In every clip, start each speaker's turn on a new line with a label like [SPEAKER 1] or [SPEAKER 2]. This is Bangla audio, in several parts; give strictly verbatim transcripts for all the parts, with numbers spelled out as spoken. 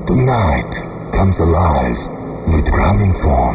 [SPEAKER 1] The night comes alive with Graminphone.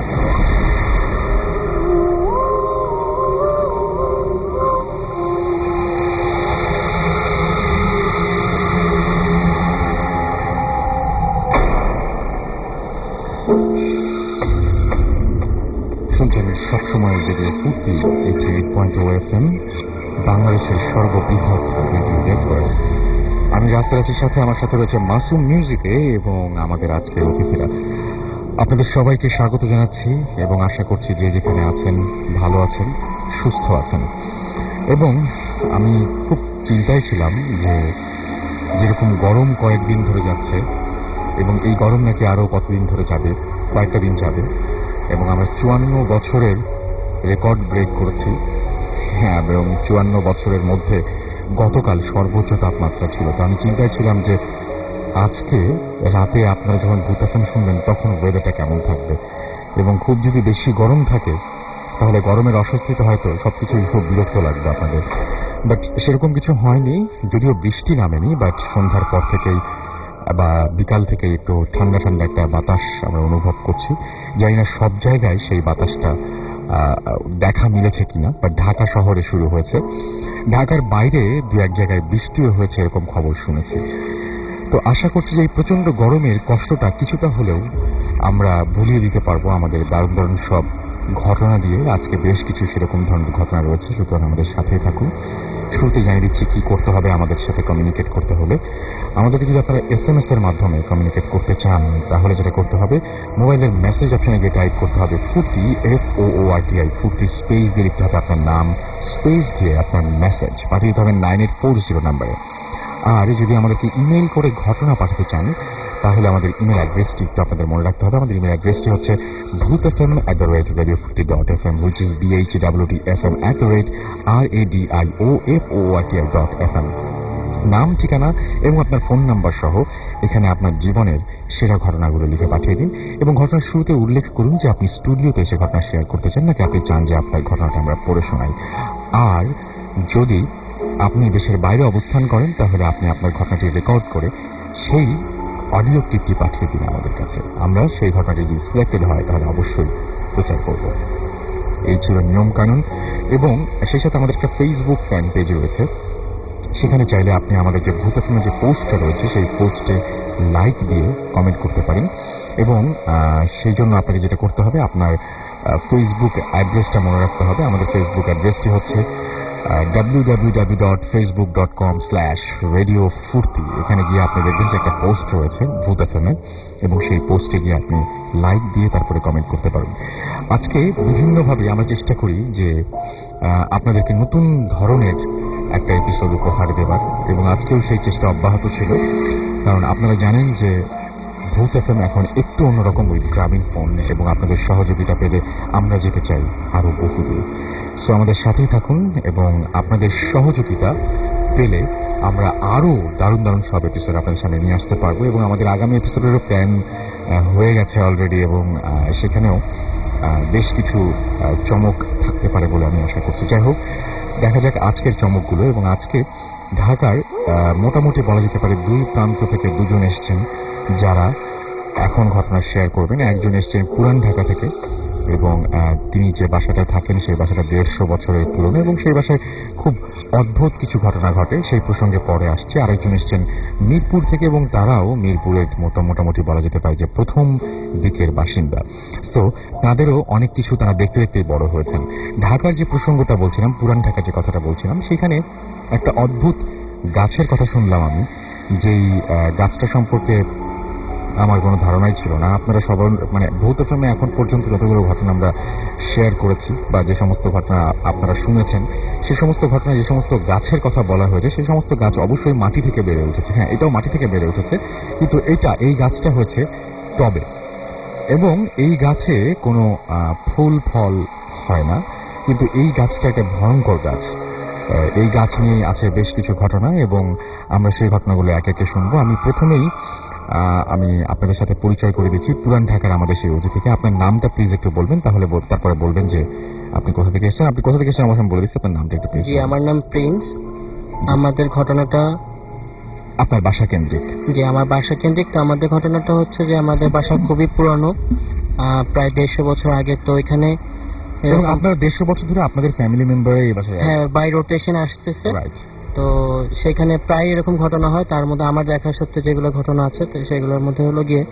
[SPEAKER 1] শুনছেন সবসময় radio Foorti eighty eight point O F M, বাংলাদেশের সর্ববৃহৎ রেডিও নেটওয়ার্ক। আমি রাস্তারাচির সাথে আমার সাথে রয়েছে মাসুম মিউজিকে এবং আমাদের আজকের অতিথিরা। আপনাদের সবাইকে স্বাগত জানাচ্ছি এবং আশা করছি যে যেখানে আছেন ভালো আছেন, সুস্থ আছেন। এবং আমি খুব চিন্তায় ছিলাম যে যেরকম গরম কয়েকদিন ধরে যাচ্ছে এবং এই গরম নাকি আরো কতদিন ধরে যাবে, কয়েকটা দিন যাবে, এবং আমরা চুয়ান্ন বছরের রেকর্ড ব্রেক করেছি। হ্যাঁ, এবং চুয়ান্ন বছরের মধ্যে গতকাল সর্বোচ্চ তাপমাত্রা ছিল। তো আমি চিন্তায় ছিলাম যে আজকে রাতে আপনারা যখন ভূতাসন শুনবেন তখন ওয়েদারটা কেমন থাকবে, এবং খুব যদি বেশি গরম থাকে তাহলে গরমের অস্বস্তিতে হয়তো সবকিছুই খুব বিরক্ত লাগবে আপনাদের। বাট সেরকম কিছু হয়নি, যদিও বৃষ্টি নামেনি, বাট সন্ধ্যার পর থেকেই বা বিকাল থেকে একটু ঠান্ডা ঠান্ডা একটা বাতাস আমরা অনুভব করছি। জানি না সব জায়গায় সেই বাতাসটা দেখা মিলেছে কিনা, বাট ঢাকা শহরে শুরু হয়েছে। ঢাকার বাইরে দু এক জায়গায় বৃষ্টিও হয়েছে এরকম খবর শুনেছি। তো আশা করছি যে এই প্রচন্ড গরমের কষ্টটা কিছুটা হলেও আমরা ভুলিয়ে দিতে পারবো আমাদের দারুণ দারুণ সব ঘটনা দিয়ে। আজকে বেশ কিছু সেরকম ধরনের ঘটনা রয়েছে, সুতরাং আমাদের সাথেই থাকুন। শুরুতে জানিয়ে দিচ্ছি কি করতে হবে আমাদের সাথে কমিউনিকেট করতে হলে। আমাদেরকে যদি আপনারা এস এম এস এর মাধ্যমে কমিউনিকেট করতে চান তাহলে যেটা করতে হবে, মোবাইলের মেসেজ অপশনে গিয়ে টাইপ করতে হবে Foorti, F O O R T I, Foorti space দিয়ে লিখতে হবে আপনার নাম, স্পেস দিয়ে আপনার মেসেজ পাঠিয়ে দিতে হবে নাইন এইট ফোর জিরো নাম্বারে। আর যদি আমাদেরকে ইমেইল করে ঘটনা পাঠাতে চান তাহলে আমাদের ইমেল অ্যাড্রেসটি একটু আপনাদের মনে রাখতে হবে। আমাদের ইমেল অ্যাড্রেসটি হচ্ছে Bhoot F M at the rate radio ফুর্তি dot F M, which is B H W T F M at the rate R A D I O F O R T I dot F M. নাম, ঠিকানা এবং আপনার ফোন নাম্বার সহ এখানে আপনার জীবনের সেরা ঘটনাগুলো লিখে পাঠিয়ে দিন, এবং ঘটনার শুরুতে উল্লেখ করুন যে আপনি স্টুডিওতে এসে ঘটনা শেয়ার করতে চান নাকি আপনি চান যে আপনার ঘটনাটা আমরা পড়ে শোনাই। আর যদি আপনি দেশের বাইরে অবস্থান করেন তাহলে আপনি আপনার ঘটনাটি রেকর্ড করে সেই অডিও ক্লিপটি পাঠিয়ে দিন আমাদের কাছে। আমরা সেই ঘটনাটি যদি সিলেক্টেড হয় তাহলে অবশ্যই প্রচার করব। এই ছিল নিয়ম কানুন। এবং সেই সাথে আমাদের একটা ফেসবুক ফ্যান পেজ রয়েছে, সেখানে চাইলে আপনি আমাদের যে ভূত এফএমের যে পোস্টটা রয়েছে সেই পোস্টে লাইক দিয়ে কমেন্ট করতে পারেন। এবং সেই জন্য আপনাকে যেটা করতে হবে, আপনার ফেসবুক অ্যাড্রেসটা মনে রাখতে হবে। আমাদের ফেসবুক অ্যাড্রেসটি হচ্ছে W W W dot Facebook dot com slash radio Foorti. এখানে গিয়ে আপনি দেখবেন যে একটা পোস্ট রয়েছে ভূত এফএমের, এবং সেই পোস্টে গিয়ে আপনি লাইক দিয়ে তারপরে কমেন্ট করতে পারবেন। আজকে বিভিন্নভাবে আমরা চেষ্টা করি যে আপনাদেরকে নতুন ধরনের একটা এপিসোড উপহার দেবার, এবং আজকেও সেই চেষ্টা অব্যাহত ছিল। কারণ আপনারা জানেন যে ভূত এফএম এখন একটু অন্যরকম উইথ গ্রামীণফোন, এবং আপনাদের সহযোগিতা পেলে আমরা যেতে চাই আরো বহুদূর। সো আমাদের সাথেই থাকুন, এবং আপনাদের সহযোগিতা পেলে আমরা আরো দারুণ দারুণ সব এপিসোড আপনাদের সামনে নিয়ে আসতে পারবো। এবং আমাদের আগামী এপিসোডেরও প্ল্যান হয়ে গেছে অলরেডি, এবং সেখানেও বেশ কিছু চমক থাকতে পারে বলে আমি আশা করছি। যাই হোক, দেখা যাক আজকের চমকগুলো। এবং আজকে ঢাকার মোটামুটি বলা যেতে পারে দুই প্রান্ত থেকে দুজন এসছেন যারা এখন ঘটনা শেয়ার করবেন। একজন এসছেন পুরান ঢাকা থেকে, এবং তিনি যে বাসাটায় থাকেন সেই বাসাটা দেড়শো বছরের পুরনো, এবং সেই বাসায় খুব অদ্ভুত কিছু ঘটনা ঘটে, সেই প্রসঙ্গে পরে আসছে। আরেকজন এসছেন মিরপুর থেকে, এবং তারাও মিরপুরের মোটামুটি বলা যেতে পারে যে প্রথম দিকের বাসিন্দা। তো তাদেরও অনেক কিছু তারা দেখতে দেখতেই বড় হয়েছেন। ঢাকার যে প্রসঙ্গটা বলছিলাম, পুরান ঢাকার যে কথাটা বলছিলাম, সেখানে একটা অদ্ভুত গাছের কথা শুনলাম আমি, যেই গাছটা সম্পর্কে আমার কোনো ধারণাই ছিল না। আপনারা সবাই মানে ভূত এফএমে এখন পর্যন্ত যতগুলো ঘটনা আমরা শেয়ার করেছি বা যে সমস্ত ঘটনা আপনারা শুনেছেন, সেই সমস্ত ঘটনা যে সমস্ত গাছের কথা বলা হয়েছে সেই সমস্ত গাছ অবশ্যই মাটি থেকে বেড়ে উঠেছে। হ্যাঁ, এটাও মাটি থেকে বেড়ে উঠেছে, কিন্তু এটা এই গাছটা হয়েছে টবে, এবং এই গাছে কোনো ফুল ফল হয় না, কিন্তু এই গাছটা একটা ভয়ঙ্কর গাছ। এই গাছ নিয়ে আছে বেশ কিছু ঘটনা, এবং আমরা সেই ঘটনাগুলো এক একে শুনবো। আমি প্রথমেই আমি আপনাদের সাথে পরিচয় করে দিচ্ছি পুরান ঢাকার আমাদের সেই অতিথি থেকে। আপনার নামটা প্লিজ একটু বলবেন, তাহলে তারপরে বলবেন যে আপনি কোথা থেকে এসেছেন। আপনি কোথা থেকে এসেছেন আমার বলে দিচ্ছি, আপনার নামটা একটু প্লিজ।
[SPEAKER 2] জি, আমার নাম প্রিন্স। আমাদের ঘটনাটা
[SPEAKER 1] আপনার বাসা কেন্দ্রিক?
[SPEAKER 2] যে আমার বাসা কেন্দ্রিক। তো আমাদের ঘটনাটা হচ্ছে যে আমাদের বাসা খুবই পুরানো, প্রায় দেড়শো বছর আগে। তো এখানে
[SPEAKER 1] আপনার দেড়শো বছর ধরে আপনাদের ফ্যামিলি মেম্বার এই বাসায়?
[SPEAKER 2] হ্যাঁ, বাই রোটেশন আসতেছে। তো সেখানে প্রায় এরকম ঘটনা হয়। তার মধ্যে আমার দেখা সত্ত্বে যেগুলো ঘটনা আছে তো সেগুলোর মধ্যে হলো গিয়ে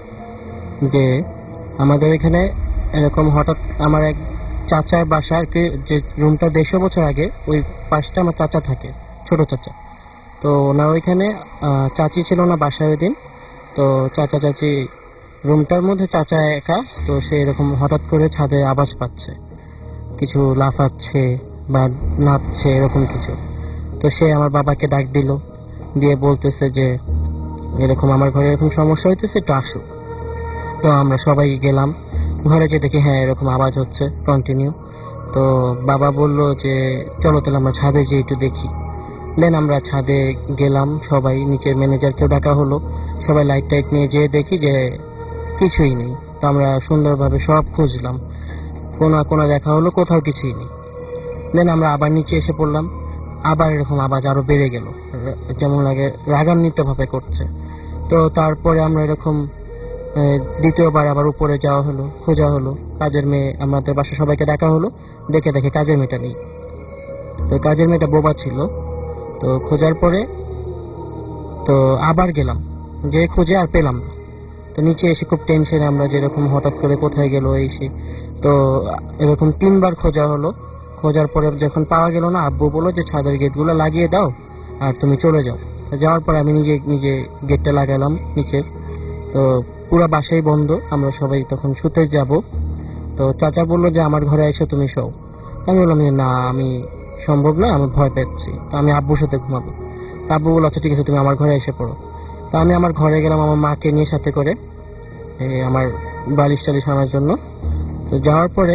[SPEAKER 2] যে আমাদের এখানে এরকম হঠাৎ আমার এক চাচার বাসা আর কি, যে রুমটা দেড়শো বছর আগে, ওই পাশটা আমার চাচা থাকে, ছোট চাচা। তো ওনার ওইখানে চাচি ছিল না বাসায় ওই দিন। তো চাচা চাচি রুমটার মধ্যে চাচা একা। তো সে এরকম হঠাৎ করে ছাদে আওয়াজ পাচ্ছে, কিছু লাফাচ্ছে বা নাচছে এরকম কিছু। তো সে আমার বাবাকে ডাক দিল, দিয়ে বলতেছে যে এরকম আমার ঘরে এরকম সমস্যা হইতেছে, একটু আসো। তো আমরা সবাই গেলাম ঘরে, যে দেখি হ্যাঁ এরকম আওয়াজ হচ্ছে কন্টিনিউ। তো বাবা বলল যে চলো তাহলে আমরা ছাদে যেয়ে একটু দেখি। দেন আমরা ছাদে গেলাম, সবাই, নিচের ম্যানেজারকেও ডাকা হলো, সবাই লাইট টাইট নিয়ে যেয়ে দেখি যে কিছুই নেই। তো আমরা সুন্দরভাবে সব খুঁজলাম, কোনা কোনা দেখা হলো, কোথাও কিছুই নেই। দেন আমরা আবার নিচে এসে পড়লাম, আবার এরকম আওয়াজ আরো বেড়ে গেল, যেমন লাগে রাগান্বিত ভাবে করছে। তো তারপরে আমরা এরকম দ্বিতীয়বার আবার উপরে যাওয়া হলো, খোঁজা হলো, কাজের মেয়ে, আমাদের বাসা সবাইকে ডাকা হলো, দেখে দেখে কাজের মেয়েটা নেই। তো কাজের মেয়েটা বোবা ছিল। তো খোঁজার পরে তো আবার গেলাম, যে খুঁজে আর পেলাম না। তো নিচে এসে খুব টেনশনে আমরা, যেরকম হঠাৎ করে কোথায় গেল এই সে। তো এরকম তিনবার খোঁজা হলো। খোঁজার পরে যখন পাওয়া গেল না, আব্বু বললো যে ছাদের গেটগুলো লাগিয়ে দাও আর তুমি চলে যাও। যাওয়ার পরে আমি নিজে নিজে গেটটা লাগালাম নিচে। তো পুরো বাসাই বন্ধ, আমরা সবাই তখন শুতে যাব। তো চাচা বললো যে আমার ঘরে এসে তুমি শোও। আমি বললাম যে না, আমি সম্ভব না, আমি ভয় পাচ্ছি, তো আমি আব্বুর সাথে ঘুমাবো। আব্বু বললো আচ্ছা ঠিক আছে, তুমি আমার ঘরে এসে পড়ো। তো আমি আমার ঘরে গেলাম আমার মাকে নিয়ে সাথে করে, আমার বালিশ টালিশ আনার জন্য। তো যাওয়ার পরে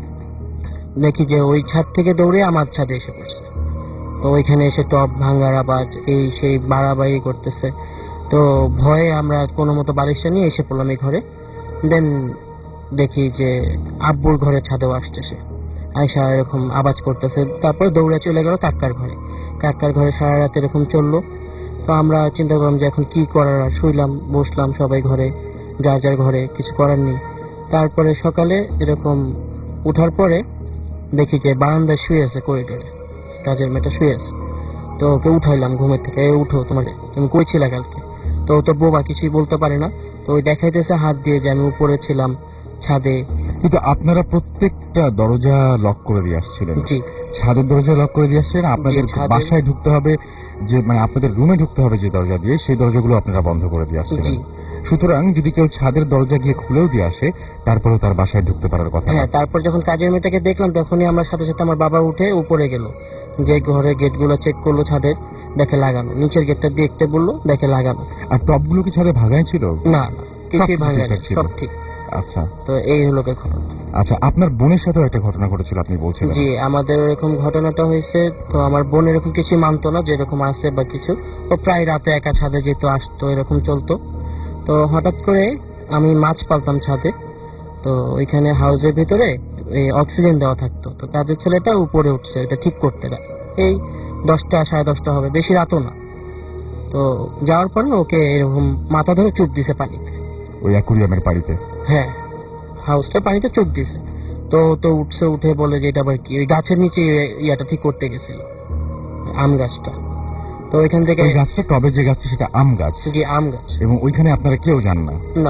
[SPEAKER 2] দেখি যে ওই ছাদ থেকে দৌড়ে আমার ছাদে এসে পড়ছে। তো ওইখানে এসে টপ ভাঙার আওয়াজ, এই সেই বাড়াবাড়ি করতেছে। তো ভয়ে আমরা কোনো মতো বালিশটা নিয়ে এসে পড়লাম এই ঘরে। দেন দেখি যে আব্বুর ঘরে ছাদেও আসতেছে, আয়সা এরকম আওয়াজ করতেছে। তারপর দৌড়ে চলে গেল কাকার ঘরে। কাকার ঘরে সারা রাত এরকম চললো। তো আমরা চিন্তা করলাম যে এখন কি করার, শুইলাম, বসলাম সবাই ঘরে, যার যার ঘরে, কিছু করার নেই। তারপরে সকালে এরকম উঠার পরে দেখি যে বারান্দায় শুয়ে আছে করিডোরে, কাজের মেয়েটা শুয়ে আছে। তো ওকে উঠাইলাম ঘুমের থেকে, উঠো, তোমার তুমি কই ছিলা কালকে? তো ও তো বোবা, কিছুই বলতে পারে না। তো ওই দেখাইতেছে হাত দিয়ে যে আমি উপরে ছিলাম ছাদে।
[SPEAKER 1] কিন্তু আপনারা প্রত্যেকটা দরজা লক করে দিয়ে আসছিলেন?
[SPEAKER 2] জি,
[SPEAKER 1] ছাদের দরজা লক করে দিয়ে আসছিলেন। আপনাদের বাসায় ঢুকতে হবে যে, মানে আপনাদের রুমে ঢুকতে হবে যে দরজা দিয়ে, সেই দরজাগুলো আপনারা বন্ধ করে দিয়ে আসছিলেন। সুতরাং যদি কেউ ছাদের দরজা গিয়ে খুলেও দিয়ে আসে, তারপরেও তার বাসায় ঢুকতে পারার কথা।
[SPEAKER 2] হ্যাঁ, তারপর যখন কাজের মেয়েটাকে দেখলাম, তখনই আমার সাথে সাথে আমার বাবা উঠে উপরে গেল, যে ঘরে গেটগুলো চেক করলো ছাদের, দেখে লাগানো। নিচের গেটটা দেখতে বললো, দেখে লাগানো।
[SPEAKER 1] আর টপগুলো কি ছাদে ভাঙাই ছিল?
[SPEAKER 2] না, কিছুই ভাঙাই সব ঠিক।
[SPEAKER 1] আচ্ছা,
[SPEAKER 2] তো এই হলো ঘটনা।
[SPEAKER 1] আচ্ছা, আপনার বোনের সাথেও একটা ঘটনা ঘটেছিল আপনি বলছিলেন?
[SPEAKER 2] জি, আমাদের এরকম ঘটনাটা হয়েছে। তো আমার বোন এরকম কিছু মানতো না, যেরকম আছে বা কিছু। ও প্রায় রাতে একা ছাদে যেত, আসতো, এরকম চলতো। তো হঠাৎ করে আমি মাছ পালতাম ছাদে। তো ওইখানে হাউসের ভিতরে অক্সিজেন দেওয়া থাকতো। তো কাজের ছেলেটা উপরে উঠছে এটা ঠিক করতে, এই দশটা সাড়ে দশটা হবে, বেশি রাতও না। তো যাওয়ার পরে ওকে এরকম মাথা ধরে চুপ দিছে পানিতে,
[SPEAKER 1] ওই অ্যাকুরিয়ামের পানিতে?
[SPEAKER 2] হ্যাঁ, হাউসটা পানিতে চুপ দিছে। তো তো উঠছে, উঠে বলে যে এটা আবার কি, ওই গাছের নিচে ইয়াটা ঠিক করতে গেছিল, আম গাছটা। তো ওইখান থেকে
[SPEAKER 1] গাছটা, টবের যে গাছটা সেটা আম গাছ?
[SPEAKER 2] জি, আম গাছ।
[SPEAKER 1] এবং ওইখানে আপনারা কেউ যান না?
[SPEAKER 2] না।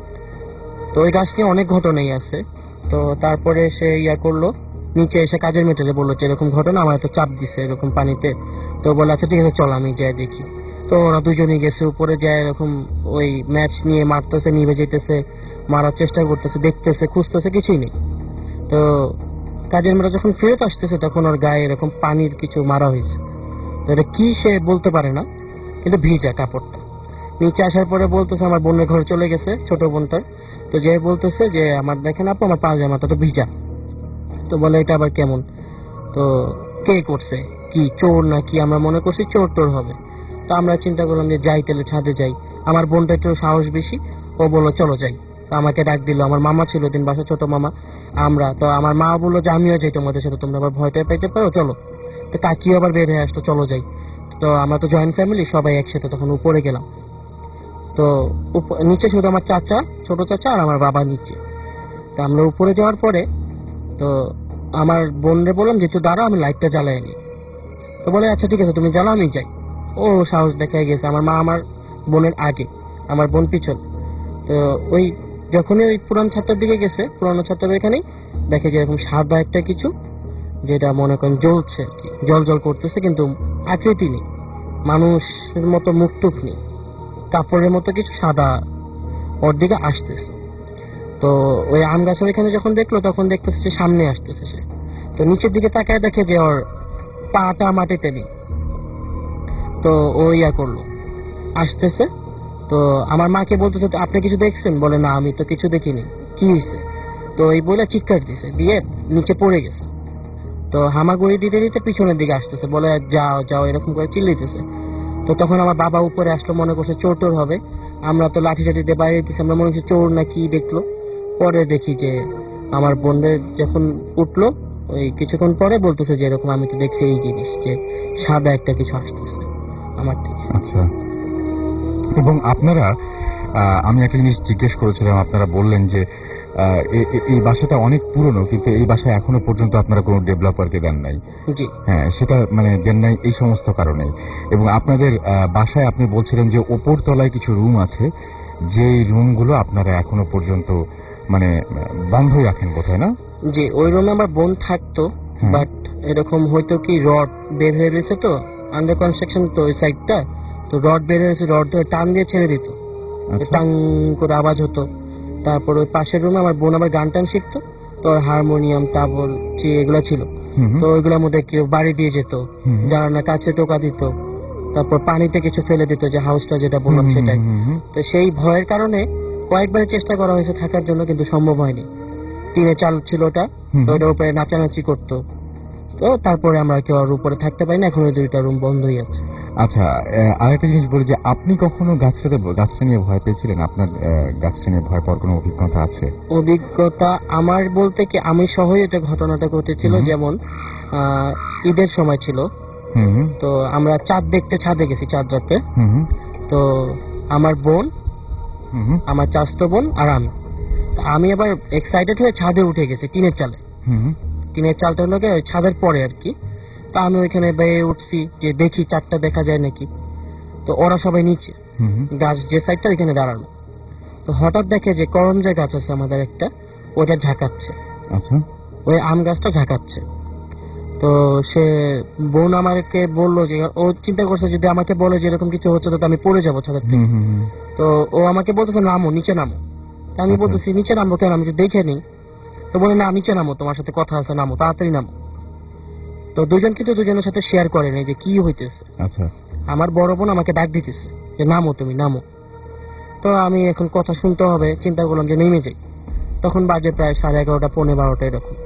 [SPEAKER 2] তো ওই গাছ নিয়ে অনেক ঘটনাই আছে। তো তারপরে সে ইয়া করলো, নিচে এসে কাজের মেয়েটাকে বললো যে এরকম ঘটনা, আমার তো চাপ দিছে এরকম পানিতে। তো বলে আচ্ছা ঠিক আছে চল আমি যাই দেখি। তো ওরা দুজনেই গেছে উপরে, যায় এরকম ওই ম্যাচ নিয়ে মারতেছে, নিভে যেতেছে, মারার চেষ্টা করতেছে, দেখতেছে, খুঁজতেছে, কিছুই নেই। তো কাজের মেয়েটা যখন ফেরত আসতেছে, তখন ওর গায়ে এরকম পানির কিছু মারা হয়েছে। তো এটা কি সে বলতে পারে না, কিন্তু ভিজা কাপড়টা। নিচে আসার পরে বলতেছে আমার বোনের ঘরে চলে গেছে, ছোট বোনটার। তো যে বলতেছে যে আমার দেখেন আপু, আমার পাজামাটা তো ভিজা। তো বলে এটা আবার কেমন? তো কে করছে, কি চোর নাকি? আমরা মনে করছি চোর টোর হবে। তো আমরা চিন্তা করলাম যে যাই তাহলে ছাদে যাই। আমার বোনটা একটু সাহস বেশি, ও বললো চলো যাই। তো আমাকে ডাক দিল, আমার মামা ছিল দিন বাসা, ছোট মামা। আমরা তো আমার মা বললো যে আমিও যাই তোমাদের সাথে, তোমরা আবার ভয়টা পাইতে পারো, চলো। তো কাকিও আবার বের হয়ে আসতো, চলো যাই। তো তো আমরা তো জয়েন্ট ফ্যামিলি, সবাই একসাথে তখন উপরে গেলাম। তো নিচে শুধু আমার চাচা, ছোট চাচা আর আমার বাবা নিচে। তো আমরা উপরে যাওয়ার পরে তো আমার বোনরে বললাম যে একটু দাঁড়াও, আমি লাইটটা জ্বালাই নি। তো বলে আচ্ছা ঠিক আছে তুমি জ্বালাও, আমি যাই। ও সাহস দেখায় গেছে। আমার মা আমার বোনের আগে, আমার বোন পিছন। তো ওই যখনই ওই পুরান ছাদটার দিকে গেছে, পুরানো ছাদটার এখানেই দেখে যে এরকম সাদা একটা কিছু, যেটা মনে করেন জ্বলছে আর কি, জল জল করতেছে, কিন্তু আকৃতি নেই, মানুষের মতো মুখ টুক নেই, কাপড়ের মতো কিছু সাদা ওর দিকে আসতেছে। তো ওই আম গাছের এখানে যখন দেখলো তখন দেখতেছে সামনে আসতেছে সে। তো নিচের দিকে তাকায় দেখে যে ওর পাটা মাটিতে নেই। তো ও ইয়া করলো, আসতেছে। তো আমার মাকে বলতেছে আপনি কিছু দেখছেন? বলে না আমি তো কিছু দেখিনি, কি হয়েছে? তো এই বলে চিৎকার দিছে, দিয়ে নিচে পড়ে গেছে। তো হামাগুড়ি দিতে দিতে পিছনের দিকে আসতেছে, বলে যাও যাও এরকম করে চিল্লাইতেছে। তো তখন আমার বাবা উপরে আসলো, মনে করছে চোর টোর হবে। আমরা তো লাঠি টাঠি দিয়ে বাইরে দিচ্ছি, আমরা মনে হচ্ছে চোর না কি দেখলো। পরে দেখি যে আমার বোনের যখন উঠলো, ওই কিছুক্ষণ পরে বলতেছে যে এরকম আমি তো দেখছি এই জিনিস, যে সাদা একটা কিছু আসতেছে আমার দিকে।
[SPEAKER 1] আচ্ছা, এবং আপনারা, আমি একটা জিনিস জিজ্ঞেস করেছিলাম, আপনারা বললেন যে এই বাসাটা অনেক পুরনো, কিন্তু এই বাসায় এখনো পর্যন্ত আপনারা কোনো ডেভেলপারকে দেন নাই।
[SPEAKER 2] জি
[SPEAKER 1] হ্যাঁ, সেটা মানে দেন নাই এই সমস্ত কারণে। এবং আপনাদের বাসায় আপনি বলছিলেন যে ওপর তলায় কিছু রুম আছে, যে রুমগুলো আপনারা এখনো পর্যন্ত মানে বন্ধই রাখেন বোধহয়, না?
[SPEAKER 2] জি, ওই রুমে আমার বোন থাকতো, বাট এরকম হয়তো কি রড বের হয়ে রয়েছে, তো আন্ডার কনস্ট্রাকশন তো ওই সাইডটা, তো রড বের হয়েছে, রড ধরে টান দিয়ে ছেড়ে দিত, টাং করে আওয়াজ হতো। তারপর ওই পাশের রুমে আমার বোন আবার গান টান শিখতো, তো হারমোনিয়াম তাবল এগুলো ছিল, তো ওইগুলোর মধ্যে কেউ বাড়ি দিয়ে যেত, জানালা কাছে টোকা দিত, তারপর পানিতে কিছু ফেলে দিত, যে হাউসটা যেটা বললাম সেটাই। তো সেই ভয়ের কারণে কয়েকবার চেষ্টা করা হয়েছে থাকার জন্য, কিন্তু সম্ভব হয়নি। টিনে চাল ছিল ওটা, তো ওটার উপরে নাচানাচি করতো। তো তারপরে আমরা কেউ আর উপরে থাকতে পারি না, এখন ওই দুইটা রুম বন্ধই আছে।
[SPEAKER 1] আচ্ছা, আরেকটা জিনিস বলি যে আপনি কখনো গাছটাতে গাছটা নিয়ে ভয় পেয়েছিলেন? আপনার গাছটা নিয়ে ভয় পাওয়ার কোনো অভিজ্ঞতা আছে?
[SPEAKER 2] অভিজ্ঞতা আমার বলতে কি, আমি সহই এটা ঘটনাটা ঘটেছিল। যেমন ঈদের সময় ছিল, তো আমরা চাঁদ দেখতে ছাদে গেছি চাঁদ রাতে। তো আমার বোন, আমার চাচাতো বোন আর আমি, আমি আবার এক্সাইটেড হয়ে ছাদে উঠে গেছি টিনের চালে। টিনের চালটা হলো ছাদের পরে আর কি। তা আমি ওইখানে বেয়ে উঠছি যে দেখি চারটা দেখা যায় নাকি। তো ওরা সবাই নিচে, গাছ যে সাইডটা ওইখানে দাঁড়ানো। তো হঠাৎ দেখে যে করঞ্জা গাছ আছে আমাদের একটা, ওটা ঝাঁকাচ্ছে, ওই আম গাছটা ঝাঁকাচ্ছে। তো সে বোন আমাকে বললো যে, ও চিন্তা করছে যদি আমাকে বলে যে এরকম কিছু হচ্ছে তো আমি পড়ে যাবো ছাদের থেকে। তো ও আমাকে বলতেছে নামো, নিচে নামো। আমি বলতেছি নিচে নামবো কেন, আমি তো দেখে নিই। তো বলে না নিচে নামো, তোমার সাথে কথা আছে, নামো, তাড়াতাড়ি নামো। তো দুজন কিন্তু দুজনের সাথে শেয়ার করে নেই যে কি হইতেছে। আমার বড় বোন আমাকে ডাক দিতেছে যে নামো, তুমি নামো। তো আমি এখন কথা শুনতে হবে, চিন্তা করলাম যে নেমে যাই। তখন বাজে প্রায় সাড়ে এগারোটা পৌনে বারোটা এরকম।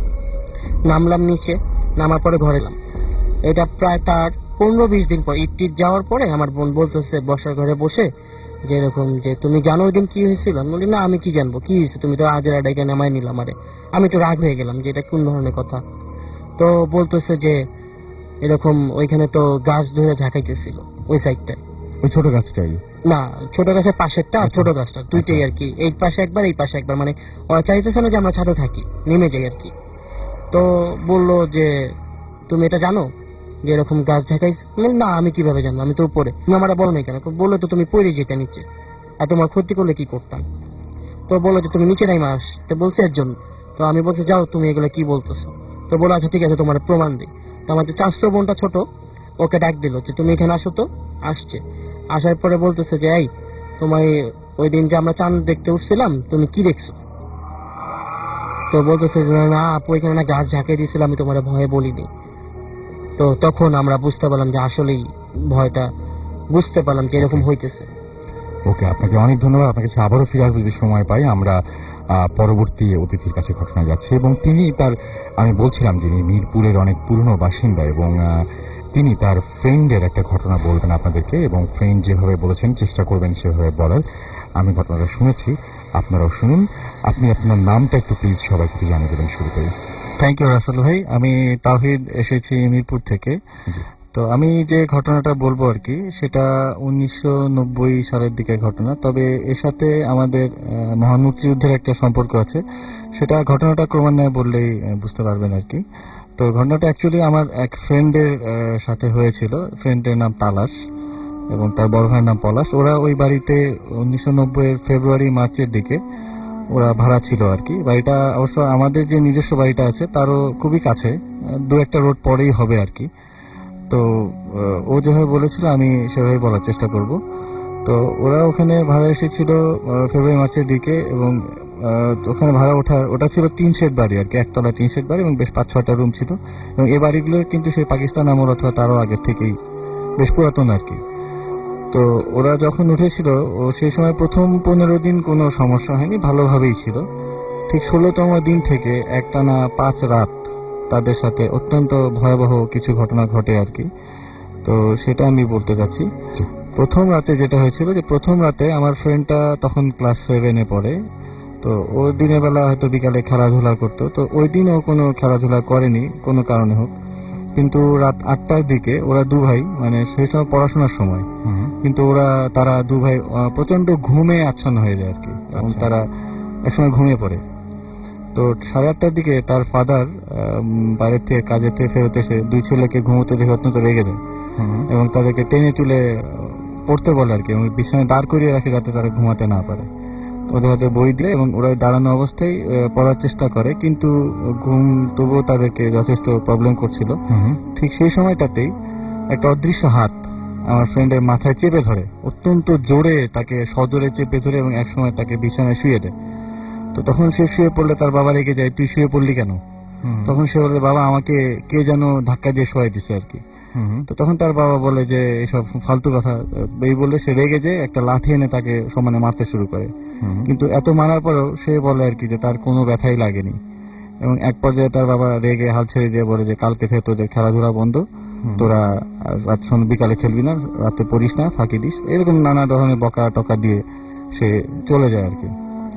[SPEAKER 2] নামলাম নিচে, নামার পরে ঘরে এলাম। এটা প্রায় তার পনেরো বিশ দিন পর, ঈদ টিদ যাওয়ার পরে আমার বোন বলতেছে বসার ঘরে বসে যে এরকম যে তুমি জানো ওই দিন কি হয়েছিল? আমি বলি না আমি কি জানবো, কি হয়েছে, তুমি তো আজের আডাইকে নামাই নিলাম। আরে আমি তো রাগ হয়ে গেলাম যে এটা কোন ধরনের কথা। তো বলতেছে যে এরকম ওইখানে তো গাছ ধরে ঝাঁকাইতেছিল ওই সাইডটায়,
[SPEAKER 1] ওই ছোট গাছটাই
[SPEAKER 2] না, ছোট গাছের পাশেরটা আর ছোট গাছটা দুইটাই আর কি, এই পাশে একবার এই পাশে একবার, মানে ওরা চাইতেছে না যে আমরা ছাদে থাকি, নেমে যাই আর কি। তো বললো যে তুমি এটা জানো যে এরকম গাছ ঝাঁকাইছে? না আমি কিভাবে জানবো, আমি তো উপরে, তুমি আমার বলো নাই কেন? বললো তো তুমি পড়ে যেতে নিচে, আর তোমার ক্ষতি করলে কি করতাম। তো বললো যে তুমি নিচে নাই মাস, তো বলছে এর জন্য। তো আমি বলছি যাও তুমি এগুলো কি বলতেছো। তো বলো আচ্ছা ঠিক আছে তোমার প্রমাণ দিই। তো আমার যে চাচাতো বোনটা ছোট, ওকে ডাক দিল যে তুমি এখানে আসো। তো আসছে, আসার পরে বলতেছে যে এই তোমার ওই দিন যে আমরা চাঁদ দেখতে উঠছিলাম তুমি কি দেখছো? তো বলতেছে না আপু এখানে না গাছ ঝাঁকিয়ে দিয়েছিল, আমি তোমার ভয়ে বলিনি। তো তখন আমরা বুঝতে পারলাম যে আসলেই ভয়টা বুঝতে পারলাম যে এরকম হইতেছে।
[SPEAKER 1] ওকে, আপনাকে অনেক ধন্যবাদ। আপনাকে আবারও ফিরে আসবো যদি সময় পাই। আমরা পরবর্তী অতিথির কাছে ঘটনা যাচ্ছি, এবং তিনি তার, আমি বলছিলাম যিনি মিরপুরের অনেক পুরনো বাসিন্দা, এবং তিনি তার ফ্রেন্ডের একটা ঘটনা বলবেন আপনাদেরকে, এবং ফ্রেন্ড যেভাবে বলেছেন চেষ্টা করবেন সেভাবে বলার। আমি ঘটনাটা শুনেছি, আপনারাও শুনুন। আপনি আপনার নামটা একটু প্লিজ সবাইকে একটু জানিয়ে দেবেন শুরুতেই।
[SPEAKER 3] থ্যাংক ইউ রাসেল ভাই। আমি তাওহিদ, এসেছি মিরপুর থেকে।
[SPEAKER 1] তো আমি যে ঘটনাটা বলবো আর কি, সেটা উনিশশো নব্বই সালের দিকে ঘটনা। তবে এর সাথে আমাদের মহান মুক্তিযুদ্ধের একটা সম্পর্ক আছে, সেটা ঘটনাটা ক্রমান্বয়ে বললেই বুঝতে পারবেন আর কি। তো ঘটনাটা অ্যাকচুয়ালি আমার এক ফ্রেন্ডের সাথে হয়েছিল। ফ্রেন্ডের নাম তালাশ এবং তার বড় ভাইয়ের নাম পলাশ। ওরা ওই বাড়িতে উনিশশো নব্বই এর ফেব্রুয়ারি মার্চের দিকে ওরা ভাড়া ছিল আর কি। বাড়িটা অবশ্য আমাদের যে নিজস্ব বাড়িটা আছে তারও খুবই কাছে, দু একটা রোড পরেই হবে আর কি। তো ও যেভাবে বলেছিল আমি সেভাবে বলার চেষ্টা করব। তো ওরা ওখানে ভাড়া এসেছিল ফেব্রুয়ারি মার্চের দিকে, এবং ওখানে ভাড়া ওঠা ওটা ছিল তিন শেড বাড়ি আর কি, একতলা তিন শেড বাড়ি এবং বেশ পাঁচ ছয়টা রুম ছিল। এবং এই বাড়িগুলো কিন্তু সেই পাকিস্তান আমল অথবা তারও আগের থেকেই বেশ পুরাতন আর কি। তো ওরা যখন উঠেছিল ও সেই সময় প্রথম পনেরো দিন কোনো সমস্যা হয়নি, ভালোভাবেই ছিল। ঠিক ষোলোতম দিন থেকে একটানা পাঁচ রাত তাদের সাথে অত্যন্ত ভয়াবহ কিছু ঘটনা ঘটে আর কি। তো সেটা আমি বলতে চাচ্ছি। প্রথম রাতে যেটা হয়েছিল, যে প্রথম রাতে আমার ফ্রেন্ডটা তখন ক্লাস সেভেনে পড়ে। তো ও দিনের বেলা হয়তো বিকালে খেলাধুলা করতো, তো ওই দিন ও কোনো খেলাধুলা করেনি কোনো কারণে হোক। কিন্তু রাত আটটার দিকে ওরা দু ভাই, মানে সেই সময় পড়াশোনার সময়, কিন্তু ওরা তারা দু ভাই প্রচন্ড ঘুমে আচ্ছন্ন হয়ে যায় আর কি, এবং তারা একসময় ঘুমিয়ে পড়ে। তো সাড়ে আটটার দিকে তার ফাদার বাইরের থেকে কাজের থেকে ফেরত এসে দুই ছেলেকে ঘুমোতে দেখে অত্যন্ত রেগে যায় এবং তাদেরকে টেনে তুলে পড়তে বলে আর কি, এবং বিছানায় দাঁড় করিয়ে রাখে যাতে তারা ঘুমাতে না পারে। ওদের হাতে বই দিয়ে এবং ওরা দাঁড়ানো অবস্থায় পড়ার চেষ্টা করে, কিন্তু ঘুম তবুও তাদেরকে যথেষ্ট প্রবলেম করছিল। ঠিক সেই সময়টাতেই একটা অদৃশ্য হাত আমার ফ্রেন্ডের মাথায় চেপে ধরে, অত্যন্ত জোরে তাকে সজোরে চেপে ধরে এবং একসময় তাকে বিছানায় শুয়ে দেয়। তো তখন সে শুয়ে পড়লে তার বাবা রেগে যায়, তুই শুয়ে পড়লি কেন? তখন সে বলে, বাবা আমাকে কে যেন ধাক্কা দিয়ে শোয়াই দিছে আর কি। তো তখন তার বাবা বলে যে এসব ফালতু কথা, এই বলে সে রেগে যে একটা লাঠি এনে তাকে সমানে মারতে শুরু করে। কিন্তু এত মারার পরেও সে বলে আর কি যে তার কোনো ব্যথাই লাগেনি। এবং এক পর্যায়ে তার বাবা রেগে হাল ছেড়ে দিয়ে বলে যে কালকে থেকে তোদের খেলাধুলা বন্ধ, তোরা রাত বিকালে খেলবি না, রাতে পড়িস না, ফাঁকি দিস, এরকম নানা ধরনের বকা টকা দিয়ে সে চলে যায় আর কি।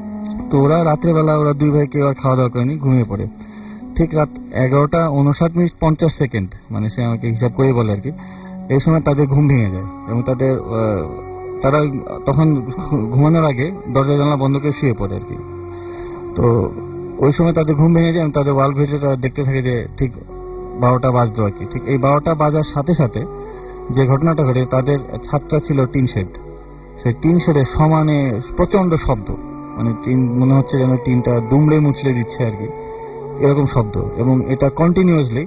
[SPEAKER 1] তো ওরা রাত্রেবেলা ওরা দুই ভাই কেউ আর খাওয়া দাওয়া করেনি, ঘুমিয়ে পড়ে। ঠিক রাত এগারোটা উনষাট মিনিট পঞ্চাশ সেকেন্ড, মানে সে আমাকে হিসাব করে বলে আর কি, এই সময় তাদের ঘুম ভেঙে যায় এবং তাদের তারা তখন ঘুমানোর আগে দরজা জানলা বন্ধ করে শুয়ে পড়ে আর কি। তো ওই সময় তাদের ঘুম ভেঙে যায় এবং তাদের ওয়াল ঘেঁটে তারা দেখতে থাকে যে ঠিক বারোটা বাজলো আর কি। ঠিক এই বারোটা বাজার সাথে সাথে যে ঘটনাটা ঘটে, তাদের ছাদটা ছিল টিন শেড, সেই টিন শেডে সমানে প্রচন্ড শব্দ, মানে টিন মনে হচ্ছে যেন টিনটা দুমড়ে মুচড়ে দিচ্ছে আর কি, এরকম শব্দ। এবং এটা কন্টিনিউয়াসলি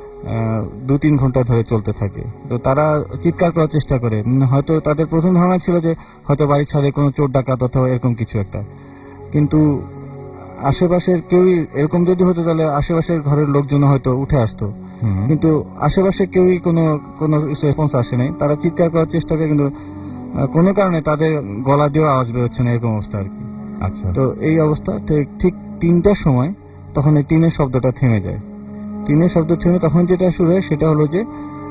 [SPEAKER 1] দু তিন ঘন্টা ধরে চলতে থাকে। তো তারা চিৎকার করার চেষ্টা করে, হয়তো তাদের প্রথম ধারণা ছিল যে হয়তো বাড়ির ছাদে কোনো চোর ডাকাত অথবা এরকম কিছু একটা, কিন্তু আশেপাশের কেউই এরকম যদি হতো তাহলে আশেপাশের ঘরের লোকজন হয়তো উঠে আসতো, কিন্তু আশেপাশে কেউই কোনো কোনো রেসপন্স আসে নাই। তারা চিৎকার করার চেষ্টা করে কিন্তু কোনো কারণে তাদের গলা দিয়েও আওয়াজ বেরোচ্ছে না, এরকম অবস্থা আর কি। আচ্ছা, তো এই অবস্থা ঠিক তিনটার সময় তখন এই টিনের শব্দটা থেমে যায়। টিনের শব্দ থেমে তখন যেটা শুরু হয় সেটা হলো যে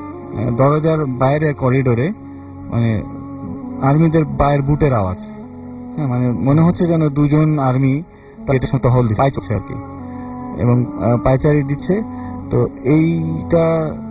[SPEAKER 1] দরজার বাইরে করিডোরে মানে আর্মিদের পায়ের বুটের আওয়াজ। হ্যাঁ, মানে মনে হচ্ছে যেন দুজন আর্মি এটার সাথে হল দিচ্ছে আর কি, এবং পায়চারি দিচ্ছে। তো এইটা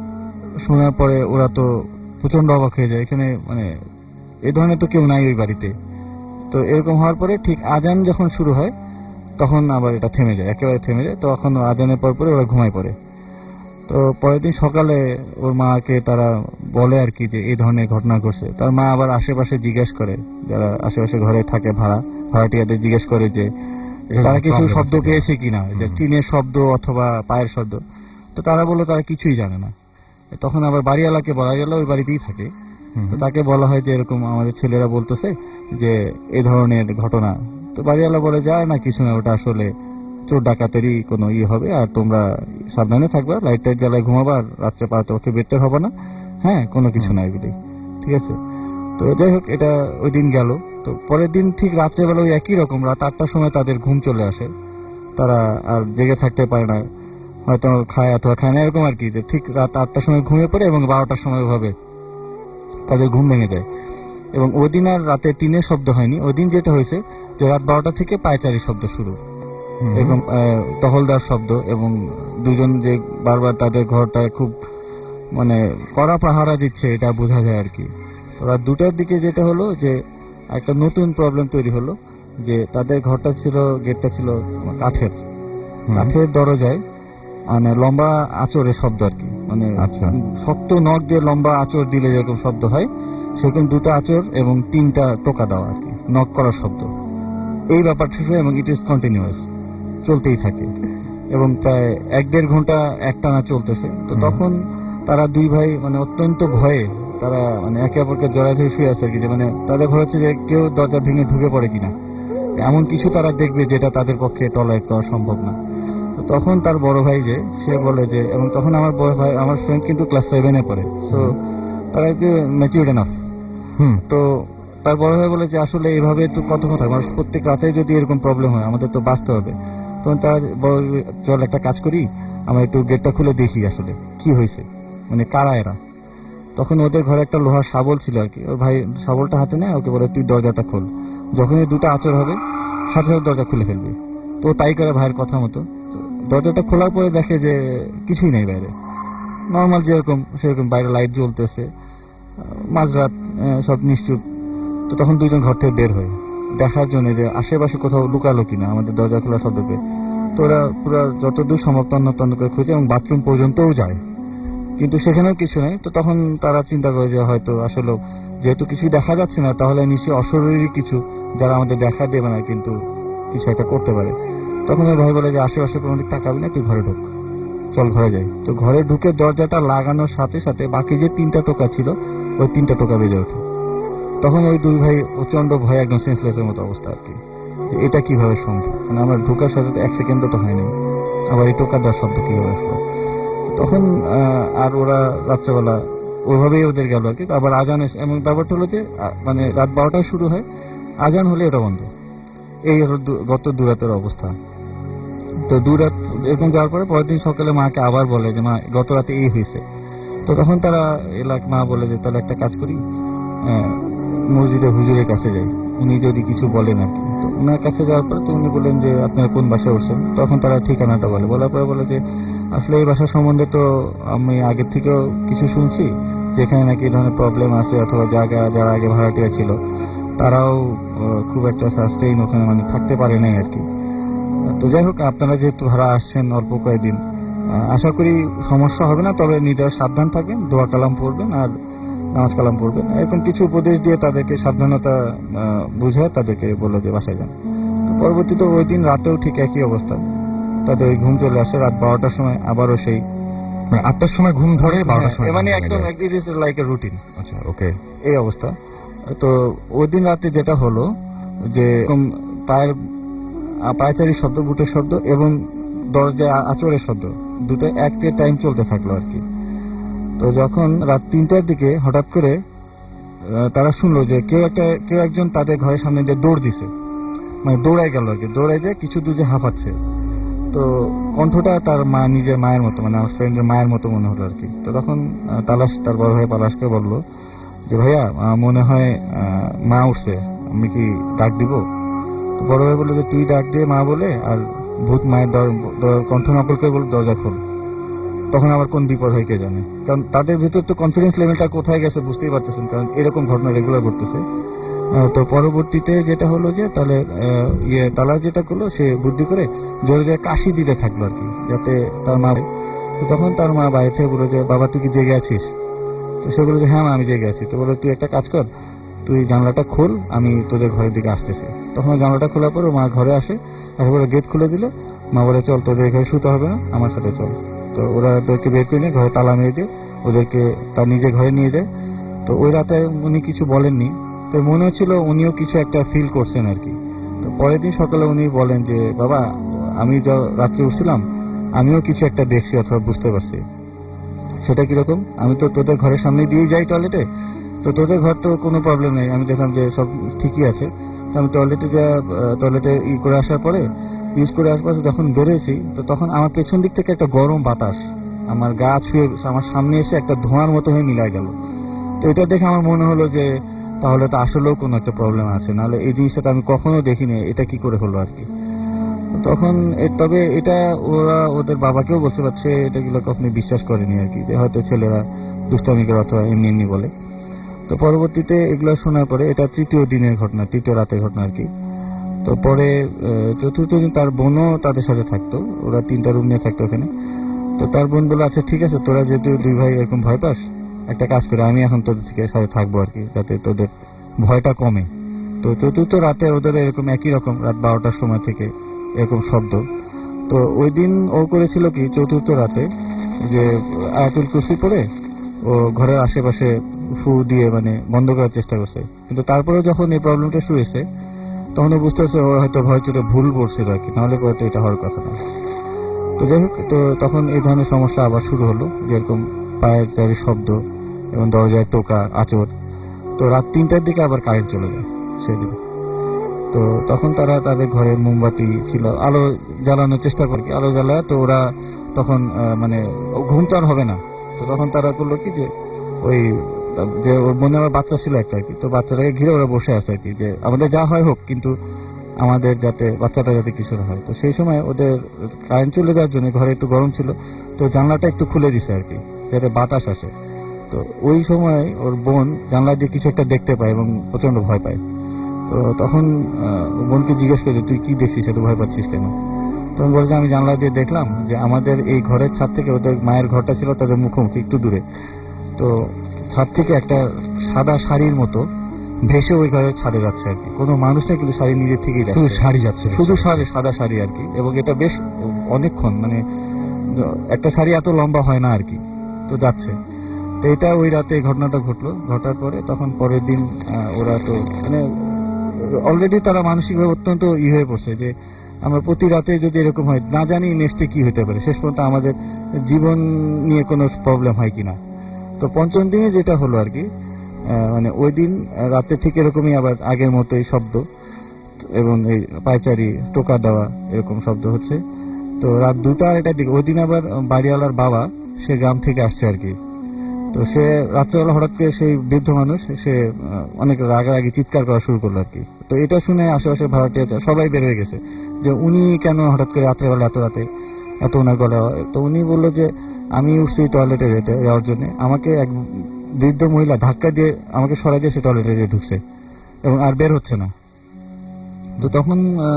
[SPEAKER 1] শোনার পরে ওরা তো প্রচন্ড অবাক হয়ে যায়, এখানে মানে এই ধরনের তো কেউ নাই ওই বাড়িতে। তো এরকম হওয়ার পরে ঠিক আজান যখন শুরু হয় তখন আবার এটা থেমে যায়, একেবারে থেমে যায়। তখন আজানের পর পরে ওরা ঘুমায় পড়ে। তো পরের দিন সকালে ওর মাকে তারা বলে আর কি যে এই ধরনের ঘটনা ঘটছে। তার মা আবার আশেপাশে জিজ্ঞেস করে, যারা আশেপাশে ঘরে থাকে ভাড়া ভাড়াটিয়াদের জিজ্ঞেস করে যে তারা কিছু শব্দ পেয়েছে কিনা, যে টিনের শব্দ অথবা পায়ের শব্দ। তো তারা বললো তারা কিছুই জানে না। তখন আবার বাড়িওয়ালাকে বলা গেল, ওই বাড়িতেই থাকে। তো তাকে বলা হয় যে এরকম আমাদের ছেলেরা বলতেছে যে এই ধরনের ঘটনা। তো বাড়িওয়ালা বলে যায় না কিছু না, ওটা আসলে চোর ডাকাতেরই কোনো ইয়ে হবে, আর তোমরা সাবধানে থাকবা, লাইট টাইট জ্বালায় ঘুমাবা, আর রাত্রে পাড়াতে ওকে বেরতে হবে না, হ্যাঁ কোনো কিছু নাই বলে। ঠিক আছে, তো যাই হোক এটা ওই দিন গেল। তো পরের দিন ঠিক রাত্রেবেলা ওই একই রকম রাত আটটার সময় তাদের ঘুম চলে আসে, তারা আর জেগে থাকতে পারে না, হয়তো খায় অথবা খায় না এরকম আর কি। যে ঠিক রাত আটটার সময় ঘুমিয়ে পড়ে এবং বারোটার সময় ভাবে তাদের ঘুম ভেঙে যায়। এবং ওই দিন আর রাতে টিনের শব্দ হয়নি, ওই দিন যেটা হয়েছে যে রাত বারোটা থেকে পায়চারি শব্দ শুরু, এরকম টহলদার শব্দ, এবং দুজন যে বারবার তাদের ঘরটায় খুব মানে কড়া পাহারা দিচ্ছে, এটা বোঝা যায় আর কি। তো রাত দুটার দিকে যেটা হলো যে একটা নতুন প্রবলেম তৈরি হলো, যে তাদের ঘরটা ছিল, গেটটা ছিল কাঠের, কাঠের দরজায় মানে লম্বা আঁচড়ের শব্দ আর কি, মানে
[SPEAKER 3] আচ্ছা।
[SPEAKER 1] শক্ত নখ দিয়ে লম্বা আঁচড় দিলে যেরকম শব্দ হয় সেরকম দুটো আঁচড় এবং তিনটা টোকা দেওয়া আর কি, নক করার শব্দ। এই ব্যাপারটা ছিল এবং ইট ইজ কন্টিনিউয়াস, চলতেই থাকে এবং প্রায় এক দেড় ঘন্টা একটানা চলতেছে। তো তখন তারা দুই ভাই মানে অত্যন্ত ভয়ে তারা মানে একে অপরকে জড়াই ধরে শুয়ে আছে আর কি, যে মানে তাদের ভয় হচ্ছে যে কেউ দরজা ভেঙে ঢুকে পড়ে কিনা, এমন কিছু তারা দেখবে যেটা তাদের পক্ষে টলারেট করা সম্ভব না। তো তখন তার বড় ভাই যে সে বলে যে, এবং তখন আমার বড় ভাই আমার ফ্রেন্ড কিন্তু ক্লাস সেভেনে পড়ে, সো তারা একটু ম্যাচিউরড এনাফ। হুম তো তার বড় ভাই বলে যে আসলে এইভাবে তো কত কথা, মানুষ প্রত্যেক রাতে যদি এরকম প্রবলেম হয় আমাদের তো বাঁচতে হবে। তখন তারা বড় চল একটা কাজ করি, আমরা একটু গেটটা খুলে দেখি আসলে কি হয়েছে, মানে কারা এরা। তখন ওদের ঘরে একটা লোহার শাবল ছিল আর কি, ওর ভাই শাবলটা হাতে নেয়, ওকে বলে তুই দরজাটা খোল, যখনই দুটো আঁচড় হবে সাথে সাথে দরজা খুলে ফেলবি। তো তাই করে ভাইয়ের কথা মতো দরজাটা খোলার পরে দেখে যে কিছুই নেই বাইরে, নর্মাল যেরকম সেরকম, বাইরে লাইট জ্বলতেছে, মাঝরাত, সব নিশ্চুপ। তো তখন দুইজন ঘর থেকে বের হয় দেখার জন্য যে আশেপাশে কোথাও লুকালো কিনা আমাদের দরজা খোলার শব্দ পেয়ে। তো ওরা পুরো যতদূর সম্ভব তন্ন তন্ন করে খুঁজে এবং বাথরুম পর্যন্তও যায়, কিন্তু সেখানেও কিছু নেই। তো তখন তারা চিন্তা করে যে হয়তো আসলে যেহেতু কিছু দেখা যাচ্ছে না, তাহলে নিশ্চয়ই অশরীরী কিছু যারা আমাদের দেখা দেবে না কিন্তু কিছু একটা করতে পারে। তখন ওই ভাই বলে যে আশেপাশে কোনো দিক তাকাবি না, তুই ঘরে ঢুক, চল ঘরে যাই। তো ঘরে ঢুকে দরজাটা লাগানোর সাথে সাথে বাকি যে তিনটা টোকা ছিল ওই তিনটা টোকা বেজে ওঠে। তখন ওই দুই ভাই প্রচন্ড ভয়, একদম সেন্সলেসের মতো অবস্থা আর কি, যে এটা কিভাবে সম্ভব, মানে আমার ঢুকার সাথে এক সেকেন্ডও তো হয়নি, আবার এই টোকা দেওয়ার শব্দ কিভাবে আসলো। তখন আর ওরা রাত্রেবেলা ওইভাবেই ওদের গেল আর কি। আবার আজান এসে, এমন ব্যাপারটা হলো যে মানে রাত বারোটায় শুরু হয়, আজান হলে এটা বন্ধ। এই হলো গত দুরাতের অবস্থা। তো দুরাত এরকম যাওয়ার পরে পরের দিন সকালে মাকে আবার বলে যে মা গত রাতে এই হয়েছে। তো তখন তারা এলাক মা বলে যে তাহলে একটা কাজ করি, মসজিদে হুজুরের কাছে যাই, উনি যদি কিছু বলেন আর কি। তো ওনার কাছে যাওয়ার পরে তো উনি বললেন যে আপনারা কোন বাসায় উঠছেন। তখন তারা ঠিকানাটা বলে, বলার পরে বলে যে আসলে এই বাসা সম্বন্ধে তো আমি আগের থেকেও কিছু শুনছি, যেখানে নাকি এই ধরনের প্রবলেম আছে, অথবা জায়গা যারা আগে ভাড়াটিয়া ছিল তারাও খুব একটা সাস্টেইন ওখানে মানে থাকতে পারে নাই আর কি। তো যাই হোক, আপনারা যেহেতু ভাড়া আসছেন অল্প কয়েকদিন, আশা করি সমস্যা হবে না, তবে নিজেরা সাবধান থাকবেন, দোয়া কালাম পড়বেন আর নামাজ কালাম পড়বেন, এরকম কিছু উপদেশ দিয়ে তাদেরকে সাবধানতা বুঝায় তাদেরকে বললো যে বাসায় যান। পরবর্তীতে ওই দিন রাতেও ঠিক একই অবস্থা, তাদের ওই ঘুম চলে আসে। রাত বারোটার সময় আবারও সেই
[SPEAKER 3] আটটার সময় ঘুম ধরে, বারোটার সময়
[SPEAKER 1] মানে একদম লাইক এ রুটিন।
[SPEAKER 3] আচ্ছা, ওকে,
[SPEAKER 1] এই অবস্থা। তো ওই দিন রাতে যেটা হলো যে পায়ের পায়চারির শব্দ, বুটের শব্দ এবং দরজায় আঁচড়ের শব্দ দুটো একটা টাইম চলতে থাকলো আর কি। তো যখন রাত তিনটার দিকে হঠাৎ করে তারা শুনলো যে কেউ একটা কেউ একজন তাদের ঘরের সামনে দিয়ে দৌড় দিছে, মানে দৌড়াই গেল আর কি, দৌড়াই যে কিছু দূর যে হাঁপাচ্ছে। তো কণ্ঠটা তার মা, নিজের মায়ের মতো, মানে আমার ফ্রেন্ডের মায়ের মতো মনে হলো আর কি। তো তখন তালাশ, তার বড় ভাই পালাশকে বললো যে ভাইয়া মনে হয় মা উঠছে, আমি কি ডাক দিব? তো বড় ভাই বললো যে তুই ডাক দিয়ে মা বলে, আর ভূত মায়ের কণ্ঠ নকল করে বলে দরজা খোল। তখন আবার কোন বিপদ হয় কে জানে, কারণ তাদের ভিতর তো কনফিডেন্স লেভেলটা কোথায় গেছে বুঝতেই পারতেছেন, কারণ এরকম ঘটনা রেগুলার ঘটতেছে। তো পরবর্তীতে যেটা হলো যে তাহলে ইয়ে তালা যেটা করলো, সে বুদ্ধি করে জোরে জোরে কাশি দিতে থাকলো আর কি, যাতে তার মা। তখন তার মা বাইরে থেকে বললো যে বাবা তুই কি জেগে আছিস? তো সে বললো যে হ্যাঁ মা আমি জেগে আছি। তো বললো তুই একটা কাজ কর, তুই জানলাটা খোল, আমি তোদের ঘরের দিকে আসতেছি। তখন জানলাটা খোলার পর মা ঘরে আসে, তারপরে গেট খুলে দিল। মা বলে চল তোদের ঘরে শুতে হবে না, আমার সাথে চল। তো ওরা ওদেরকে বের করে নিয়ে ঘরে তালা মেরে দিয়ে ওদেরকে তার নিজের ঘরে নিয়ে যায়। তো ওই রাতে উনি কিছু বলেননি, তো মনে হচ্ছিল উনিও কিছু একটা ফিল করছেন আর কি। তো পরের দিন সকালে উনি বলেন যে বাবা আমি যা রাত্রে উঠছিলাম আমিও কিছু একটা দেখছি অথবা বুঝতে পারছি। সেটা কিরকম, আমি তো তোদের ঘরের সামনে দিয়ে যাই টয়লেটে, তো তোদের ঘর তো কোনো প্রবলেম নেই, আমি দেখলাম যে সব ঠিকই আছে। তো আমি টয়লেটে যা টয়লেটে ই করে আসার পরে ইউজ করে আসার যখন বেরোয়েছি, তো তখন আমার পেছন দিক থেকে একটা গরম বাতাস আমার গা ছুঁয়ে আমার সামনে এসে একটা ধোঁয়ার মতো হয়ে মিলাই গেল। তো এটা দেখে আমার মনে হলো যে তাহলে তো আসলেও কোনো একটা প্রবলেম আছে, নাহলে এই জিনিসটা আমি কখনো দেখিনি, এটা কি করে হলো আর কি।
[SPEAKER 4] তখন তবে এটা ওরা ওদের বাবাকেও বলতে পারছে, এটাগুলো কখনোই বিশ্বাস করেনি আর কি, যে হয়তো ছেলেরা দুষ্টামি করে অথবা এমনি এমনি বলে। তো পরবর্তীতে এগুলো শোনার পরে, এটা তৃতীয় দিনের ঘটনা, তৃতীয় রাতের ঘটনা আর কি। তো পরে চতুর্থ দিন তার বোনও তাদের সাথে থাকতো, ওরা তিনটা রুম নিয়ে থাকতো ওখানে। তো তার বোন বললো, আচ্ছা ঠিক আছে, তোরা যেহেতু দুই ভাই এরকম ভয় পাস, একটা কাজ করে আমি এখন তোদের থেকে সাথে থাকবো আর কি, যাতে তোদের ভয়টা কমে। তো চতুর্থ রাতে ওদের এরকম একই রকম রাত বারোটার সময় থেকে এরকম শব্দ। তো ওই দিন ও করেছিল কি, চতুর্থ রাতে যে আয়াতুল কুরসি পড়ে ও ঘরের আশেপাশে ফু দিয়ে মানে বন্ধ করার চেষ্টা করছে, কিন্তু তারপরে যখন এই প্রবলেমটা শুরু হয়েছে তখন ও বুঝতে পারছে ও হয়তো ভয় চলে ভুল পড়ছিল আর কি, নাহলে পরে এটা হওয়ার কথা না। তো যাই হোক, তো তখন এই ধরনের সমস্যা আবার শুরু হলো, যেরকম পায়ের চারি শব্দ এবং দরজায় টোকা আচর। তো রাত তিনটার দিকে আবার কারেন্ট চলে যায় সেদিন। তো তখন তারা তাদের ঘরে মোমবাতি ছিল, আলো জ্বালানোর চেষ্টা করে, আলো জ্বালায়। তো ওরা তখন মানে ঘুম তো আর হবে না, তো তখন তারা করলো কি, যে ওই যে ওর মনে আমার বাচ্চা ছিল একটা আর কি, তো বাচ্চাটাকে ঘিরে ওরা বসে আছে আর কি, যে আমাদের যা হয় হোক, কিন্তু আমাদের যাতে বাচ্চাটা যাতে কিছু না হয়। তো সেই সময় ওদের কারেন্ট চলে যাওয়ার জন্য ঘরে একটু গরম ছিল, তো জানলাটা একটু খুলে দিছে আর কি, যাতে বাতাস আসে। তো ওই সময় ওর বোন জানলা দিয়ে কিছু একটা দেখতে পায় এবং প্রচন্ড ভয় পায়। তো তখন বোনকে জিজ্ঞেস করে, তুই কি দেখছিস, এত ভয় পাচ্ছিস কেন? তখন বলছে, আমি জানলা দিয়ে দেখলাম যে আমাদের এই ঘরের ছাদ থেকে, ওদের মায়ের ঘরটা ছিল তাদের মুখোমুখি একটু দূরে, তো ছাদ থেকে একটা সাদা শাড়ির মতো ভেসে ওই ঘরের ছাদে যাচ্ছে আর কি। কোনো মানুষ নেই, কিন্তু শাড়ি নিজের থেকেই
[SPEAKER 3] শুধু শাড়ি যাচ্ছে,
[SPEAKER 4] শুধু শাড়ি, সাদা শাড়ি আর কি। এবং এটা বেশ অনেকক্ষণ, মানে একটা শাড়ি এত লম্বা হয় না আর কি, তো যাচ্ছে। তো এটা ওই রাতে ঘটনাটা ঘটলো। ঘটার পরে তখন পরের দিন ওরা তো মানে অলরেডি তারা মানসিকভাবে অত্যন্ত ই হয়ে পড়ছে, যে আমরা প্রতি রাতে যদি এরকম হয়, না জানি নেক্সটে কি হতে পারে, শেষ পর্যন্ত আমাদের জীবন নিয়ে কোনো প্রবলেম হয় কিনা। তো পঞ্চম দিনে যেটা হলো আর কি, মানে ওই দিন রাতে ঠিক এরকমই আবার আগের মতোই শব্দ এবং এই পায়চারি টোকা দেওয়া এরকম শব্দ হচ্ছে। তো রাত দুটা আড়াইটার দিকে ওই দিন আবার বাড়িওয়ালার বাবা সে গ্রাম থেকে আসছে আর কি। তো সে রাত্রেবেলা হঠাৎ করে সেই বৃদ্ধ মানুষ সে অনেক রাগারাগি চিৎকার করা শুরু করলো আর কি। তো এটা শুনে আশেপাশে ভাড়াটিয়া সবাই বের হয়ে গেছে, যে উনি কেন হঠাৎ করে রাত্রেবেলা এত রাতে এত ওনার গলা। তো উনি বললো যে আমি উঠছি টয়লেটে যেতে যাওয়ার জন্য, আমাকে এক বৃদ্ধ মহিলা ধাক্কা দিয়ে আমাকে সরাই দিয়ে সে টয়লেটে যেয়ে ঢুকছে এবং আর বের হচ্ছে না। তো তখন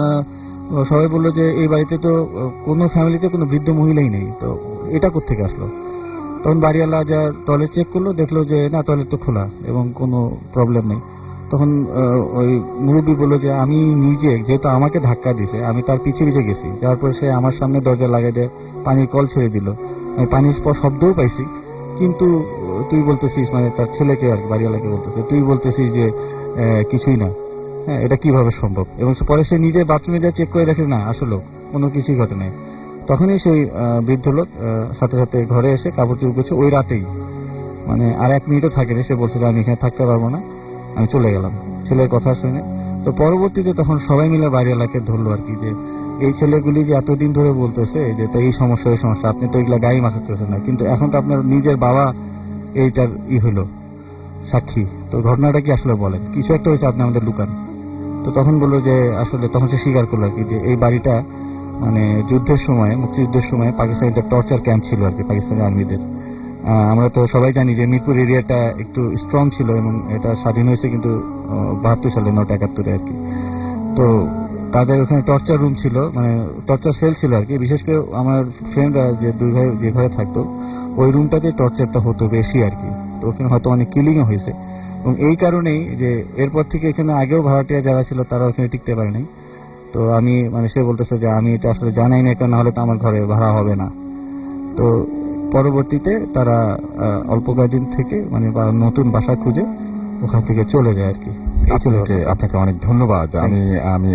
[SPEAKER 4] সবাই বললো যে এই বাড়িতে তো কোনো ফ্যামিলিতে কোনো বৃদ্ধ মহিলাই নেই, তো এটা কোত্থেকে আসলো? তখন বাড়িওয়ালা যা টয়লেট চেক করলো, দেখলো যে না, টয়লেট তো খোলা এবং কোনো প্রবলেম নেই। তখন ওই মুরব্বী বললো যে আমি নিজে, যেহেতু আমাকে ধাক্কা দিছে, আমি তার পিছে পিছে গেছি, যার পরে সে আমার সামনে দরজা লাগাই দিয়ে পানির কল ছেড়ে দিল, আমি পানির পর শব্দও পাইছি, কিন্তু তুই বলতেছিস, মানে তার ছেলেকে আর বাড়িওয়ালাকে বলতেছে, তুই বলতেছিস যে কিছুই না, হ্যাঁ এটা কিভাবে সম্ভব? এবং পরে সে নিজে বাথরুমে যা চেক করে দেখে না, আসলে কোনো কিছুই ঘটে নাই। তখনই সেই বৃদ্ধ লোক সাথে সাথে ঘরে এসে কাপড় চুপড় করছে ওই রাতেই, মানে আর এক মিনিটও থাকেনি। সে বলছিল আমি এখানে থাকতে পারবো না, আমি চলে গেলাম ছেলের কথা শুনে। তো পরবর্তীতে তখন সবাই মিলে বাড়িওয়ালাকে ধরলো আর কি, যে এই ছেলেগুলি যে এতদিন ধরে বলতেছে যে তো এই সমস্যা এই সমস্যা, আপনি তো এগুলা গায়ে মাখাতেছেন না, কিন্তু এখন তো আপনার নিজের বাবা এইটার ই হলো সাক্ষী, তো ঘটনাটা কি আসলে বলেন, কিছু একটা হয়েছে, আপনি আমাদের লুকান। তো তখন বললো যে আসলে তখন সে স্বীকার করলো আর কি, যে এই বাড়িটা মানে যুদ্ধের সময়, মুক্তিযুদ্ধের সময় পাকিস্তানিদের টর্চার ক্যাম্প ছিল আর কি, পাকিস্তানি আর্মিদের। আমরা তো সবাই জানি যে মিরপুর এরিয়াটা একটু স্ট্রং ছিল এবং এটা স্বাধীন হয়েছে কিন্তু বাহাত্তর সালে, নটা একাত্তরে আর কি। তো তাদের ওখানে টর্চার রুম ছিল, মানে টর্চার সেল ছিল আর কি। বিশেষ করে আমার ফ্রেন্ডরা যে দুই ভাই যে ঘরে থাকতো, ওই রুমটাতে টর্চারটা হতো বেশি আর কি। তো ওখানে হয়তো অনেক কিলিংও হয়েছে, এবং এই কারণেই যে এরপর থেকে এখানে আগেও ভাড়াটিয়া যারা ছিল তারা ওখানে টিকতে পারে নাই। তো আমি মানে সে বলতেছে যে আমি এটা আসলে জানাই না, এটা না হলে তো আমার ঘরে ভাড়া হবে না। তো পরবর্তীতে তারা অল্প কয়েকদিন থেকে মানে নতুন বাসা খুঁজে ওখান থেকে চলে যায় আর কি।
[SPEAKER 3] আপনাকে আপনাকে অনেক ধন্যবাদ। আমি আমি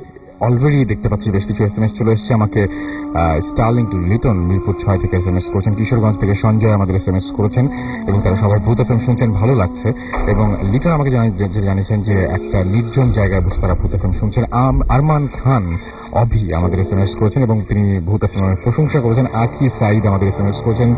[SPEAKER 3] অলরেডি দেখতে পাচ্ছি বেশ কিছু এসএমএস চলে এসেছে আমাকে। স্টার্লিং টু লিটন মিরপুর ছয় থেকে এসএমএস করেছেন, কিশোরগঞ্জ থেকে সঞ্জয় আমাদের এসএমএস করেছেন, এবং তারা সবাই ভূত এফএম শুনছেন, ভালো লাগছে। এবং লিটন আমাকে জানিয়েছেন যে একটা নির্জন জায়গায় বসে তারা ভূত এফএম শুনছেন। আরমান খান অভি আমাদের এসএমএস করেছেন এবং তিনি ভূত এফএম এর প্রশংসা করেছেন। আকি সাইদ আমাদের এসএমএস করেছেন,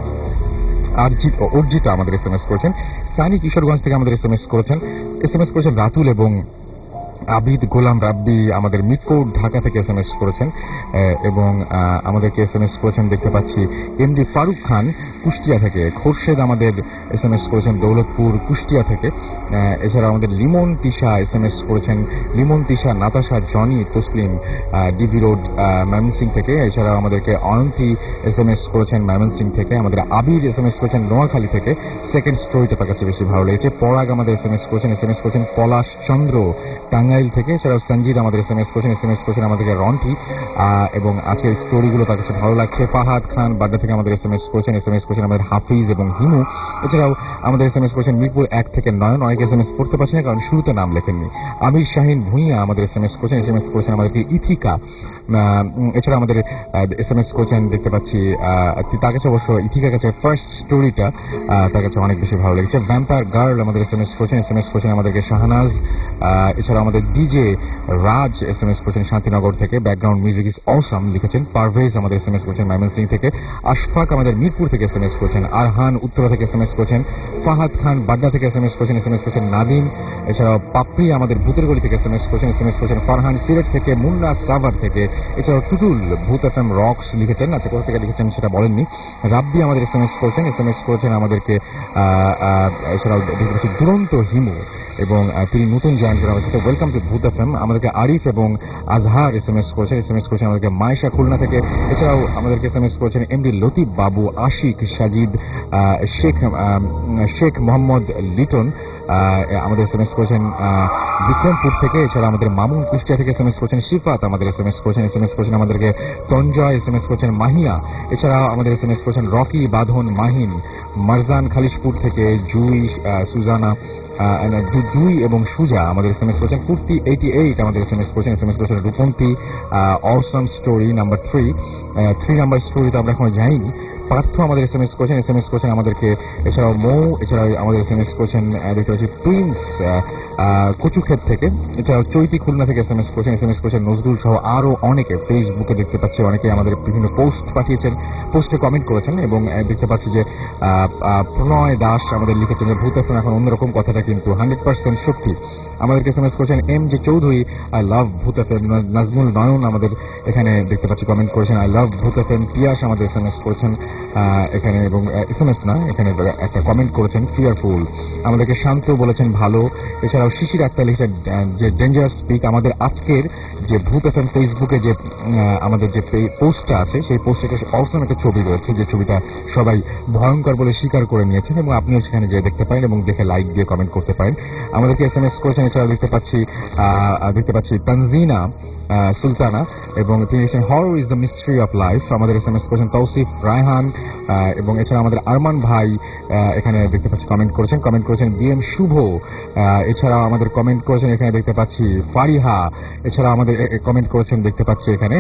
[SPEAKER 3] অর্জিত অর্জিতা আমাদের এসএমএস করেছেন, সানি কিশোরগঞ্জ থেকে আমাদের এসএমএস করেছেন, এসএমএস করেছেন রাতুল এবং আবিদ গোলাম রাব্বি আমাদের মিরপুর ঢাকা থেকে এসএমএস করেছেন এবং আমাদেরকে এসএমএস করেছেন দেখতে পাচ্ছি এমডি ফারুক খান কুষ্টিয়া থেকে। খোরশেদ আমাদের এসএমএস করেছেন দৌলতপুর কুষ্টিয়া থেকে। এছাড়া আমাদের লিমন তিশা এসএমএস করেছেন, Limon Tisha, Natasha, Johnny, Taslim DV road Mymensingh থেকে। এছাড়াও আমাদেরকে অনন্তি এসএমএস করেছেন ময়মনসিং থেকে। আমাদের আবির এসএমএস করেছেন নোয়াখালী থেকে। সেকেন্ড স্টোরিটা তার কাছে বেশি ভালো লেগেছে। পরাগ আমাদের এসএমএস করেছেন, এসএমএস করেছেন পলাশ চন্দ্র টাঙ্গাইল থেকে। এছাড়াও সঞ্জিত আমাদের এসএমএস করেছেন, এসএমএস করেছেন আমাদেরকে রন্টি এবং আজকের স্টোরিগুলো তার কাছে ভালো লাগছে। ফাহাদ খান বাড্ডা থেকে আমাদের এসএমএস করেছেন, এসএমএস করেছেন আমাদের হাফিজ এবং হিমু। এছাড়াও আমাদের এসএমএস করেছেন মিরপুর এক থেকে নয়ন, অনেকে এসএমএস করতে পারছে না কারণ শুরুতে নাম লেখেননি। আমির শাহিন ভুঁইয়া আমাদের এসএমএস করেছেন, এসএমএস করেছেন আমাদেরকে ইথিকা। এছাড়া আমাদের এসএমএস করেছেন দেখতে পাচ্ছি তার কাছে অবশ্য ইথিকার কাছে ফার্স্ট স্টোরিটা তার কাছে অনেক বেশি ভালো লেগেছে। ভ্যাম্পায়ার গার্ল আমাদের এসএমএস করেছেন, এসএমএস করেছেন আমাদেরকে শাহনাজ। এছাড়া আমাদের ডিজে রাজ এসএমএস করেছেন শান্তিনগর থেকে, ব্যাকগ্রাউন্ড মিউজিক ইজ অসাম লিখেছেন। পারভেজ আমাদের এসএমএস করেছেন ময়মনসিং থেকে। আশফাক আমাদের মিরপুর থেকে এসএমএস করেছেন। আরহান উত্তরা থেকে এসএমএস করেছেন। ফাহাদ খান বাড্ডা থেকে এসএমএস করেছেন, এসএমএস করেছেন নাদিম। এছাড়াও পাপড়ি আমাদের ভূতেরগড়ি থেকে এসএমএস করেছেন, এসএমএস করেছেন ফারহান সিলেট থেকে। মুন্না সাভার থেকে। এছাড়াও টুটুল ভূত এফএম রক্স লিখেছেন, আচ্ছা কোথা থেকে লিখেছেন সেটা বলেননি। রাব্বি আমাদের এসএমএস করেছেন, এসএমএস করেছেন আমাদেরকে। এছাড়াও দেখতে পাচ্ছি দুরন্ত হিমু এবং তিনি নতুন জয়েন করেন আমাদের সাথে। Welcome to Bhoot FM. আমাদেরকে আরিফ এবং আজহার এসএমএস করেছেন, এসএমএস করেছেন আমাদেরকে মায়েশা খুলনা থেকে। এছাড়াও আমাদেরকে এসএমএস করেছেন এমডি লতিফ বাবু, আশিক, সাজিদ, শেখ শেখ মোহাম্মদ লিটন আমাদের এসএমএস করেছেন বিক্রমপুর থেকে। এছাড়া আমাদের মামুন কুষ্টিয়া থেকে এসএমএস করেছেন। শিফাত আমাদের এসএমএস করেছেন, এসএমএস করেছেন আমাদেরকে তঞ্জয়, এসএমএস করেছেন মাহিয়া। এছাড়া আমাদের এসএমএস করেছেন রকি, বাঁধন, মাহিন, মারজান খালিশপুর থেকে, জুই, সুজানা, জুই এবং সুজা আমাদের এসএমএস করেছেন। ফুর্তি এইটি এইট আমাদের এসএমএস করেছেন, এসএমএস করেছেন Rupanti. Awesome story number three three number স্টোরিতে আমরা এখন যাইনি। পার্থ আমাদের এসএমএস করেছেন, এসএমএস করেছেন আমাদেরকে। এছাড়াও মৌ, এছাড়াও আমাদের এসএমএস করেছেন দেখতে পাচ্ছি প্রিন্স কচুক্ষেত থেকে। এছাড়াও চৈতি খুলনা থেকে এসএমএস করেছেন, এসএমএস করেছেন নজরুল সহ আরো অনেকে। ফেসবুকে দেখতে পাচ্ছি অনেকে আমাদের বিভিন্ন পোস্ট পাঠিয়েছেন, পোস্টে কমেন্ট করেছেন এবং দেখতে পাচ্ছি যে প্রণয় দাস আমাদের লিখেছেন যে ভূত এফএম এখন অন্যরকম, কথাটা কিন্তু হান্ড্রেড পার্সেন্ট সত্যি। আমাদেরকে এসএমএস করেছেন M J Chowdhury, I love Bhoot FM. Nazmul নয়ন আমাদের এখানে দেখতে পাচ্ছি কমেন্ট করেছেন আই লাভ ভূত এফএম। পিয়াস আমাদের এসএমএস করেছেন এখানে এবং এসএমএস না এখানে একটা কমেন্ট করেছেন ফিয়ারফুল। আমাদেরকে শান্ত বলেছেন ভালো। এছাড়াও শিশির আক্তার লিখেছেন যে ডেঞ্জারাস স্পিক। আমাদের আজকের যে ভূত এফএম ফেসবুকে যে আমাদের যে পোস্টটা আছে সেই পোস্টে অবশ্যই একটা ছবি রয়েছে, যে ছবিটা সবাই ভয়ঙ্কর বলে স্বীকার করে নিয়েছেন এবং আপনিও সেখানে যে দেখতে পারেন এবং দেখে লাইক দিয়ে কমেন্ট করতে পারেন। আমাদেরকে এসএমএস করেছেন। এছাড়াও দেখতে পাচ্ছি দেখতে পাচ্ছি তানজিনা সুলতানা এবং তিনি লিখেছেন how is the mystery of life. আমাদের এসএমএস করেছেন তৌসিফ রায়হান এবং এছাড়া আমাদের আরমান ভাই এখানে দেখতে পাচ্ছি কমেন্ট করেছেন, কমেন্ট করেছেন বি এম শুভ। এছাড়াও আমাদের কমেন্ট করেছেন এখানে দেখতে পাচ্ছি ফারিহা। এছাড়া আমাদের কমেন্ট করেছেন দেখতে পাচ্ছি এখানে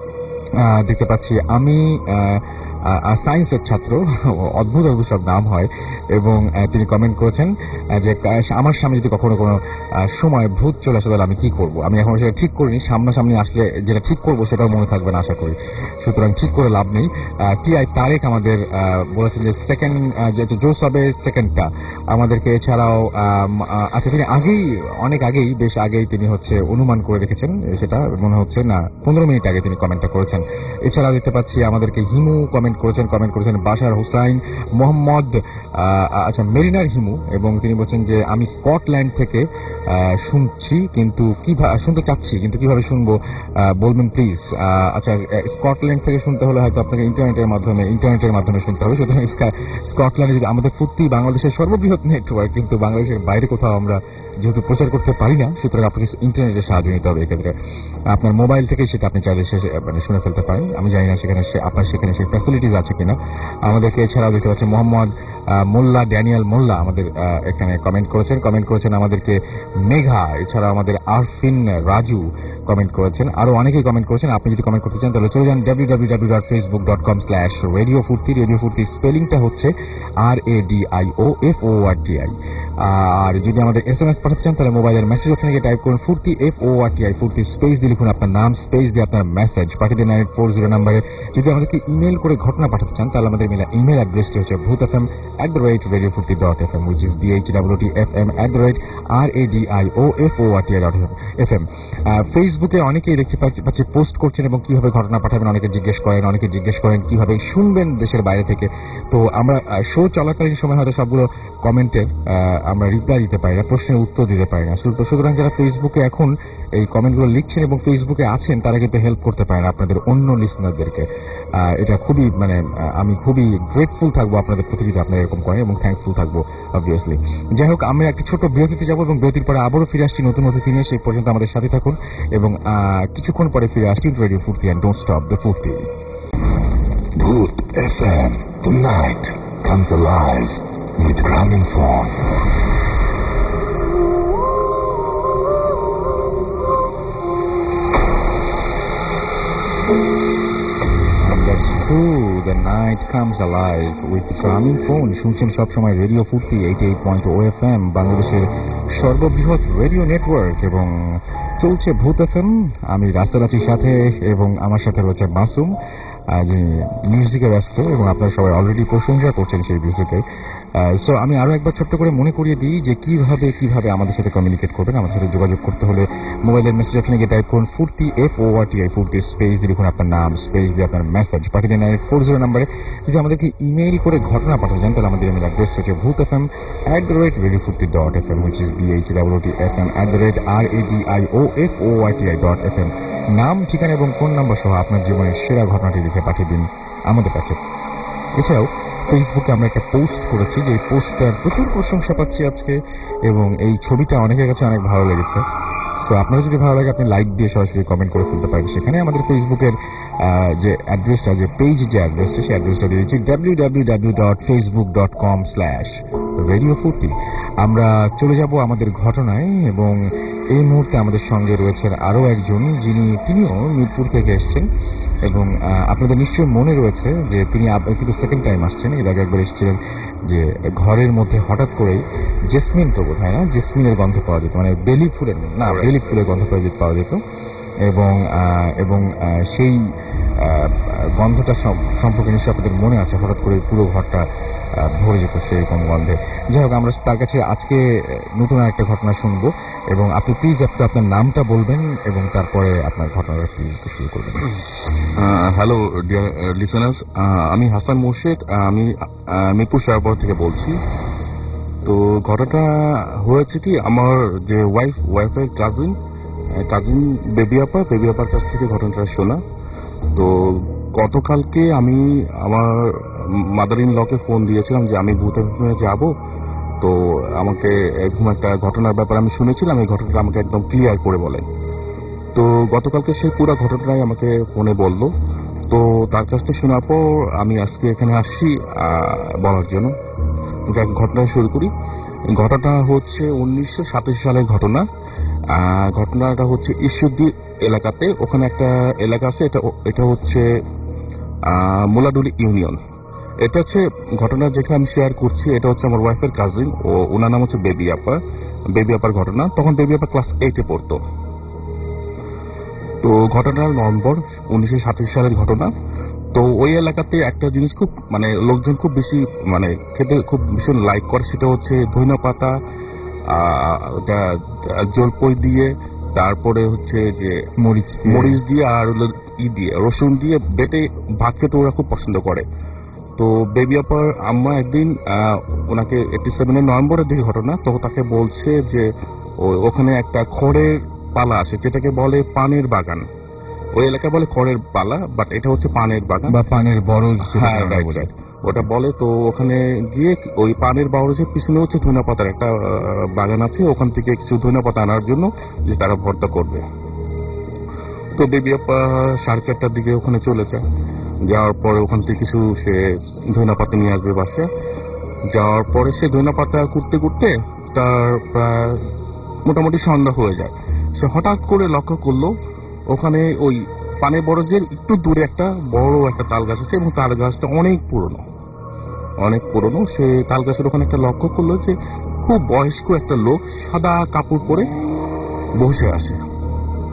[SPEAKER 3] দেখতে পাচ্ছি আমি সায়েন্সের ছাত্র, অদ্ভুত অদ্ভুত সব নাম হয় এবং তিনি কমেন্ট করেছেন যে আমার সামনে যদি কখনো কোনো সময় ভূত চলে আসে তাহলে আমি কি করব। আমি এখন সেটা ঠিক করিনি, সামনাসামনি আসলে যেটা ঠিক করবো সেটাও মনে থাকবে না আশা করি, সুতরাং ঠিক করে লাভ নেই। টি আই তারেক আমাদের বলেছেন যে সেকেন্ড যেহেতু জোস হবে সেকেন্ডটা আমাদেরকে। এছাড়াও আচ্ছা তিনি আগেই অনেক আগেই বেশ আগেই তিনি হচ্ছে অনুমান করে রেখেছেন, সেটা মনে হচ্ছে না পনেরো মিনিট আগে তিনি কমেন্টটা করেছেন। এছাড়াও দেখতে পাচ্ছি আমাদেরকে হিমু কমেন্ট করেছেন, কমেন্ট করেছেন বাশার হোসাইন মোহাম্মদ, আচ্ছা মেরিনার হিমু এবং তিনি বলছেন যে আমি স্কটল্যান্ড থেকে শুনছি কিন্তু কিভাবে শুনতে চাচ্ছি কিন্তু কিভাবে শুনবো বলবেন প্লিজ। আচ্ছা স্কটল্যান্ড থেকে শুনতে হলে হয়তো আপনাকে ইন্টারনেটের মাধ্যমে ইন্টারনেটের মাধ্যমে শুনতে হবে। সুতরাং স্কটল্যান্ডে যদি আমাদের ফুর্তি বাংলাদেশের সর্ববৃহৎ নেটওয়ার্ক, কিন্তু বাংলাদেশের বাইরে কোথাও আমরা যেহেতু প্রচার করতে পারি না, সুতরাং আপনাকে ইন্টারনেটের সাহায্য নিতে হবে। এক্ষেত্রে আপনার মোবাইল থেকে সেটা আপনি চাইলে মানে শুনে ফেলতে পারেন। আমি জানি না সেখানে আপনার সেখানে সেই ফ্যাসিলিটিস আছে কিনা। আমাদেরকে এছাড়াও দেখতে পাচ্ছি মোহাম্মদ মোল্লা ড্যানিয়েল মোল্লা আমাদের এখানে কমেন্ট করেছেন, কমেন্ট করেছেন আমাদেরকে মেঘা। এছাড়া আমাদের আরফিন রাজু কমেন্ট করেছেন, আরো অনেকেই কমেন্ট করেছেন। আপনি যদি কমেন্ট করতে চান তাহলে চলে যান W W W dot Facebook dot com slash radio Foorti. Radio Foorti স্পেলিংটা হচ্ছে R A D I O F O R T I. আর যদি আমাদের এস এম এস পাঠাতে চান তাহলে মোবাইলের মেসেজ অপশনে গিয়ে টাইপ করুন Foorti F O R T I, Foorti space দিয়ে লিখুন আপনার নাম, স্পেস দিয়ে আপনার মেসেজ পাঠিয়ে দিন নাইন ফোর জিরো নাম্বারে। যদি আমাদেরকে ইমেল করে ঘটনা পাঠাতে চান তাহলে আমাদের ইমেল অ্যাড্রেসটি হচ্ছে Bhoot F M at the rate radio ফুর্তি dot F M, which is B H W T F M at the rate R A D I O F O R T I dot F M. ফেসবুকে অনেকেই দেখতে পাচ্ছি পোস্ট করছেন এবং কিভাবে ঘটনা পাঠাবেন অনেকে জিজ্ঞেস করেন, অনেকে জিজ্ঞেস করেন কিভাবে শুনবেন দেশের বাইরে থেকে। তো আমরা শো চলাকালীন সময় হয়তো সবগুলো কমেন্টের আমরা রিপ্লাই দিতে পারি না, প্রশ্নের উত্তর দিতে পারি না। তো সুতরাং যারা ফেসবুকে এখন এই কমেন্টগুলো লিখছেন এবং ফেসবুকে আছেন তারা কিন্তু হেল্প করতে পারেন আপনাদের অন্য লিসনারদেরকে। এটা খুবই মানে আমি খুবই গ্রেটফুল থাকবো আপনাদের প্রতি যদি আপনারা এরকম করেন, এবং থ্যাঙ্কফুল থাকবো অবভিয়াসলি। যাই হোক, আমরা একটা ছোট বিরতিতে যাবো এবং বিরতির পরে আবারও ফিরে আসছি নতুন অতিথি নিয়ে। সেই পর্যন্ত আমাদের সাথে থাকুন এবং কিছুক্ষণ পরে ফিরে আসছি radio Foorti and don't stop the Foorti.
[SPEAKER 5] Bhoot F M, the night comes alive with Gramophone.
[SPEAKER 3] That's true, the night comes alive with Gramophone. শুনছেন সবসময় radio Foorti eighty eight point O F M, বাংলাদেশের সর্ববৃহৎ রেডিও নেটওয়ার্ক, এবং চলছে ভূত এফ এম। আমি রাসেল আছি সাথে, এবং আমার সাথে রয়েছে মাসুম, যিনি মিউজিকে ব্যস্ত এবং আপনারা সবাই অলরেডি প্রশংসা করছেন সেই মিউজিকে। সো আমি আরো একবার ছোট্ট করে মনে করিয়ে দিই যে কিভাবে কিভাবে আমাদের সাথে কমিউনিকেট করবেন। আমাদের সাথে যোগাযোগ করতে হলে মোবাইলের মেসেজ অপশনে গিয়ে টাইপ করুন Foorti F O R T I Foorti, space দিয়ে লিখুন আপনার নাম, স্পেস দিয়ে আপনার মেসেজ পাঠিয়ে দিন নাইন এইট ফোর জিরো নাম্বারে। যদি আমাদেরকে ইমেইল করে ঘটনা পাঠাতে চান তাহলে আমাদের ইমেল অ্যাড্রেস হচ্ছে Bhoot F M at the rate radio ফুর্তি dot F M, which is B H W T F M at the rate R A D I O F O R T I dot F M. নাম, ঠিকানা এবং ফোন নাম্বার সহ আপনার জীবনের সেরা ঘটনাটি লিখে পাঠিয়ে দিন আমাদের কাছে। এছাড়াও ফেসবুকে আমরা একটা পোস্ট করেছি, যে পোস্টটার প্রচুর প্রশংসা পাচ্ছি আজকে, এবং এই ছবিটা অনেকের কাছে অনেক ভালো লেগেছে। সো আপনারা যদি ভালো লাগে আপনি লাইক দিয়ে সরাসরি কমেন্ট করে ফেলতে পারেন। সেখানে আমাদের ফেসবুকের যে অ্যাড্রেসটা, যে পেজ যে অ্যাড্রেসটা, সেই অ্যাড্রেসটা দিয়ে দিচ্ছি W W W dot Facebook dot com slash radio Foorti. আমরা চলে যাব আমাদের ঘটনায়, এবং এই মুহূর্তে আমাদের সঙ্গে রয়েছেন আরো একজন, যিনি তিনিও মিরপুর থেকে এসছেন, এবং আপনাদের নিশ্চয়ই মনে রয়েছে যে তিনি কিন্তু সেকেন্ড টাইম আসছেন। এর আগে একবার এসেছিলেন যে ঘরের মধ্যে হঠাৎ করেই জেসমিন, তো বোধ হয় না, জেসমিনের গন্ধ পাওয়া যেত, মানে বেলি ফুলের না বেলি ফুলের গন্ধ পাওয়া যেত, এবং এবং সেই গন্ধটা সম্পর্কে নিশ্চয়ই আপনাদের মনে আছে, হঠাৎ করে পুরো ঘরটা ভরে যেত সেরকম গন্ধে। যাই হোক, আমরা তার কাছে আজকে নতুন একটা ঘটনা শুনবো, এবং আপনি প্লিজ একটু আপনার নামটা বলবেন এবং তারপরে আপনার ঘটনাটা প্লিজ শুরু করবেন।
[SPEAKER 6] হ্যালো ডিয়ার লিসেনার্স, আমি হাসান মুর্শেদ, আমি মিরপুর শেরপুর থেকে বলছি। তো ঘটনাটা হয়েছে কি, আমার যে ওয়াইফ ওয়াইফের কাজিন কাজিন বেবি আপা বেবি আপার কাছ থেকে ঘটনাটা শোনা। তো গতকালকে আমি আমার মাদার ইন লকে ফোন দিয়েছিলাম যে আমি ভূত এফএমে যাব, তো আমাকে এরকম একটা ঘটনার ব্যাপারে আমি শুনেছিলাম, এই ঘটনাটা আমাকে একদম ক্লিয়ার করে বলেন। তো গতকালকে সেই পুরো ঘটনাটাই আমাকে ফোনে বলল। তো তার কাছ থেকে শোনার পর আমি আজকে এখানে আসছি বলার জন্য। যাক, ঘটনা শুরু করি। ঘটনাটা হচ্ছে উনিশশো সাতাশি সালের ঘটনা। ঘটনাটা হচ্ছে ঈশ্বরদী এলাকাতে, ওখানে একটা এলাকা আছে, এটা এটা হচ্ছে মোলাডুলি ইউনিয়ন। এটা হচ্ছে ঘটনা যেখানে আমি শেয়ার করছি, এটা হচ্ছে আমার ওয়াইফের কাজিন, ও ওনার নাম হচ্ছে বেবি আপা বেবি আপার ঘটনা। তখন বেবি আপা ক্লাস এইটে পড়তো। তো ঘটনার নম্বর উনিশশো সাতাশি সালের ঘটনা। তো ওই এলাকাতে একটা জিনিস খুব মানে লোকজন খুব বেশি মানে খেতে খুব ভীষণ লাইক করে, সেটা হচ্ছে ধইনা পাতা, ওটা জলপই দিয়ে, তারপরে হচ্ছে যে মরিচ মরিচ দিয়ে আর ই দিয়ে রসুন দিয়ে বেটে ভাত খেতে ওরা খুব পছন্দ করে। তো বেবি আপার আম্মা একদিন ওনাকে এইটি সেভেনের নভেম্বরের দিকে ঘটনা, তো তাকে বলছে যে ওখানে একটা খড়ের পালা আছে, যেটাকে বলে পানের বাগান। ওই এলাকা বলে খড়ের পালা, বাট এটা হচ্ছে পানের বাগান
[SPEAKER 3] বা পানের বরজ,
[SPEAKER 6] ওটা বলে। তো ওখানে গিয়ে ওই পানের বরজের পিছনে হচ্ছে ধনিয়া পাতার একটা বাগান আছে, ওখান থেকে কিছু ধনিয়া পাতা আনার জন্য যে তারা ভর্তা করবে। তো বেবি আপা সাড়ে চারটার দিকে ওখানে চলে যায়। যাওয়ার পরে ওখান থেকে কিছু সে ধনিয়া পাতা নিয়ে আসবে বাসায়। যাওয়ার পরে সে ধনিয়া পাতা কুটতে কুটতে তার প্রায় মোটামুটি সন্ধ্যা হয়ে যায়। সে হঠাৎ করে লক্ষ্য করলো ওখানে ওই পানের বরজের একটু দূরে একটা বড় একটা তাল গাছ আছে, এবং তাল গাছটা অনেক পুরনো অনেক পুরনো সে তাল গাছের ওখানে একটা লক্ষ্য করলো যে খুব বয়স্ক একটা লোক সাদা কাপড় পরে বসে আছে।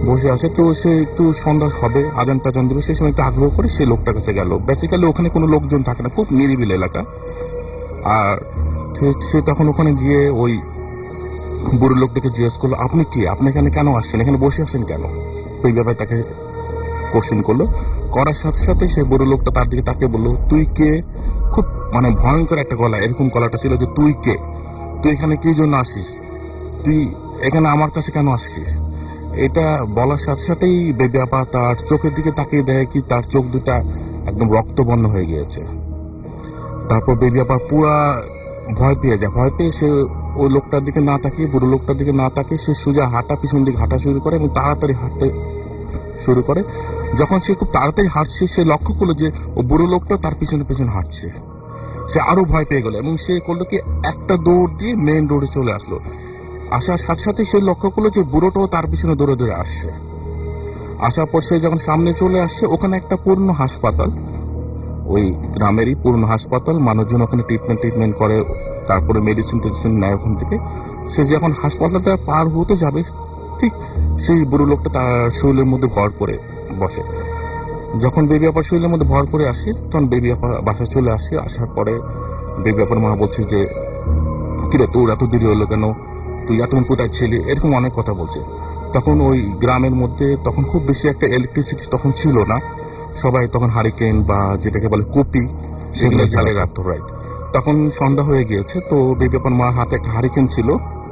[SPEAKER 6] বসে আছে। তো সে একটু সন্ধ্যা হবে, আজান টাজান দেবে, সেই সময় একটু আগ্রহ করে সে লোকটার কাছে গেল। বেসিক্যালি ওখানে কোনো লোকজন থাকে না, খুব নিরিবিল এলাকা। আর সে তখন ওখানে গিয়ে ওই বুড়ো লোকটাকে জিজ্ঞেস করলো, আপনি কি, আপনি এখানে কেন আসছেন, এখানে বসে আসেন কেন? ওই ব্যাপারে তাকে কোশ্চেন করলো। করার সাথে সাথে সে বুড়ো লোকটা তার দিকে তাকে বললো, তুই কে? খুব মানে ভয়ঙ্কর একটা গলা, এরকম গলাটা ছিল যে তুই কে, তুই এখানে কি জন্য আসিস, তুই এখানে আমার কাছে কেন আসছিস? এটা বলার সাথে সাথেই বেবি আপা তার চোখের দিকে তাকিয়ে দেখে কি তার চোখ দুটা একদম রক্তবর্ণ হয়ে গিয়েছে। তারপর বেবি আপা পুরা ভয় পেয়ে যায়। ভয় পেয়ে সে ওই লোকটার দিকে না তাকিয়ে, বুড়ো লোকটার দিকে না তাকিয়ে সে সোজা হাঁটা, পিছন দিকে হাঁটা শুরু করে এবং তাড়াতাড়ি হাঁটতে শুরু করে। যখন সে খুব তাড়াতাড়ি হাঁটছে, সে লক্ষ্য করলো যে ও বুড়ো লোকটা তার পিছনে পিছনে হাঁটছে। সে আরো ভয় পেয়ে গেল এবং সে করলো কি একটা দৌড় দিয়ে মেইন রোডে চলে আসলো। আসার সাথে সাথে সে লক্ষ্য করলো যে বুড়োটাও তার পিছনে দৌড়ে দৌড়ে আসছে। আসার পর সে যখন সামনে চলে আসছে, ওখানে একটা পুরনো হাসপাতাল, ওই গ্রামেরই পুরনো হাসপাতাল, মানুষজন ওখানে ট্রিটমেন্ট ট্রিটমেন্ট করে, তারপরে মেডিসিন টেডিসিন নেয় ওখান থেকে। সে যখন হাসপাতালটা পার হতে যাবে, ঠিক সেই বুড়ো লোকটা তার শরীরের মধ্যে ভর করে বসে। যখন বেবি আপার শরীরের মধ্যে ভর করে আসে, তখন বেবি আপা বাসায় চলে আসে। আসার পরে বেবি আপার মা বলছে যে, কিরে তোর এত দেরি হলো কেন, তুই এতক্ষণ কোথায় ছিলি, এরকম অনেক কথা বলছে। তখন ওই গ্রামের মধ্যে তখন খুব বেশি একটা ইলেকট্রিসিটি তখন ছিল না, সবাই তখন হারিকেন বা যেটাকে বলে কপি সেগুলো জ্বালে রাখতো। রাইট, তখন সন্ধ্যা হয়ে গিয়েছে। তো বেবি আপার মা হাতে একটা হারিকেন ছিল।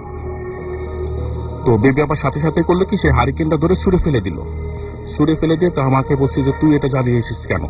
[SPEAKER 6] তো বেবি আপার সাথে সাথে করলো কি, সে হারিকেনটা ধরে ছুঁড়ে ফেলে দিল। ছুঁড়ে ফেলে দিয়ে তার মাকে বলছে যে তুই এটা জ্বালিয়েছিস কেন,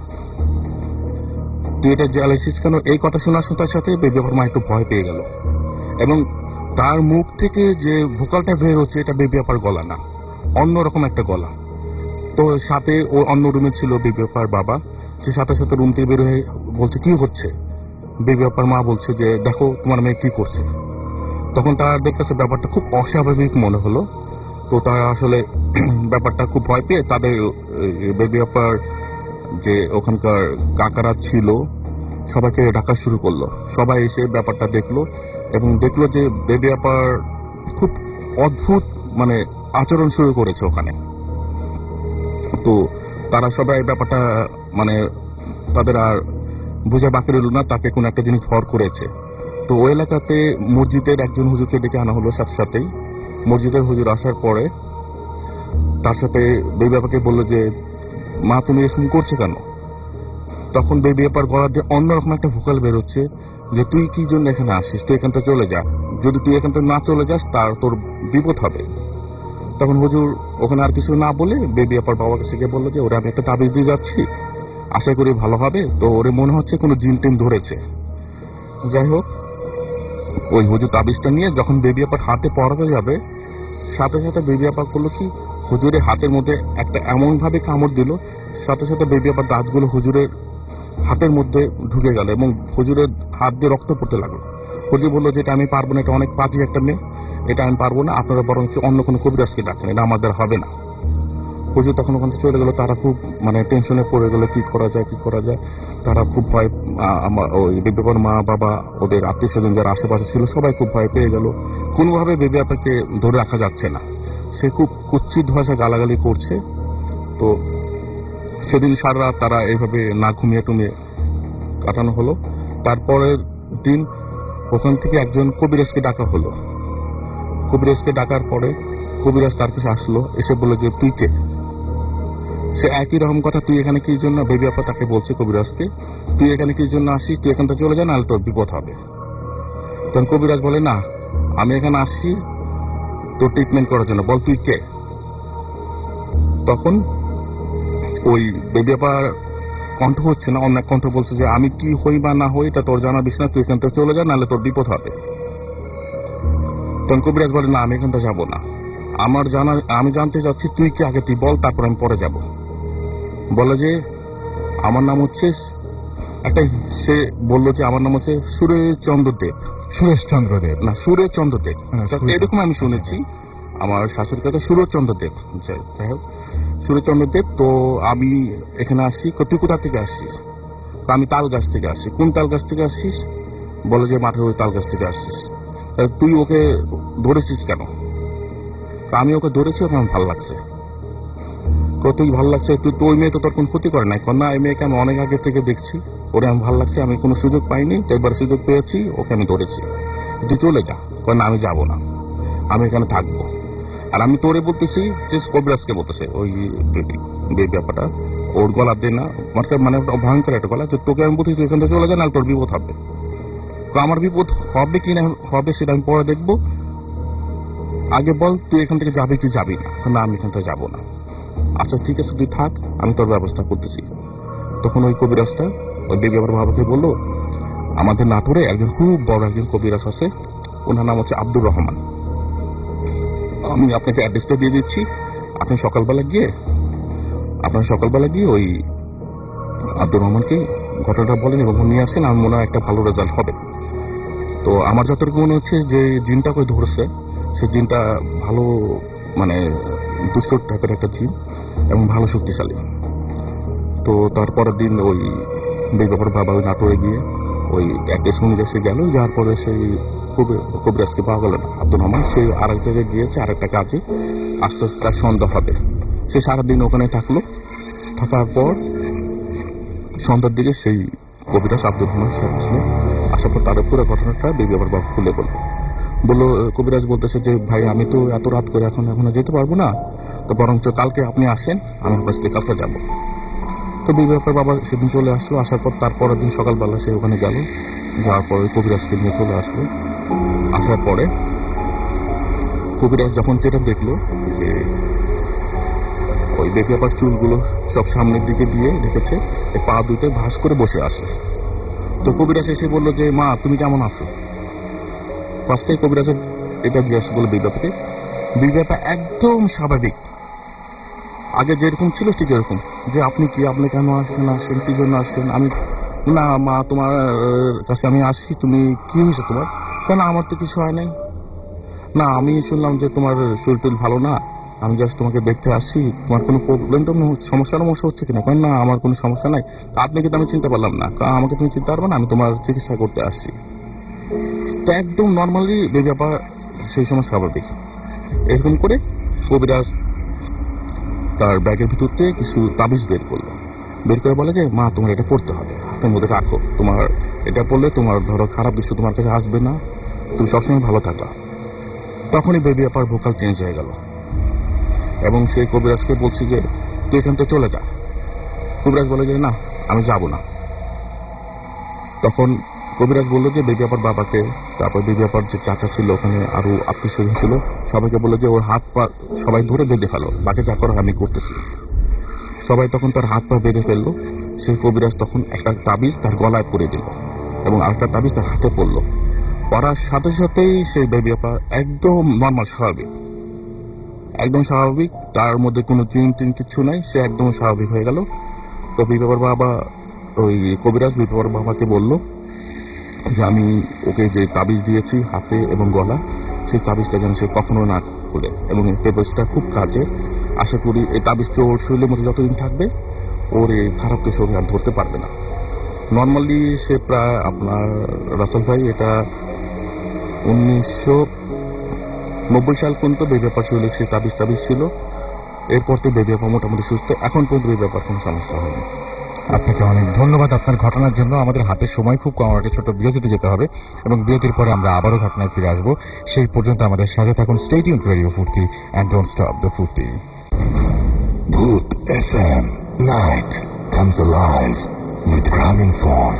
[SPEAKER 6] তুই এটা জ্বালিয়েছিস কেন? এই কথা শোনার সাথে সাথে বেবি আপার মা একটু ভয় পেয়ে গেল এবং তার মুখ থেকে যে ভোকালটা বের হচ্ছে, এটা বেবি আপার গলা না, অন্যরকম একটা গলা। তো সাথে ও অন্য রুমে ছিল বেবি আপার বাবা, সে সাথে সাথে রুম থেকে বের হয়ে বলছে কি হচ্ছে? বেবি আপার মা বলছে যে দেখো তোমার মেয়ে কি করছে। তখন তার দেখতেছে ব্যাপারটা খুব অস্বাভাবিক মনে হলো। তো তারা আসলে ব্যাপারটা খুব ভয় পেয়ে তাদের বেবি আপার যে ওখানকার কাকারা ছিল সবাইকে ডাকা শুরু করলো। সবাই এসে ব্যাপারটা দেখলো এবং দেখলো যে বেবি আপার খুব অদ্ভুত মানে আচরণ শুরু করেছে ওখানে। তো তারা সবাই ব্যাপারটা মানে তাদের আর বুঝে বাকি রইল না, তাকে কোন একটা জিনিস ভর করেছে। তো ওই এলাকাতে মসজিদের একজন হুজুরকে ডেকে আনা হলো। সাথে সাথেই মসজিদের হুজুর আসার পরে তার সাথে বেবি আপাকে বললো যে মা তুমি এরকম করছো কেন? তখন বেবি আপার গলা দিয়ে অন্যরকম একটা ভোকাল বেরোচ্ছে যে তুই কি জন্য এখানে আসিস, তুই এখান থেকে চলে যা, যদি তুই এখান থেকে না চলে যাস তার তোর বিপদ হবে। তখন হুজুর ওখানে আর কিছু না বলে বেবি আপার বাবার কাছে গিয়ে বললো যে ওরা আমি একটা তাবিজ দিয়ে যাচ্ছি, আশা করি ভালো হবে। তো ওরে মনে হচ্ছে কোনো জিন টিন ধরেছে। যাই হোক, ওই হুজুর তাবিজটা নিয়ে যখন বেবি আপার হাতে পড়াতে যাবে, সাথে সাথে বেবি আপা করলো কি হুজুরের হাতের মধ্যে একটা এমন ভাবে কামড় দিল, সাথে সাথে বেবি আপার দাঁতগুলো হুজুরের হাতের মধ্যে ঢুকে গেল এবং হুজুরের হাত দিয়ে রক্ত পড়তে লাগলো। হুজুর বললো যে এটা আমি পারবো না, এটা অনেক পাজি একটা মেয়ে, এটা আমি পারবো না, আপনারা বরং অন্য কোনো কবিরাজকে ডাকেন, এটা আমাদের হবে না। হুজুর তখন ওখান থেকে চলে গেল। তারা খুব মানে টেনশনে পড়ে গেল, কি করা যায় কি করা যায়। তারা খুব ভয়, আমার ওই বেবি আপার মা বাবা ওদের আত্মীয় স্বজন যারা আশেপাশে ছিল সবাই খুব ভয় পেয়ে গেল। কোনোভাবে বেবি আপাকে ধরে রাখা যাচ্ছে না, সে খুব কুচ্ছিত ভাষায় গালাগালি করছে। তো সেদিন সারা রাত তারা এইভাবে না ঘুমিয়ে টুমিয়ে কাটানো হলো। তারপরের দিন ওখান থেকে একজন কবিরাজকে ডাকা হলো। কবিরাজকে ডাকার পরে কবিরাজ তার কাছে আসলো, এসে বললো যে তুই কে? সে একই রকম কথা, তুই এখানে কি জন্য? বেবি আপা তাকে বলছে কবিরাজকে, তুই এখানে কি জন্য আসিস, তুই এখান থেকে চলে যা, নাহলে তোর বিপদ হবে। তখন কবিরাজ বলে না, আমি এখানে আসছি তোর ট্রিটমেন্ট করার জন্য, বল তুই কে? তখন ওই বেবি আপার কণ্ঠ হচ্ছে না, অন্য এক কণ্ঠ বলছে যে আমি কি হই বা না হই এটা তোর জানা বিষ না, তুই এখান থেকে চলে যা, নাহলে তোর বিপদ হবে। তখন কবিরাজ বলে না, আমি এখান থেকে যাবো না, আমার জানা, আমি জানতে চাচ্ছি তুই কি, আগে তুই বল, তারপর আমি পরে যাব। বলে যে আমার নাম হচ্ছে একটা, সে বললো যে আমার নাম হচ্ছে সুরেশ চন্দ্রদেব।
[SPEAKER 3] সুরেশ চন্দ্রদেব
[SPEAKER 6] না, সুরেশ চন্দ্রদেব, এরকম আমি শুনেছি। আমার শাশুড়ি কথা সুরেশ চন্দ্রদেব। যাই হোক, সুরেশ চন্দ্রদেব। তো আমি এখানে আসছি, তুই কোথা থেকে আসছিস? আমি তাল গাছ থেকে আসছি। কোন তাল গাছ থেকে আসছিস? বলে যে মাঠের ওই তাল গাছ থেকে আসছিস। তুই ওকে ধরেছিস কেন? আমি ওকে ধরেছি, ওকে আমার ভালো লাগছে। কতই ভালো লাগছে, তুই তো ওই মেয়ে তো তোর কোন ক্ষতি করে নাই, না এই মেয়েকে আমি অনেক আগে থেকে দেখছি, ওরে আমি ভালো লাগছে, আমি কোনো সুযোগ পাইনি, তো এবার সুযোগ পেয়েছি, ওকে আমি ধরেছি, তুই চলে যা। না আমি যাবো না, আমি এখানে থাকবো। আর আমি তোরে বলতেছি যে কবিরাজকে বলতেছে ওই ব্যাপারটা, ওর গলা দে না মানে ভয়ঙ্কর একটা গলা, তোকে আমি বলতেছি এখান থেকে চলে যা, না তোর বিপদ হবে। তো আমার বিপদ হবে কি না হবে সেটা আমি পরে দেখবো, আগে বল তুই এখান থেকে যাবি কি যাবি না। না আমি এখান থেকে যাবো না। আচ্ছা ঠিক আছে তুই থাক, আমি তোর ব্যবস্থা করতেছি। তখন ওই কবিরাজটা ওই দেবী আবার বাবাকে বললো, আমাদের নাটোরে একজন খুব বড় একজন কবিরাজ আছে, ওনার নাম হচ্ছে আব্দুর রহমান, আমি আপনাকে অ্যাড্রেসটা দিয়ে দিচ্ছি, আপনি সকালবেলা গিয়ে আপনার সকালবেলা গিয়ে ওই আব্দুর রহমানকে ঘটনাটা বলেন এবং নিয়ে আসেন, আমার মনে হয় একটা ভালো রেজাল্ট হবে। তো আমার যতটুকু মনে হচ্ছে যে জিনটাকে ধরছে সে জিনটা ভালো মানে দুষ্ট টাইপের একটা জিন এবং ভালো শক্তিশালী। তো তারপরের দিন ওই বেগপর বাবা ওই নাটোরে গিয়ে ওই অ্যাড্রেস অনুযায়ী সে গেল, যাওয়ার পরে সেই কবিরাজকে পাওয়া গেল না আব্দুর রহমান, সে আরেক জায়গায় গিয়েছে আরেকটা কাজে, আস্তে আস্তে তার সন্ধ্যা হবে। সে সারাদিন ওখানে থাকলো, থাকার পর সন্ধ্যার দিকে সেই কবিরাজ আব্দুর রহমান আসলো, আসার পর তার পুরো ঘটনাটা বেবি আবার বাবা খুলে বলল বললো কবিরাজ বলতেছে যে ভাই আমি তো এত রাত করে এখন এখন যেতে পারবো না, তো বরঞ্চ কালকে আপনি আসেন, আমি আপনার সাথে কালকে যাবো। তো বেবি আবার বাবা সেদিন চলে আসলো, আসার পর তারপরের দিন সকালবেলা সে ওখানে গেল, যাওয়ার পরে কবিরাজকে নিয়ে চলে আসলো। আসার পরে কবিরাজ যখন যেটা দেখলো যে ওই বেবি আবার চুলগুলো সব সামনের দিকে দিয়ে রেখেছে, পা দুটো ভাঁজ করে বসে আছে। তো কবিরাজ এসে বললো যে মা তুমি কেমন আছো। ফার্স্টে কবিরাজের এটা জিজ্ঞাসা করলো বিজ্ঞাপকে, বিজ্ঞাপা একদম স্বাভাবিক, আগে যেরকম ছিল ঠিক এরকম, যে আপনি কি আপনি কেন আসেন আসেন কি জন্য আসেন। আমি না মা তোমার কাছে আমি আসি, তুমি কি হয়েছে তোমার। কেন আমার তো কিছু হয় নাই। না আমি শুনলাম যে তোমার শরীর টরীর ভালো না, আমি জাস্ট তোমাকে দেখতে আসি, তোমার কোনো প্রবলেম তো সমস্যা সমস্যা হচ্ছে কিনা। কেন না আমার কোনো সমস্যা নাই। আপনি কিন্তু আমি চিনতে পারলাম না, কারণ আমাকে তুমি চিনতে পারবে না, আমি তোমার চিকিৎসা করতে আসছি। তো একদম নর্মালি বেবি আপা সেই সময় স্বাভাবিক। এরকম করে কবিরাজ তার ব্যাগের ভিতর থেকে কিছু তাবিজ বের করলো, বের করে বলে যে মা তোমার এটা পড়তে হবে, হাতের মধ্যে রাখো, তোমার এটা পড়লে তোমার ধরো খারাপ কিছু তোমার কাছে আসবে না, তুমি সবসময় ভালো থাকা। তখনই বেবি আপার ভোকাল চেঞ্জ হয়ে গেল এবং সেই কবিরাজকে বলছি যে তুই এখান থেকে চলে যা। কবিরাজ বলে যে না আমি যাব না। তখন কবিরাজ বললো যে বেবি আপার বাবাকে, তারপর বেবি আপার যে চাচা ছিল ওখানে আরো আত্মীয় স্বজন ছিল সবাইকে বললো যে ওর হাত পা সবাই ধরে বেঁধে ফেলো, বাকি যা করো আমি করতেছি। সবাই তখন তার হাত পা বেঁধে ফেললো। সেই কবিরাজ তখন একটা তাবিজ তার গলায় পরে দিল এবং আরেকটা তাবিজ তার হাতে পড়লো। পড়ার সাথে সাথেই সেই বেবি আপা একদম নর্মাল স্বাভাবিক, একদম স্বাভাবিক, তার মধ্যে কোনো চিন টিন কিছু নাই, সে একদম স্বাভাবিক হয়ে গেল। তো বিবাবার বাবা ওই কবিরাজ বিবাবার বাবাকে বলল যে আমি ওকে যে তাবিজ দিয়েছি হাতে এবং গলা, সেই তাবিজটা যেন সে কখনো না খুলে এবং এই তাবিজটা খুব কাজে। আশা করি এই তাবিজটা ওর শরীরের মধ্যে যতদিন থাকবে ওর এই খারাপ কিছু আর ধরতে পারবে না। নর্মালি সে প্রায় আপনার রাসেল ভাই এটা উনিশশো নব্বই সাল পর্যন্ত বেবি আপার শরীরে সে তাবিজ তাবিজ ছিল। এরপর তো বেবি আপা মোটামুটি সুস্থ, এখন পর্যন্ত বেবি আপার কোনো সমস্যা হয়নি।
[SPEAKER 3] আপনাকে অনেক ধন্যবাদ আপনার ঘটনার জন্য। আমাদের হাতে সময় খুব কম, আমাকে ছোট বিরতিতে যেতে হবে এবং বিরতির পরে আমরা আবারও ঘটনায় ফিরে আসবো। সেই পর্যন্ত আমাদের সাথে থাকুন। Stay tuned radio Foorti and don't stop the Foorti.
[SPEAKER 5] Bhoot F M Night comes alive with Gramophone.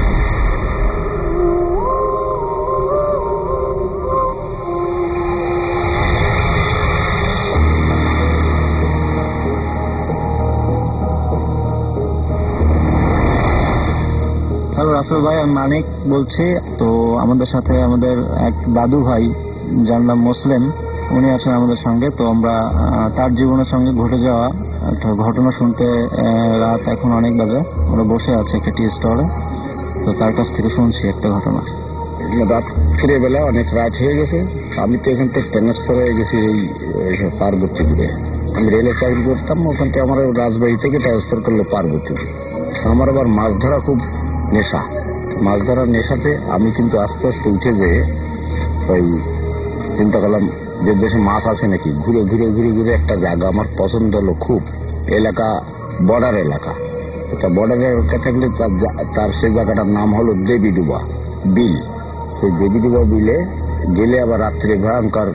[SPEAKER 2] Hello Rasel ভাই, আমি মানিক বলছি। তো আমাদের সাথে আমাদের এক দাদু ভাই যার নাম মুসলিম, উনি আছেন আমাদের সঙ্গে। তো আমরা তার জীবনের সঙ্গে ঘটে যাওয়া একটা ঘটনা শুনতে রাত এখন অনেক বাজে, আমরা বসে আছি একটা টি স্টলে। তো তার কাছ থেকে শুনছি একটা ঘটনা।
[SPEAKER 7] রাত ফিরে বেলা অনেক রাত হয়ে গেছে। আমি তো এখান থেকে ট্রান্সফার হয়ে গেছি এই পার্বতীপুরে। আমি রেলে চাকরি করতাম, ওখান থেকে আমার রাজবাড়ি থেকে ট্রান্সফার করলো পার্বতীপুর। আমার আবার মাছ ধরা খুব নেশা, মাছ ধরার নেশাতে আমি কিন্তু আস্তে আস্তে উঠে যেয়ে ওই চিন্তা করলাম যে দেশে মাছ আছে নাকি, ঘুরে ঘুরে ঘুরে ঘুরে একটা জায়গা আমার পছন্দ হলো খুব, এলাকা বর্ডার এলাকা। এটা বর্ডার এলাকা থাকলে তার সেই জায়গাটার নাম হলো দেবীডুবা বিল। সেই দেবীডুবা বিলে গেলে আবার রাত্রে ভয়ঙ্কর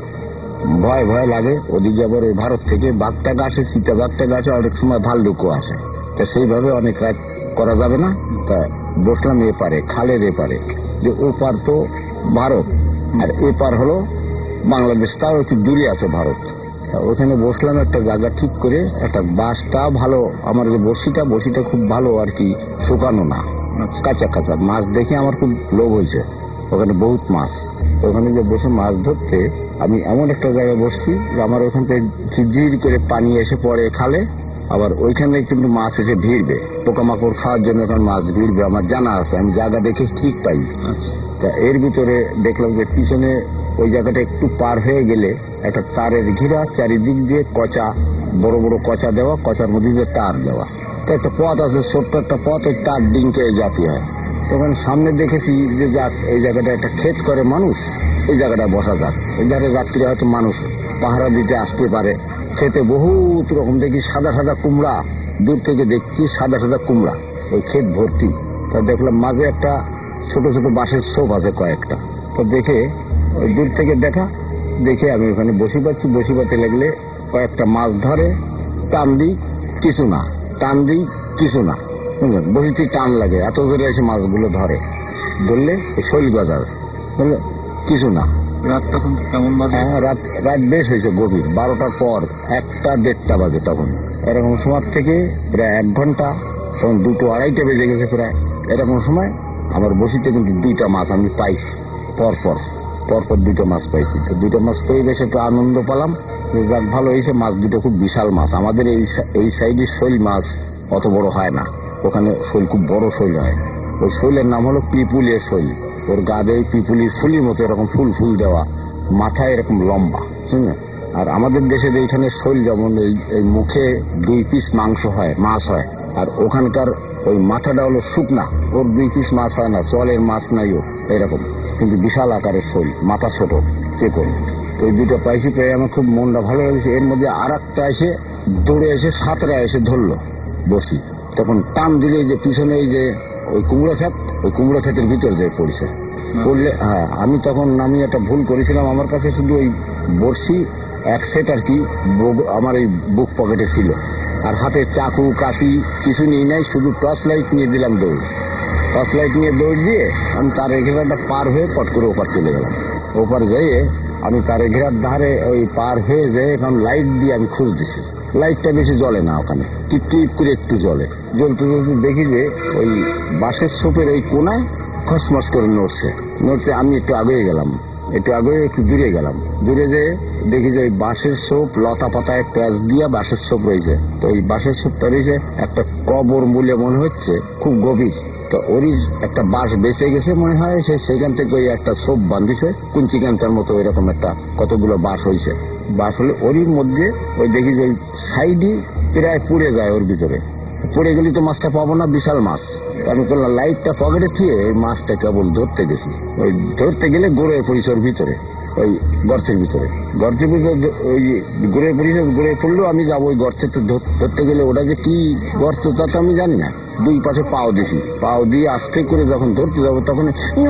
[SPEAKER 7] ভয় ভয় লাগে। ওদিকে আবার ওই ভারত থেকে বাঘটা গাছে, চিতা বাঘটা গাছে, অনেক সময় ভাল্লুকও আসে। তা সেইভাবে অনেক রাত করা যাবে না। তা বসলাম এপারে, খালের এপারে, যে ওপার তো ভারত আর এপার হলো বাংলাদেশ, তাও একটু দূরে আছে ভারত। ওখানে বসলাম একটা জায়গা ঠিক করে, একটা বাঁশটা ভালো, আমার যে বসিটা বসিটা খুব ভালো আর কি, শুকানো না, কাঁচা কাঁচা। মাছ দেখে আমার খুব লোভ হয়েছে, ওখানে বহুত মাছ। ওখানে যে বসে মাছ ধরতে আমি এমন একটা জায়গায় বসছি যে আমার ওখান থেকে ঝির করে পানি এসে পড়ে খালে, আবার ওইখানে কিন্তু মাছ এসে ভিড়বে, পোকামাকড় খাওয়ার জন্য ওখানে মাছ ভিড়বে, আমার জানা আছে, আমি জায়গা দেখে ঠিক পাই। তা এর ভিতরে দেখলাম যে পিছনে ওই জায়গাটা একটু পার হয়ে গেলে একটা তারের ঘিরা, চারিদিক দিয়ে কচা, বড় বড় কচা দেওয়া, কচার মধ্যে দিয়ে তার দেওয়া। তো একটা পথ আছে, ছোট্ট একটা পথ, ওই তার ডিঙ্কে জাতি হয়। তখন সামনে দেখেছি যে যাক এই জায়গাটা একটা ক্ষেত করে মানুষ, এই জায়গাটা বসা যাক, এই জায়গায় রাত্রি হয়তো মানুষ পাহারা দিতে আসতে পারে। খেতে বহুত রকম দেখি, সাদা সাদা কুমড়া, দূর থেকে দেখছি সাদা সাদা কুমড়া, ওই ক্ষেত ভর্তি। তা দেখলাম মাঝে একটা ছোট ছোট বাঁশের ছোপ আছে কয়েকটা। তো দেখে ওই দূর থেকে দেখা দেখে আমি ওখানে বসি পাচ্ছি, বসি পাতে লাগলে কয়েকটা মাছ ধরে, টান দিই কিছু না, টান দিই কিছু না, বুঝলেন, বসিতে টান লাগে, এত জোরে এসে মাছগুলো ধরে, ধরলে শৈল বাজার, বুঝলে, কিছু না।
[SPEAKER 4] রাত তখন কেমন বাজে?
[SPEAKER 7] হ্যাঁ, রাত রাত বেশ হয়েছে, গভীর বারোটার পর, একটা দেড়টা বাজে তখন। এরকম সময় থেকে প্রায় এক ঘন্টা, তখন দুটো আড়াইটা বেজে গেছে প্রায়। এরকম সময় আমার বসিতে কিন্তু দুইটা মাছ আমি পাইছি, পরপর পরপর দুটো মাছ পাইছি। তো দুটো মাছ পেয়ে বেশ একটু আনন্দ পেলাম, যাক ভালো হয়েছে। মাছ দুটো খুব বিশাল মাছ, আমাদের এই এই সাইডে শৈল মাছ অত বড় হয় না, ওখানে শৈল খুব বড় শৈল হয়। ওই শৈলের নাম হলো পিপুলের শৈল। ওর গা দেয় পিপুলির ফুলির মতো এরকম ফুল ফুল দেওয়া, মাথায় এরকম লম্বা, বুঝলেন। আর আমাদের দেশের এইখানে শৈল যেমন এই মুখে দুই পিস মাংস হয়, মাছ হয়, আর ওখানকার ওই মাথাটা হলো শুকনা, ওর দুই পিস মাছ হয় না, চলের মাছ নাই ও, এরকম কিন্তু বিশাল আকারের শৈল, মাথা ছোট চেকন। তো এই দুটো পাইছি, পেয়ে আমার খুব মনটা ভালো হয়েছে। এর মধ্যে আর একটা এসে দৌড়ে এসে সাঁতরা এসে ধরলো বসি, তখন টান দিলে যে পিছনে এই যে ওই কুমড়ো ক্ষেত, ওই কুমড়ো ক্ষেতের ভিতর যে পড়ছে পড়লে, হ্যাঁ আমি তখন আমি একটা ভুল করেছিলাম, আমার কাছে শুধু ওই বড়শি এক সেট আর কি আমার এই বুক পকেটে ছিল, আর হাতে চাকু কাশি কিছু নিয়ে নাই, শুধু টর্চ লাইট নিয়ে দিলাম দৌড়। টর্চ লাইট নিয়ে দৌড় দিয়ে আমি তার ঘেরাটা পার হয়ে পট করে ওপার চলে গেলাম। ওপার যেয়ে আমি তার ঘেরার ধারে ওই পার হয়ে যেয়ে এখন লাইট দিয়ে আমি খুঁজ দিছি। লাইটটা বেশি জ্বলে না ওখানে, টিপ টিপ করে একটু জ্বলে। জ্বলতে জ্বলতে দেখি যে ওই বাঁশের ছোপের এই কোনায় খসমস করে নড়ছে নড়ছে আমি একটু আগে গেলাম, একটু আগে একটু দূরে গেলাম, দূরে যেয়ে দেখি যে ওই বাঁশের ছোপ লতা পাতায় প্যাঁচ দিয়া বাঁশের ছোপ রয়েছে। তো ওই বাঁশের ছোপটা রয়েছে একটা কবর বলে মনে হচ্ছে, খুব গভীর। তো ওরই একটা বাঁশ বেঁচে গেছে মনে হয়, সে সেখান থেকে ওই একটা ছোপ বাঁধিছে, কুঞ্চি ক্যান্সার মতো এরকম একটা কতগুলো বাঁশ হয়েছে। বাঁশ হলে ওরই মধ্যে ওই দেখি যে ওই সাইডই প্রায় পুড়ে যায়, ওর ভিতরে পড়ে গেলি তো মাছটা পাবো না, বিশাল মাছ। আমি করলাম লাইটটা পকেটে থুয়ে ওই মাছটা কেবল ধরতে গেছি। ওই ধরতে গেলে গড়ে পরিসর ভিতরে, ওই গর্তের ভিতরে, গর্তের ভিতরে ওই গড়ে পরিসর গড়ে পড়লেও আমি যাবো ওই গর্তে। তো ধরতে গেলে ওটা যে কি গর্ত তা তো আমি জানি না। দুই পাশে পাও দিছি, পাও দিয়ে আস্তে করে যখন ধরতে যাবো তখন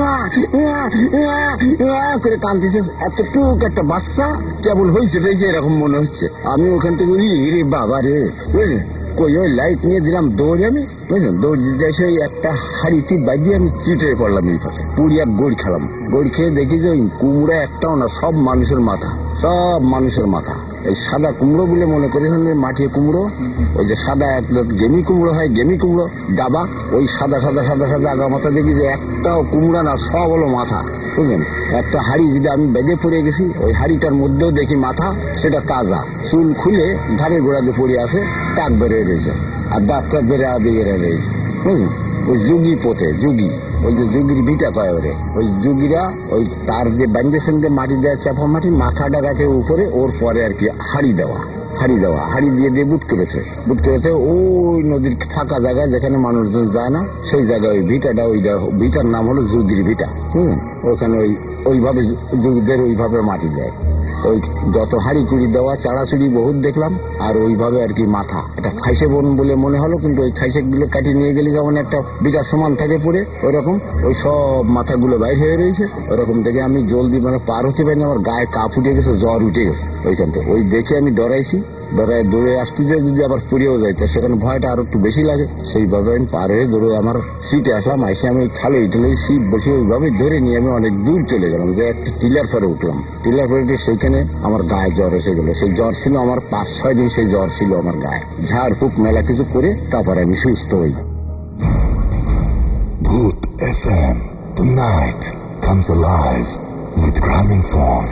[SPEAKER 7] করে কাঁদতেছে, এতটুক একটা বাচ্চা কেবল হয়েছে হয়েছে এরকম মনে হচ্ছে। আমি ওখান থেকে রে বাবা রে, বুঝলেন, কই ওই লাইট নিয়ে দিলাম দৌড়ে, আমি বুঝলেন দৌড় দিতে এসে ওই একটা হাড়িতে বাজিয়ে আমি চিটে পড়লাম এই পাশে, পুড়ি এক গড়ি খেলাম। গড়ি খেয়ে দেখি যে ওই কুমড়া একটাও না, সব মানুষের মাথা, সব মানুষের মাথা। এই সাদা কুমড়ো বলে মনে করেছেন মাটির কুমড়ো, ওই যে সাদা এক গেমি কুমড়ো হয়, গেমি কুমড়ো ডাবা, ওই সাদা সাদা সাদা সাদা আগা মাথা দেখি যে একটাও কুমড়া না, সব হলো মাথা, বুঝলেন। একটা হাড়ি যেটা আমি বেঁধে পড়ে গেছি, ওই হাড়িটার মধ্যেও দেখি মাথা, সেটা তাজা, চুল খুলে ধারে গোড়াতে পড়ে আছে, টাক বেড়ে রয়েছে, আর দাঁতটা বেড়ে বেড়ে রয়েছে, বুঝলেন। ওই যুগি পোতে, যুগি, ওই যে যুগির ভিটা পায় ওরে, ওই যুগিরা ওই তার যে বান্ধে সঙ্গে মাটি দেওয়া, চাপা মাটি, মাথা ডাকাতে উপরে, ওর পরে আর কি হাড়ি দেওয়া, হাড়ি দেওয়া হাড়ি দিয়ে দিয়ে বুট করেছে, বুট করেছে ওই নদীর ফাঁকা জায়গায় যেখানে মানুষজন যায় না, সেই জায়গায় ওই ভিটাটা, ওই ভিটার নাম হলো যুগির ভিটা। হুম, ওখানে ওই ওইভাবে যুগদের ওইভাবে মাটি দেয়। ওই যত হাড়ি কুড়ি দেওয়া চাড়াচুড়ি বহুত দেখলাম, আর ওইভাবে আর কি মাথা এটা খাইসে বোন বলে মনে হলো, কিন্তু ওই খাইসে গুলো কাটিয়ে নিয়ে গেলে যেমন একটা বিটার সমান থাকে পড়ে ওইরকম ওই সব মাথাগুলো বাইর হয়ে রয়েছে। ওরকম দেখে আমি জলদি মানে পার হতে পারিনি, আমার গায়ে কাপ উঠে গেছে, জ্বর উঠে গেছে ওইখান থেকে। ওই দেখে আমি ডরাইছি, ডরায় দৌড়ে আসতে যে যদি আবার পড়েও যাই তো সেখানে ভয়টা আরো একটু বেশি লাগে। সেইভাবে আমি পার হয়ে দৌড়ে আমার সিটে আসলাম, এসে আমি খালে উঠলে সিট বসে ওইভাবে ধরে নিয়ে আমি অনেক দূর চলে গেলাম, যে একটা টিলার পরে উঠলাম। টিলার পরে সেইখানে আমার গায়ে জ্বর এসে গেল। সেই জ্বর ছিল আমার পাঁচ ছয় দিন, সেই জ্বর ছিল আমার গায়ে। ঝাড় ফুক মেলা কিছু করে তারপরে আমি সুস্থ হই।
[SPEAKER 5] Bhoot F M, the night comes alive with Gramophone.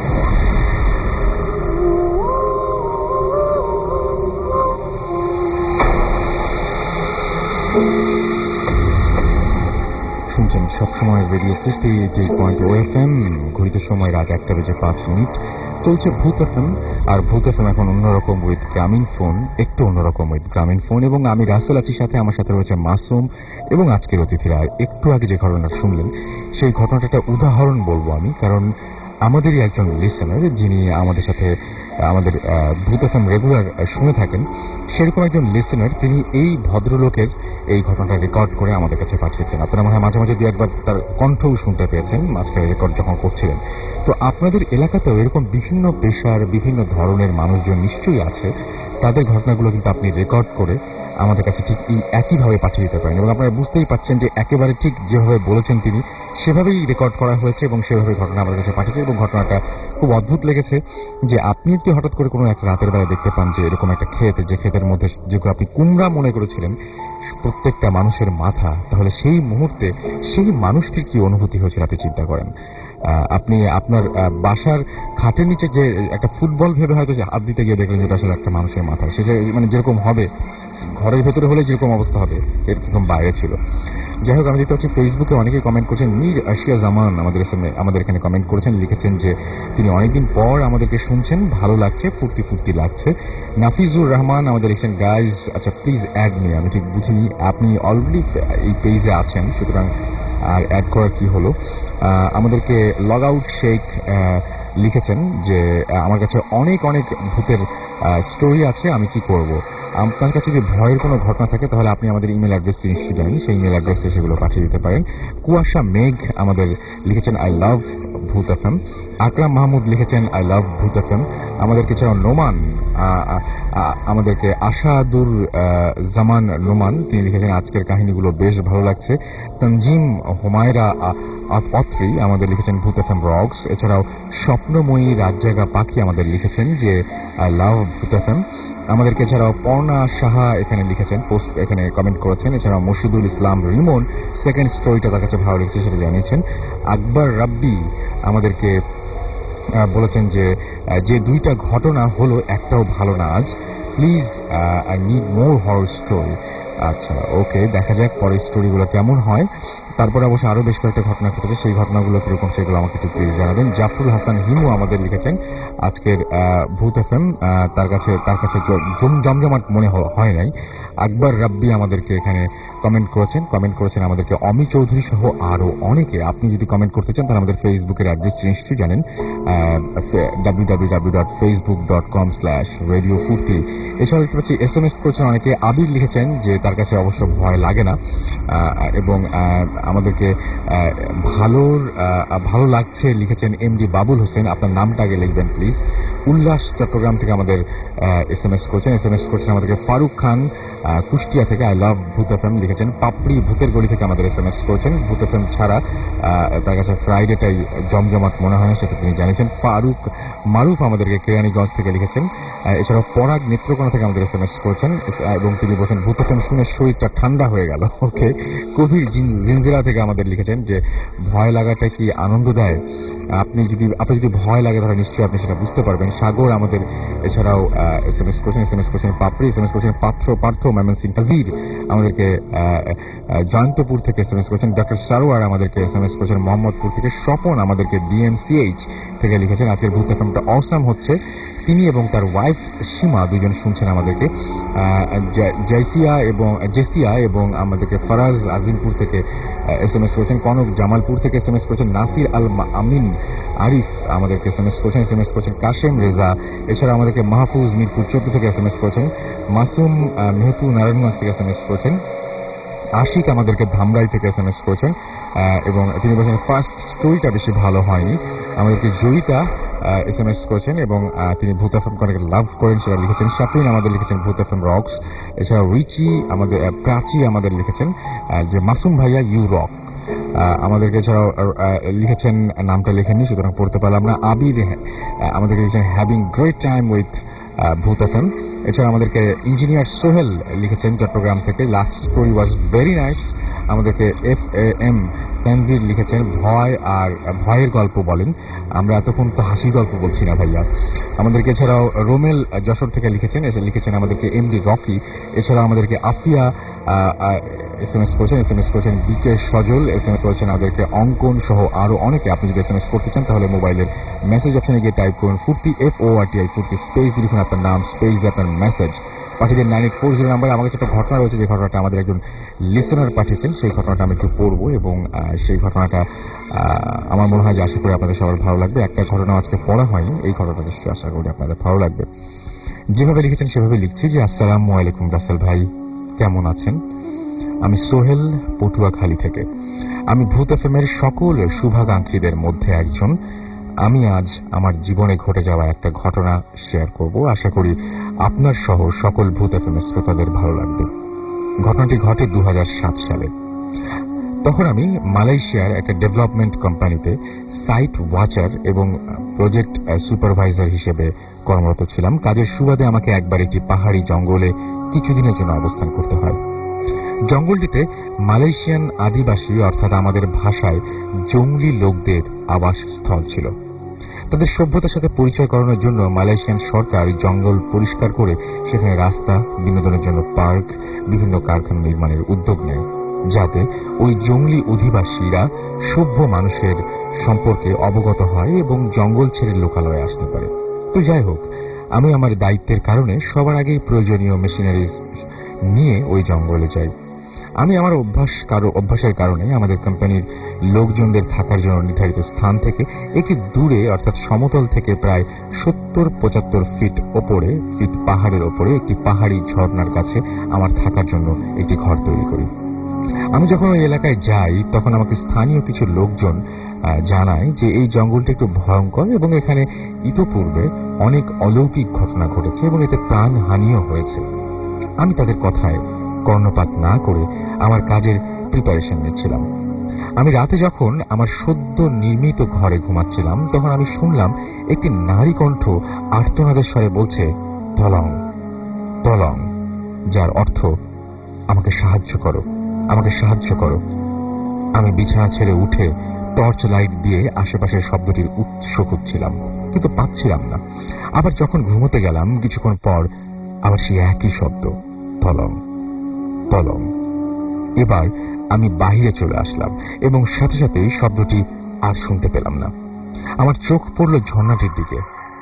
[SPEAKER 3] শুনছেন সবসময় radio Foorti eight point O F M. ঘড়িতে সময় রাত একটা বেজে পাঁচ মিনিট। চলছে ভূত এফ এম, আর ভূত এফ এম এখন অন্যরকম উইথ গ্রামীণ ফোন, একটু অন্যরকম উইথ গ্রামীণ ফোন। এবং আমি রাসেল আছি সাথে, আমার সাথে রয়েছে মাসুম এবং আজকের অতিথিরা। একটু আগে যে ঘটনা শুনলেন সেই ঘটনাটা একটা উদাহরণ বলবো আমি, কারণ আমাদেরই একজন লিসেনার যিনি আমাদের সাথে আমাদের ভূত এফ এম রেগুলার শুনে থাকেন, সেরকম একজন লিসেনার তিনি এই ভদ্রলোকের এই ঘটনাটা রেকর্ড করে আমাদের কাছে পাঠিয়েছেন। আপনারা মনে হয় মাঝে মাঝে দু একবার তার কণ্ঠও শুনতে পেয়েছেন মাঝখানে রেকর্ড যখন করছিলেন। তো আপনাদের এলাকাতেও এরকম বিভিন্ন পেশার বিভিন্ন ধরনের মানুষজন নিশ্চয়ই আছে, তাদের ঘটনাগুলো কিন্তু আপনি রেকর্ড করে আমাদের কাছে ঠিক এই একইভাবে পাঠিয়ে দিতে পারেন। এবং আপনারা বুঝতেই পারছেন যে একেবারে ঠিক যেভাবে বলেছেন তিনি সেভাবেই রেকর্ড করা হয়েছে এবং সেভাবে ঘটনা আমাদের কাছে পাঠিয়েছে। এবং ঘটনাটা খুব অদ্ভুত লেগেছে যে আপনি যদি হঠাৎ করে কোনো একটা রাতের বেলা দেখতে পান যে এরকম একটা ক্ষেত, যে ক্ষেতের মধ্যে যেগুলো আপনি কুমড়া মনে করেছিলেন প্রত্যেকটা মানুষের মাথা, তাহলে সেই মুহূর্তে সেই মানুষটির কি অনুভূতি হয়েছিল আপনি চিন্তা করেন। আপনি আপনার বাসার খাটের নিচে যে একটা ফুটবল ভেবে হয়তো হাত দিতে গিয়ে দেখলেন যেটা আসলে একটা মানুষের মাথা, সেটা মানে যেরকম হবে ঘরের ভেতরে হলে যেরকম অবস্থা হবে এরকম বাইরে ছিল। যাই হোক, আমি দেখতে পাচ্ছি ফেসবুকে অনেকেই কমেন্ট করছেন। মীর আশিয়া জামান আমাদের আমাদের এখানে কমেন্ট করেছেন, লিখেছেন যে তিনি অনেকদিন পর আমাদেরকে শুনছেন, ভালো লাগছে, ফুর্তি ফুর্তি লাগছে। নাফিজুর রহমান আমাদের লিখেছেন, গাইজ আচ্ছা প্লিজ অ্যাড মি। আমি ঠিক বুঝিনি, আপনি অলরেডি এই পেজে আছেন, সুতরাং আর অ্যাড করার কি হলো। আমাদেরকে লগ আউট শেখ লিখেছেন যে আমার কাছে অনেক অনেক ভূতের স্টোরি আছে, আমি কি করব। আপনার কাছে যদি ভয়ের কোনো ঘটনা থাকে তাহলে আপনি আমাদের ইমেল অ্যাড্রেসটি নিশ্চয়ই জানেন, সেই ইমেল অ্যাড্রেসে সেগুলো পাঠিয়ে দিতে পারেন। কুয়াশা মেঘ আমাদের লিখেছেন আই লাভ ভূত এফ এম। আকরাম মাহমুদ লিখেছেন আই লাভ ভূত এফ এম। আমাদেরকে ছাড়াও নোমান আমাদেরকে আশাদুর জামান নোমান তিনি লিখেছেন আজকের কাহিনীগুলো বেশ ভালো লাগছে। তঞ্জিম হুমায়রা অত্রি আমাদের লিখেছেন ভূত এফ এম রক্স। এছাড়াও স্বপ্নময়ী রাতজাগা পাখি আমাদের লিখেছেন যে আই লাভ ভূত এফ এম। আমাদেরকে এছাড়াও পর্ণা সাহা এখানে লিখেছেন, পোস্ট এখানে কমেন্ট করেছেন। এছাড়াও মুর্শিদুল ইসলাম রিমন সেকেন্ড স্টোরিটা তার কাছে ভালো লেগেছে সেটা জানিয়েছেন। আকবর রাব্বি আমাদেরকে বলেছেন যে যে দুইটা ঘটনা হলো একটাও ভালো না আজ, please I need more horror story. আচ্ছা ওকে, দেখা যাক পরের স্টোরিগুলো কেমন হয়। তারপরে অবশ্য আরো বেশ কয়েকটা ঘটনা ঘটেছে, সেই ঘটনাগুলো কিরকম সেগুলো আমাকে একটু প্লিজ জানাবেন। জাফরুল হাসান হিমু আমাদের লিখেছেন আজকের ভূত এফ এম তার কাছে তার কাছে জমজমাট মনে হয় নাই। আকবর রাব্বি আমাদেরকে এখানে কমেন্ট করেছেন কমেন্ট করেছেন আমাদেরকে অমি চৌধুরী সহ আরো অনেকে। আপনি যদি কমেন্ট করতে চান তাহলে আমাদের ফেসবুকের অ্যাড্রেসটি নিশ্চয়ই জানেন, W W W dot Facebook dot com slash radio Foorti. এছাড়া দেখতে পাচ্ছি এস এম এস করেছেন অনেকে। আবির লিখেছেন যে তার কাছে অবশ্য ভয় লাগে না এবং আমাদেরকে ভালোর ভালো লাগছে লিখেছেন এম ডি বাবুল হোসেন। আপনার নামটা আগে লিখবেন প্লিজ। উল্লাস চট্টগ্রাম থেকে আমাদের এস এম এস করছেন এস এম এস করছেন আমাদেরকে ফারুক খান কুষ্টিয়া থেকে আই লাভ ভূত এফ এম লিখেছেন। পাপড়ি ভূতের গলি থেকে আমাদের এস এম এস করছেন। ভূত এফ এম ছাড়া তার কাছে ফ্রাইডেটাই জমজমাট মনে হয় না, সেটা তিনি জানিয়েছেন। ফারুক মারুফ আমাদেরকে কেরানীগঞ্জ থেকে লিখেছেন। এছাড়াও পরাগ নেত্রকোনা থেকে আমাদের এস এম এস করছেন এবং তিনি বলছেন ভূত এফ এম শুনে শরীরটা ঠান্ডা হয়ে গেল। ওকে, কবির জিনজিরা থেকে আমাদের লিখেছেন যে ভয় লাগাটা কি আনন্দ দেয়। আপনি যদি আপনি যদি ভয় লাগে তাহলে নিশ্চয়ই আপনি সেটা বুঝতে পারবেন। সাগর আমাদের এছাড়াও এস এম এস করছেন এস এম এস করছেন পাপড়ি এস এম এস করছেন পাত্র পার্থ ময়মনসিং হাজির আমাদেরকে জয়ন্তপুর থেকে এস এম এস করছেন। ডক্টর সারোয়ার আমাদেরকে এস এম এস করছেন মোহাম্মদপুর থেকে। স্বপন আমাদেরকে ডিএমসিএইচ থেকে লিখেছেন আজকের ভূত এফ এমটা অসাম হচ্ছে, তিনি এবং তার ওয়াইফ সীমা দুজন শুনছেন আমাদেরকে। জেসিয়া এবং জেসিয়া এবং আমাদেরকে ফরাজ আজিমপুর থেকে এস এম এস করেছেন, কনক জামালপুর থেকে এস এম এস করেছেন, নাসির আল আমিন আরিফ আমাদেরকে এস এম এস করেছেন, এস এম এস করেছেন কাশেম রেজা, এছাড়া আমাদেরকে মাহফুজ মিরপুর চোদ্দ থেকে এস এম এস করেছেন, মাসুম মেহতু নারায়ণগঞ্জ থেকে এস এম এস করেছেন, আশিক আমাদেরকে ধামরাই থেকে এস এম এস করেছেন এবং তিনি বলছেন ফার্স্ট স্টোরিটা বেশি ভালো হয়নি। আমাদেরকে জয়িতা এস এম এস করেছেন এবং তিনি ভূত এফ এম অনেক লাভ করেন সেটা লিখেছেন। শাফিন আমাদের লিখেছেন ভূত এফ এম রক্স। এছাড়া রিচি আমাদের প্রাচী আমাদের লিখেছেন যে মাসুম ভাইয়া ইউ রক। আমাদেরকে এছাড়াও লিখেছেন, নামটা লেখেননি সুতরাং পড়তে পারলাম না, আবির আমাদেরকে লিখেছেন having great time with Bhoot F M. এছাড়া আমাদেরকে ইঞ্জিনিয়ার সোহেল লিখেছেন চট্টগ্রাম থেকে, last story was very nice. আমাদেরকে এফ এ এম তানভীর লিখেছেন ভয় আর ভয়ের গল্প বলেন, আমরা এতক্ষণ তো হাসির গল্প বলছি না ভাইয়া। আমাদেরকে এছাড়াও রোমেল যশোর থেকে লিখেছেন, এসে লিখেছেন আমাদেরকে এমডি রকি। এছাড়াও আমাদেরকে আফিয়া এস এম এস করেছেন, এস এম এস করেছেন BK Sajal, S M S করেছেন আমাদেরকে অঙ্কন সহ আরো অনেকে। আপনি যদি এস এম এস করতে চান তাহলে মোবাইলের মেসেজ অপশনে গিয়ে টাইপ করুন Foorti F O R T I Foorti, space লিখুন আপনার নাম, স্পেস আপনার মেসেজ পাঠিয়ে নাইন এইট ফোর জিরো নাম্বারে। আমার কাছে একটা ঘটনা রয়েছে, যে ঘটনাটা আমাদের একজন লিসেনার পাঠিয়েছেন, সেই ঘটনাটা আমি একটু পড়বো এবং সেই ঘটনাটা আমার মনে হয় যে আশা করি আপনাদের সবার ভালো লাগবে। একটা ঘটনা আজকে পড়া হয়নি, এই ঘটনাটা নিশ্চয়ই আশা করি আপনাদের ভালো লাগবে। যেভাবে লিখেছেন সেভাবে লিখছি যে আসসালামু আলাইকুম রাসেল ভাই, কেমন আছেন? আমি সোহেল পটুয়াখালী থেকে। আমি ভূত এফ এম এর সকল শুভাকাঙ্ক্ষীদের মধ্যে একজন। আমি আজ আমার জীবনে ঘটে যাওয়া একটা ঘটনা শেয়ার করব, আশা করি আপনার সহ সকল ভূত এফ এম এর শ্রোতাদের ভালো লাগবে। ঘটনাটি ঘটে দু হাজার সাত সালে। তখন আমি মালয়েশিয়ার একটা ডেভেলপমেন্ট কোম্পানিতে সাইট ওয়াচার এবং প্রজেক্ট সুপারভাইজার হিসেবে কর্মরত ছিলাম। কাজের সুবাদে আমাকে একবার একটি পাহাড়ি জঙ্গলে কিছুদিনের জন্য অবস্থান করতে হয়। জঙ্গলটিতে মালয়েশিয়ান আদিবাসী অর্থাৎ আমাদের ভাষায় জঙ্গলি লোকদের আবাসস্থল ছিল। তাদের সভ্যতার সাথে পরিচয় করানোর জন্য মালয়েশিয়ান সরকার জঙ্গল পরিষ্কার করে সেখানে রাস্তা, বিনোদনের জন্য পার্ক, বিভিন্ন কারখানা নির্মাণের উদ্যোগ নেয়, যাতে ওই জঙ্গলি অধিবাসীরা সভ্য মানুষের সম্পর্কে অবগত হয় এবং জঙ্গল ছেড়ে লোকালয়ে আসতে পারে। তো যাই হোক, আমি আমার দায়িত্বের কারণে সবার আগেই প্রয়োজনীয় মেশিনারিজ নিয়ে ওই জঙ্গলে যাই। আমি আমার অভ্যাস কারো অভ্যাসের কারণে আমাদের কোম্পানির লোকজনদের থাকার জন্য নির্ধারিত স্থান থেকে একটি দূরে অর্থাৎ সমতল থেকে প্রায় সত্তর পঁচাত্তর ফিট ওপরে ফিট পাহাড়ের ওপরে একটি পাহাড়ি ঝর্ণার কাছে আমার থাকার জন্য একটি ঘর তৈরি করি। আমি যখন ওই এলাকায় যাই তখন আমাকে স্থানীয় কিছু লোকজন জানায় যে এই জঙ্গলটা একটু ভয়ঙ্কর এবং এখানে ইতোপূর্বে অনেক অলৌকিক ঘটনা ঘটেছে এবং এতে প্রাণহানিও হয়েছে। আমি তাদের কথায় কর্ণপাত না করে আমার কাজের প্রিপারেশন নিচ্ছিলাম। আমি রাতে যখন আমার সদ্য নির্মিত ঘরে ঘুমাচ্ছিলাম তখন আমি শুনলাম একটি নারী কণ্ঠ আর্তনাদের স্বরে বলছে তলং তলং, যার অর্থ আমাকে সাহায্য করো, আমাকে সাহায্য করো। আমি বিছানা ছেড়ে উঠে টর্চ লাইট দিয়ে আশেপাশের শব্দটির উৎস খুঁজছিলাম, কিন্তু পাচ্ছিলাম না। আবার যখন ঘুমোতে গেলাম কিছুক্ষণ পর আবার সেই একই শব্দ তলং তলং। এবার আমি বাহিরে চলে আসলাম এবং সাথে সাথেই শব্দটি আর শুনতে পেলাম না। আমার চোখ পড়ল ঝর্ণাটির দিকে।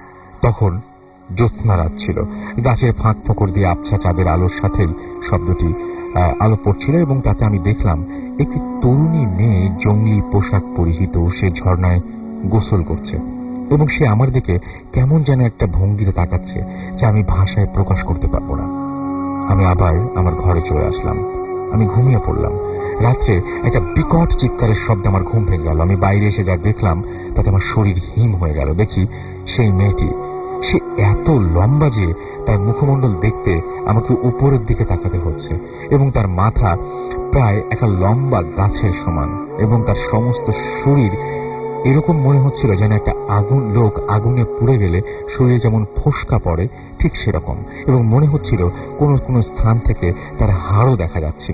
[SPEAKER 3] তখন জ্যোৎস্না রাত ছিল, গাছের ফাঁক ফোকর দিয়ে আবছা চাঁদের আলোর সাথেই শব্দটি আলো পড়ছিল এবং তাতে আমি দেখলাম একটি তরুণী মেয়ে জঙ্গলি পোশাক পরিহিত সে ঝর্ণায় গোসল করছে এবং সে আমার দিকে কেমন যেন একটা ভঙ্গিতে তাকাচ্ছে যা আমি ভাষায় প্রকাশ করতে পারবো না। আমি আবার আমার ঘরে চলে আসলাম। আমি ঘুমিয়ে পড়লাম। রাত্রে একটা বিকট চিৎকারের শব্দ আমার ঘুম ভেঙে গেল। আমি বাইরে এসে যা দেখলাম তাতে আমার শরীর হিম হয়ে গেল। দেখি সেই মেয়েটি, সে এত লম্বা যে তার মুখমণ্ডল দেখতে আমাকে উপরের দিকে তাকাতে হচ্ছে এবং তার মাথা প্রায় একটা লম্বা গাছের সমান এবং তার সমস্ত শরীর এরকম মনে হচ্ছিল যেন একটা আগুন লোক আগুনে পুড়ে গেলে শরীরে যেমন ফোস্কা পড়ে ঠিক সেরকম, এবং মনে হচ্ছিল কোন কোন স্থান থেকে তার হাড়ও দেখা যাচ্ছিল।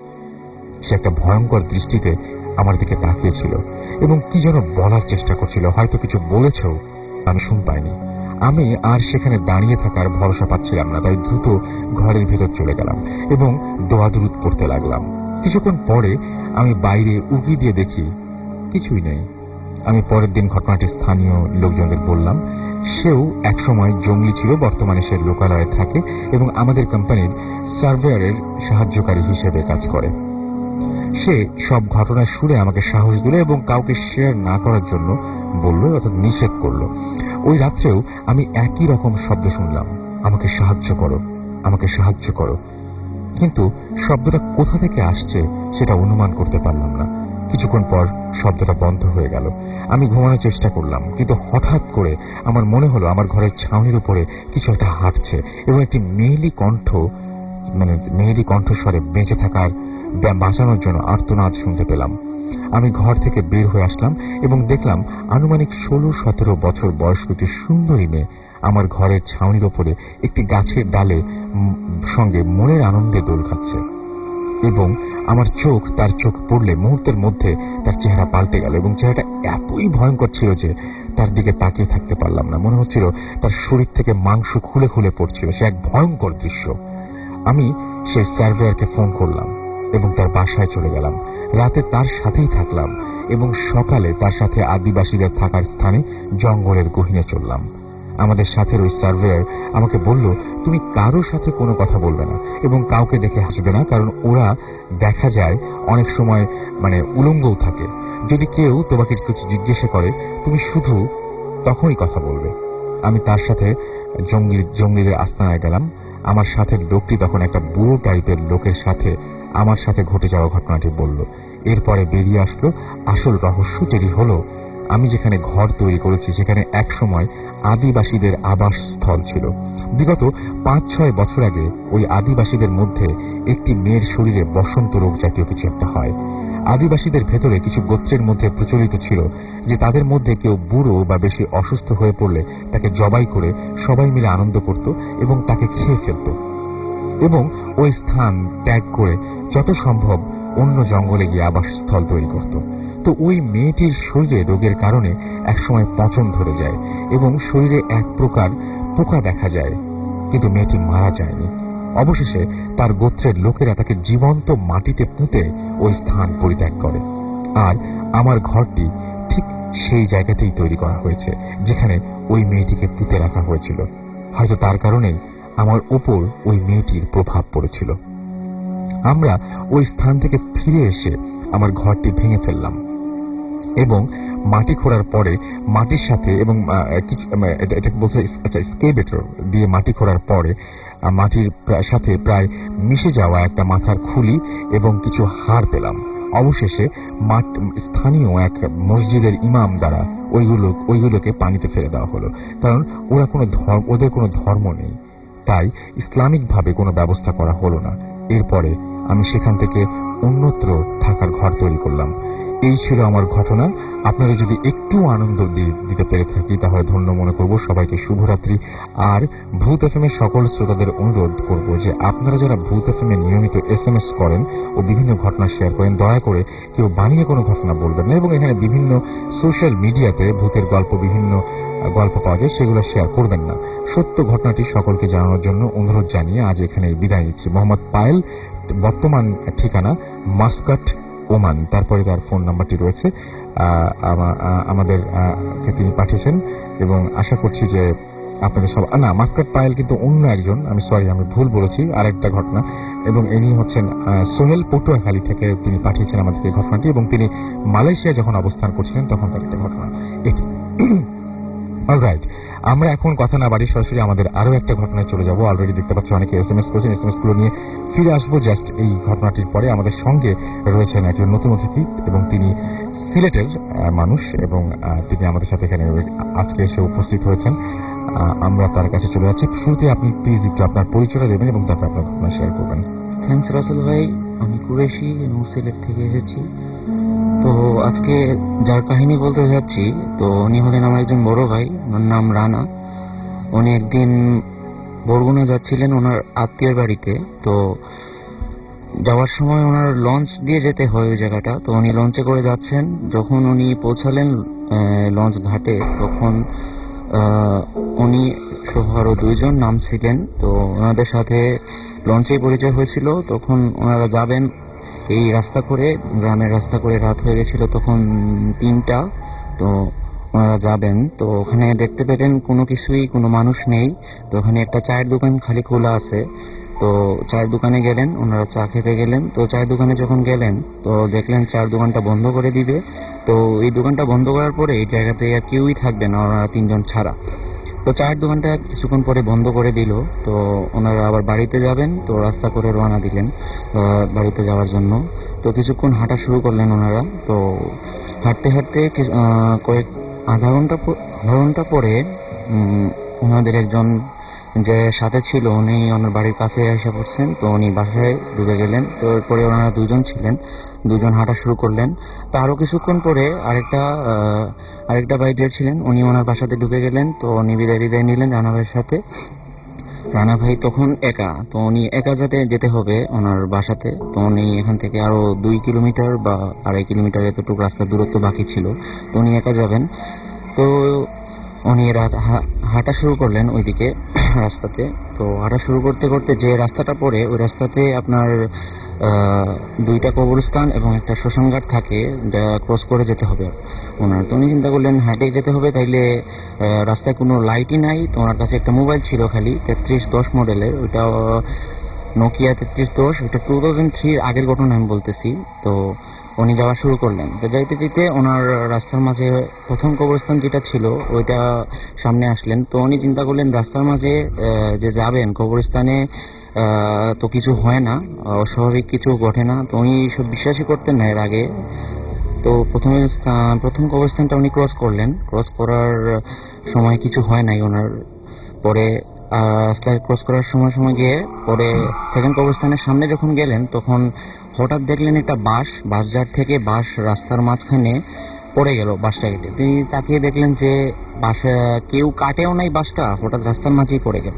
[SPEAKER 3] সে একটা ভয়ঙ্কর দৃষ্টিতে আমার দিকে তাকিয়েছিল এবং কি যেন বলার চেষ্টা করছিল, হয়তো কিছু বলেছেও, আমি শুন পাইনি। আমি আর সেখানে দাঁড়িয়ে থাকার ভরসা পাচ্ছিলাম না, তাই দ্রুত ঘরের ভেতর চলে গেলাম এবং দোয়াদরুদ পড়তে লাগলাম। কিছুক্ষণ পরে আমি বাইরে উকি দিয়ে দেখি কিছুই নেই। আমি পরের দিন ঘটনাটি স্থানীয় লোকজনদের বললাম। সেও একসময় জঙ্গলি ছিল, বর্তমানে সে লোকালয়ে থাকে এবং আমাদের কোম্পানির সার্ভেয়ারের সাহায্যকারী হিসেবে কাজ করে। সে সব ঘটনা শুনে আমাকে সাহস দিল এবং কাউকে শেয়ার না করার জন্য বলল, অর্থাৎ নিষেধ করলো। ওই রাত্রেও আমি একই রকম শব্দ শুনলাম, আমাকে সাহায্য করো, আমাকে সাহায্য করো। কিন্তু শব্দটা কোথা থেকে আসছে সেটা অনুমান করতে পারলাম না। কিছুক্ষণ পর শব্দটা বন্ধ হয়ে গেল। আমি ঘুমানোর চেষ্টা করলাম, কিন্তু হঠাৎ করে আমার মনে হলো আমার ঘরের ছাউনির উপরে কিছু একটা হাঁটছে এবং একটি মেয়েলি কণ্ঠ, মানে মেয়েলি কণ্ঠস্বরে বেঁচে থাকার বাঁচানোর জন্য আর্তনাদ শুনতে পেলাম। আমি ঘর থেকে বের হয়ে আসলাম এবং দেখলাম আনুমানিক ষোলো সতেরো বছর বয়স্ক একটি সুন্দরী মেয়ে আমার ঘরের ছাউনির ওপরে একটি গাছের ডালে সঙ্গে মনের আনন্দে দোল খাচ্ছে এবং আমার চোখ তার চোখ পড়লে মুহূর্তের মধ্যে তার চেহারা পাল্টে গেল এবং চেহারাটা এতই ভয়ঙ্কর ছিল যে তার দিকে তাকিয়ে থাকতে পারলাম না। মনে হচ্ছিল তার শরীর থেকে মাংস খুলে খুলে পড়ছিল। সে এক ভয়ঙ্কর দৃশ্য। আমি সেই সার্ভেয়ারকে ফোন করলাম এবং তার বাসায় চলে গেলাম। রাতে তার সাথেই থাকলাম এবং সকালে তার সাথে আদিবাসীদের থাকার স্থানে জঙ্গলের গহীনে চললাম। আমাদের সাথে ওই সার্ভেয়ার আমাকে বলল, তুমি কারো সাথে কোনো কথা বলবে না এবং কাউকে দেখে হাসবে না, কারণ ওরা দেখা যায় অনেক সময় মানে উলঙ্গও থাকে। যদি কেউ তোমাকে কিছু জিজ্ঞাসা করে তুমি শুধু তখনই কথা বলবে। আমি তার সাথে জঙ্গলি জঙ্গলিদের আস্তানায় গেলাম। আমার সাথে লোকটি তখন একটা বুড়ো টাইপের লোকের সাথে আমার সাথে ঘটে যাওয়া ঘটনাটি বলল। এরপরে বেরিয়ে আসলো আসল রহস্য, যেটি হলো আমি যেখানে ঘর তৈরি করেছি সেখানে এক সময় আদিবাসীদের আবাসস্থল ছিল। বিগত পাঁচ ছয় বছর আগে ওই আদিবাসীদের মধ্যে একটি মেয়ের শরীরে বসন্ত রোগ জাতীয় কিছু একটা হয়। আদিবাসীদের ভেতরে কিছু গোত্রের মধ্যে প্রচলিত ছিল যে তাদের মধ্যে কেউ বুড়ো বা বেশি অসুস্থ হয়ে পড়লে তাকে জবাই করে সবাই মিলে আনন্দ করত এবং তাকে খেয়ে ফেলত এবং ওই স্থান ত্যাগ করে যত সম্ভব অন্য জঙ্গলে গিয়ে আবাসস্থল তৈরি করত। তো ওই মেয়েটির শরীরে রোগের কারণে একসময় পচন ধরে যায় এবং শরীরে এক প্রকার পোকা দেখা যায়, কিন্তু মেয়েটি মারা যায়নি। অবশেষে তার গোত্রের লোকেরা তাকে জীবন্ত মাটিতে পুঁতে ওই স্থান পরিত্যাগ করে। আর আমার ঘরটি ঠিক সেই জায়গাতেই তৈরি করা হয়েছে যেখানে ওই মেয়েটিকে পুঁতে রাখা হয়েছিল। হয়তো তার কারণেই আমার ওপর ওই মেয়েটির প্রভাব পড়েছিল। আমরা ওই স্থান থেকে ফিরে এসে আমার ঘরটি ভেঙে ফেললাম এবং মাটি খোঁড়ার পরে মাটির সাথে এবং এটাকে বলছে আচ্ছা স্কেবেটর দিয়ে মাটি খোঁড়ার পরে মাটির সাথে প্রায় মিশে যাওয়া একটা মাথার খুলি এবং কিছু হাড় পেলাম। অবশেষে স্থানীয় এক মসজিদের ইমাম দ্বারা ওইগুলো ওইগুলোকে পানিতে ফেলে দেওয়া হলো, কারণ ওরা কোনো ওদের কোনো ধর্ম নেই, তাই ইসলামিক ভাবে কোনো ব্যবস্থা করা হলো না। এরপরে আমি সেখান থেকে অন্যত্র থাকার ঘর তৈরি করলাম। এই ছিল আমার ঘটনা। আপনারা যদি একটু আনন্দ দিতে পেরে থাকি তাহলে ধন্য মনে করব। সবাইকে শুভরাত্রি। আর ভূত এফএম এর সকল শ্রোতাদের অনুরোধ করব যে আপনারা যারা ভূত এফএম এ নিয়মিত এস এম এস করেন ও বিভিন্ন ঘটনা শেয়ার করেন, দয়া করে কেউ বানিয়ে কোনো ঘটনা বলবেন না এবং এখানে বিভিন্ন সোশ্যাল মিডিয়াতে ভূতের গল্প বিভিন্ন গল্প পাওয়া যায়, সেগুলো শেয়ার করবেন না। সত্য ঘটনাটি সকলকে জানানোর জন্য অনুরোধ জানিয়ে আজ এখানে বিদায় নিচ্ছি। মোহাম্মদ পায়েল, বর্তমান ঠিকানা মাস্কাট, ওমান। তারপরে তার ফোন নাম্বারটি রয়েছে, আমাদের তিনি পাঠিয়েছেন এবং আশা করছি যে আপনাদের সব না মাস্কাট পায়েল কিন্তু অন্য একজন, আমি সরি আমি ভুল বলেছি, আরেকটা ঘটনা। এবং ইনি হচ্ছেন সোহেল পটুয়াখালী থেকে, তিনি পাঠিয়েছেন আমাদেরকে এই ঘটনাটি এবং তিনি মালয়েশিয়া যখন অবস্থান করছিলেন তখন তার একটা ঘটনা এটি। অলরাইট, আমরা এখন কথা না বাড়ি সরাসরি আমাদের আরো একটা ঘটনায় চলে যাব। অলরেডি দেখতে পাচ্ছি অনেকে এস এম এস করেছেন, এস এম এস গুলো নিয়ে ফিরে আসবো জাস্ট এই ঘটনাটির পরে। আমাদের সঙ্গে রয়েছেন একজন নতুন অতিথি এবং তিনি সিলেটের মানুষ এবং তিনি আমাদের সাথে এখানে আজকে এসে উপস্থিত হয়েছেন। আমরা তার কাছে চলে যাচ্ছি। শুরুতে আপনি প্লিজ একটু আপনার পরিচয়টা দেবেন এবং তারপর আপনার ঘটনা শেয়ার করবেন।
[SPEAKER 8] থ্যাংকস রাসেল ভাই, আমি কুরেশি এবং সিলেট থেকে এসেছি। তো আজকে যার কাহিনী বলতে যাচ্ছি, তো উনি হলেন আমার একজন বড় ভাই, ওনার নাম রানা। উনি একদিন বরগুনা যাচ্ছিলেন ওনার আত্মীয়ের বাড়িতে। তো যাওয়ার সময় ওনার লঞ্চ দিয়ে যেতে হয় ওই জায়গাটা। তো উনি লঞ্চে করে যাচ্ছেন, যখন উনি পৌঁছালেন লঞ্চ ঘাটে তখন উনি সহ আরো দুইজন নামছিলেন। তো ওনাদের সাথে লঞ্চেই পরিচয় হয়েছিল। তখন ওনারা যাবেন এই রাস্তা করে, গ্রামের রাস্তা করে, রাত হয়ে গেছিল তখন তিনটা। তো ওনারা যাবেন। তো ওখানে দেখতে পেলেন কোনো কিছুই, কোনো মানুষ নেই। তো ওখানে একটা চায়ের দোকান খালি খোলা আছে। তো চায়ের দোকানে গেলেন, ওনারা চা খেতে গেলেন। তো চায়ের দোকানে যখন গেলেন তো দেখলেন চায়ের দোকানটা বন্ধ করে দিবে। তো এই দোকানটা বন্ধ করার পরে এই জায়গাতে আর কেউই থাকবে না, ওনারা তিনজন ছাড়া। তো চায়ের দোকানটা কিছুক্ষণ পরে বন্ধ করে দিল। তো ওনারা আবার বাড়িতে যাবেন, তো রাস্তা করে রওনা দিলেন বাড়িতে যাওয়ার জন্য। তো কিছুক্ষণ হাঁটা শুরু করলেন ওনারা। তো হাঁটতে হাঁটতে কয়েক আধা ঘন্টা আধা ঘন্টা পরে ওনাদের একজন যে সাথে ছিল উনি ওনার বাড়ির কাছে এসে পড়ছেন। তো উনি বাসায় ঢুকে গেলেন। তো এরপরে ওনারা দুজন ছিলেন, দুজন হাঁটা শুরু করলেন। তো আরো কিছুক্ষণ পরে আরেকটা আরেকটা ভাই যে ছিলেন উনি ওনার বাসাতে ঢুকে গেলেন। তো উনি বিদায় বিদায় নিলেন রানা ভাইয়ের সাথে। রানা ভাই তখন একা, তো উনি একা যেতে যেতে হবে ওনার বাসাতে। তো উনি এখান থেকে আরো দুই কিলোমিটার বা আড়াই কিলোমিটার এতটুকু রাস্তার দূরত্ব বাকি ছিল। তো উনি একা যাবেন। তো উনি হাঁটা শুরু করলেন ওইদিকে রাস্তাতে। তো হাঁটা শুরু করতে করতে যে রাস্তাটা পড়ে ওই রাস্তাতে আপনার দুইটা কবরস্থান এবং একটা শ্মশানঘাট থাকে, যা ক্রস করে যেতে হবে ওনার। তো উনি চিন্তা করলেন হাঁটে যেতে হবে, তাইলে রাস্তায় কোনো লাইটই নাই। তো ওনার কাছে একটা মোবাইল ছিল খালি তেত্রিশ দশ মডেলের, ওইটা নোকিয়া তেত্রিশ দশ, ওইটা টু থাউজেন্ড থ্রির আগের ঘটনা আমি বলতেছি। তো উনি যাওয়া শুরু করলেন। তো যাইতে যেতে ওনার রাস্তার মাঝে প্রথম কবরস্থান যেটা ছিল ওইটা সামনে আসলেন। তো উনি চিন্তা করলেন রাস্তার মাঝে যে যাবেন কবরস্থানে তো কিছু হয় না, অস্বাভাবিক কিছু ঘটে না। তো উনি সব বিশ্বাসই করতেন না এর আগে। তো প্রথমে প্রথম কবরস্থানটা উনি ক্রস করলেন। ক্রস করার সময় কিছু হয় নাই ওনার। পরে রাস্তায় ক্রস করার সময় সময় গিয়ে পরে সেকেন্ড কবরস্থানের সামনে যখন গেলেন তখন হঠাৎ দেখলেন একটা বাঁশ বাঁশঝাড় থেকে বাঁশ রাস্তার মাঝখানে পড়ে গেল বাঁশটা কেটে। তিনি তাকিয়ে দেখলেন যে বাঁশ কেউ কাটেও নাই, বাঁশটা হঠাৎ রাস্তার মাঝেই পড়ে গেল।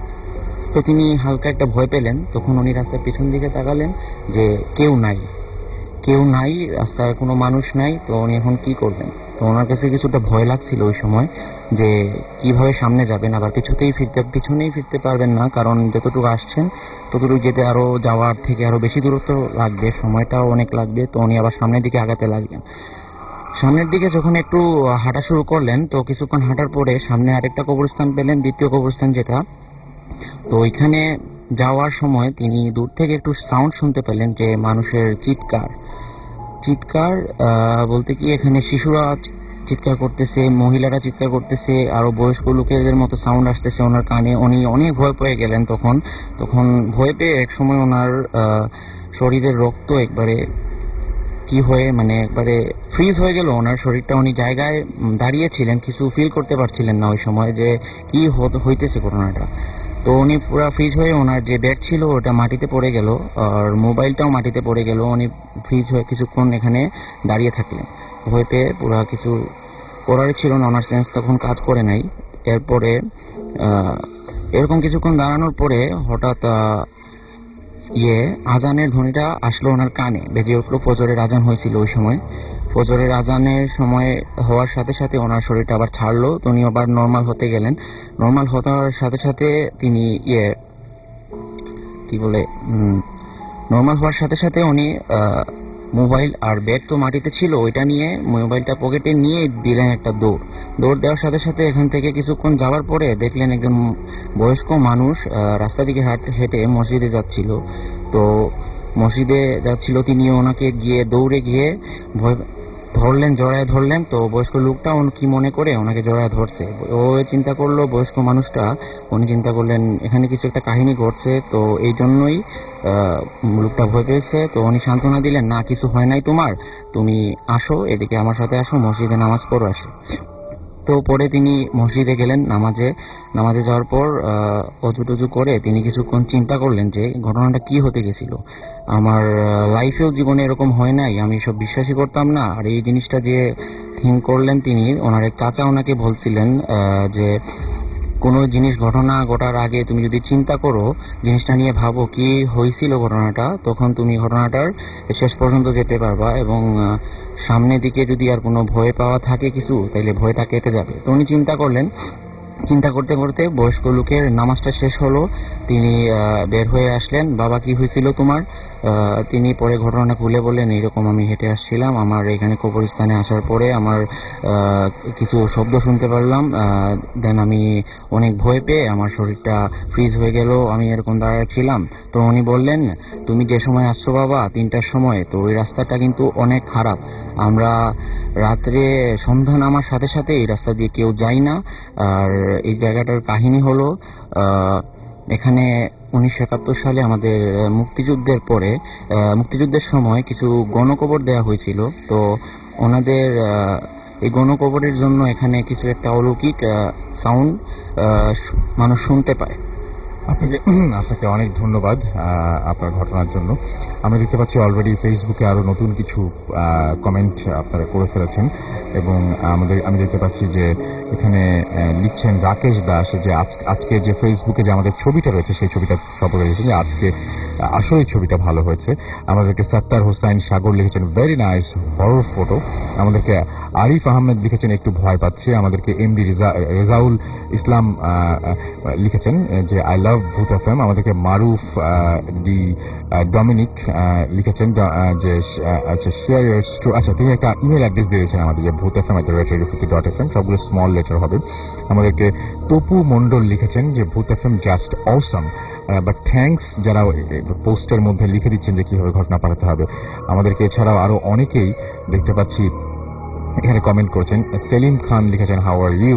[SPEAKER 8] তো তিনি হালকা একটা ভয় পেলেন। তখন উনি রাস্তার পিছন দিকে তাকালেন যে কেউ নাই, কেউ নাই, রাস্তায় কোনো মানুষ নাই। তো উনি এখন কি করবেন? তো ওনার কাছে কিছুটা ভয় লাগছিল ওই সময় যে কিভাবে সামনে যাবেন। আবার পিছুতেই ফিরতে পিছনেই ফিরতে পারবেন না, কারণ যতটুকু আসছেন ততটুকু যেতে আরো যাওয়ার থেকে আরো বেশি দূরত্ব লাগবে, সময়টাও অনেক লাগবে। তো উনি আবার সামনের দিকে আগাতে লাগলেন। সামনের দিকে যখন একটু হাঁটা শুরু করলেন তো কিছুক্ষণ হাঁটার পরে সামনে আরেকটা কবরস্থান পেলেন, দ্বিতীয় কবরস্থান যেটা। তো ওইখানে যাওয়ার সময় তিনি দূর থেকে একটু সাউন্ড শুনতে পেলেন যে মানুষের চিৎকার চিৎকার বলতে কি এখানে শিশুরা চিৎকার করতেছে, মহিলারা চিৎকার করতেছে, আরো বয়স্ক লোকেদের মতো সাউন্ড আসতেছে ওনার কানে। উনি অনেক ভয় পেয়ে গেলেন। তখন তখন ভয় পেয়ে এক সময় ওনার শরীরের রক্ত একবারে কি হয়ে মানে একবারে ফ্রিজ হয়ে গেল ওনার শরীরটা। উনি জায়গায় দাঁড়িয়েছিলেন, কিছু ফিল করতে পারছিলেন না ওই সময় যে কি হইতেছে ঘটনাটা। তো উনি পুরো ফ্রিজ হয়ে ওনার যে ব্যাগ ছিল ওটা মাটিতে পড়ে গেল, আর মোবাইলটাও মাটিতে পড়ে গেল। উনি ফ্রিজ হয়ে কিছুক্ষণ এখানে দাঁড়িয়ে থাকলেন। ভয় পেয়ে পুরো কিছু করার ছিল না, ওনার সেন্স তখন কাজ করে নাই। এরপরে এরকম কিছুক্ষণ দাঁড়ানোর পরে হঠাৎ ইয়ে আজানের ধ্বনিটা আসলো ওনার কানে, বেজে উঠলো। ফজরের আজান হয়েছিল ওই সময়। ফজরের আজানের সময় হওয়ার সাথে সাথে ওনার শরীরটা আবার ছাড়লো। তো উনি আবার নর্মাল হতে গেলেন। নর্মাল হওয়ার সাথে সাথে তিনি ইয়ে কি বলে নর্মাল হওয়ার সাথে সাথে উনি মোবাইল আর ব্যাগ তো মাটিতে ছিল, ওইটা নিয়ে মোবাইলটা পকেটে নিয়ে দিলেন একটা দৌড়। দৌড় দেওয়ার সাথে সাথে এখান থেকে কিছুক্ষণ যাওয়ার পরে দেখলেন একজন বয়স্ক মানুষ রাস্তা দিকে হেঁটে মসজিদে যাচ্ছিল। তো মসজিদে যাচ্ছিল, তিনি ওনাকে গিয়ে দৌড়ে গিয়ে ভয় ধরলেন, জড়ায় ধরলেন। তো বয়স্ক লোকটা কি মনে করে ওনাকে জড়ায় ধরছে, ও চিন্তা করলো বয়স্ক মানুষটা, উনি চিন্তা করলেন এখানে কিছু একটা কাহিনী ঘটছে। তো এই জন্যই লোকটা ভয় পেয়েছে। তো উনি সান্ত্বনা দিলেন, না কিছু হয় নাই তোমার, তুমি আসো এদিকে আমার সাথে আসো, মসজিদে নামাজ পড়ো আসো। তো পরে তিনি মসজিদে গেলেন নামাজে নামাজে যাওয়ার পর অজু টজু করে তিনি কিছুক্ষণ চিন্তা করলেন যে ঘটনাটা কি হতে গেছিল। আমার লাইফেও জীবনে এরকম হয় নাই, আমি সব বিশ্বাসই করতাম না। আর এই জিনিসটা যে থিঙ্ক করলেন তিনি, ওনার এক চাচা ওনাকে বলছিলেন যে কোনো জিনিস ঘটনা ঘটার আগে তুমি যদি চিন্তা করো, জিনিসটা নিয়ে ভাবো কি হয়েছিল ঘটনাটা, তখন তুমি ঘটনাটার শেষ পর্যন্ত যেতে পারবা এবং সামনের দিকে যদি আর কোনো ভয় পাওয়া থাকে কিছু, তাহলে ভয়টা কেটে যাবে। তো উনি চিন্তা করলেন চিন্তা করতে করতে বয়স্ক লোকের নামাজটা শেষ হলো, তিনি বের হয়ে আসলেন। বাবা কি হয়েছিল তোমার? তিনি পরে ঘটনাটা খুলে বললেন, এরকম আমি হেঁটে আসছিলাম, আমার এখানে কবরস্থানে আসার পরে আমার কিছু শব্দ শুনতে পারলাম, দেন আমি অনেক ভয় পেয়ে আমার শরীরটা ফ্রিজ হয়ে গেল, আমি এরকম দাঁড়াচ্ছিলাম। তো উনি বললেন, তুমি যে সময় আসছো বাবা তিনটার সময়, তো ওই রাস্তাটা কিন্তু অনেক খারাপ, আমরা রাত্রে সন্ধ্যা নামার সাথে সাথে এই রাস্তা দিয়ে কেউ যায় না। আর এই জায়গাটার কাহিনী হলো, এখানে উনিশশো একাত্তর সালে আমাদের মুক্তিযুদ্ধের পরে মুক্তিযুদ্ধের সময় কিছু গণকবর দেওয়া হয়েছিল। তো ওনাদের এই গণকবরের জন্য এখানে কিছু একটা অলৌকিক সাউন্ড মানুষ শুনতে পায়।
[SPEAKER 3] আপনাকে আপনাকে অনেক ধন্যবাদ আপনার ঘটনার জন্য। আমরা দেখতে পাচ্ছি অলরেডি ফেসবুকে আরো নতুন কিছু কমেন্ট আপনারা করে ফেলেছেন, এবং আমাদের আমি দেখতে পাচ্ছি যে এখানে লিখছেন রাকেশ দাস যে আজকে যে ফেসবুকে যে আমাদের ছবিটা রয়েছে সেই ছবিটা সফল হয়েছে, যে আজকে আসলে ছবিটা ভালো হয়েছে। আমাদেরকে সত্তার হোসাইন সাগর লিখেছেন ভেরি নাইস হরর ফটো। আমাদেরকে আরিফ আহমেদ লিখেছেন একটু ভয় পাচ্ছে। আমাদেরকে এমডি রেজাউল ইসলাম লিখেছেন যে আই লাভ ভূত এফএম। আমাদেরকে মারুফ ডি ডমিনিক লিখেছেন যে আচ্ছা শেয়ার আচ্ছা তিনি একটা ইমেল অ্যাড্রেস দিয়েছেন আমাদের, যে Bhoot FM at radio dot F M, সবগুলো স্মল লেটার হবে। আমাদেরকে তপু মন্ডল লিখেছেন যে Bhoot FM just awesome, but thanks যারা পোস্টের মধ্যে লিখে দিচ্ছেন যে কিভাবে ঘটনা পাঠাতে হবে। আমাদেরকে এছাড়াও আরো অনেকেই দেখতে পাচ্ছি এখানে কমেন্ট করেছেন। সেলিম খান লিখেছেন হাউ আর ইউ,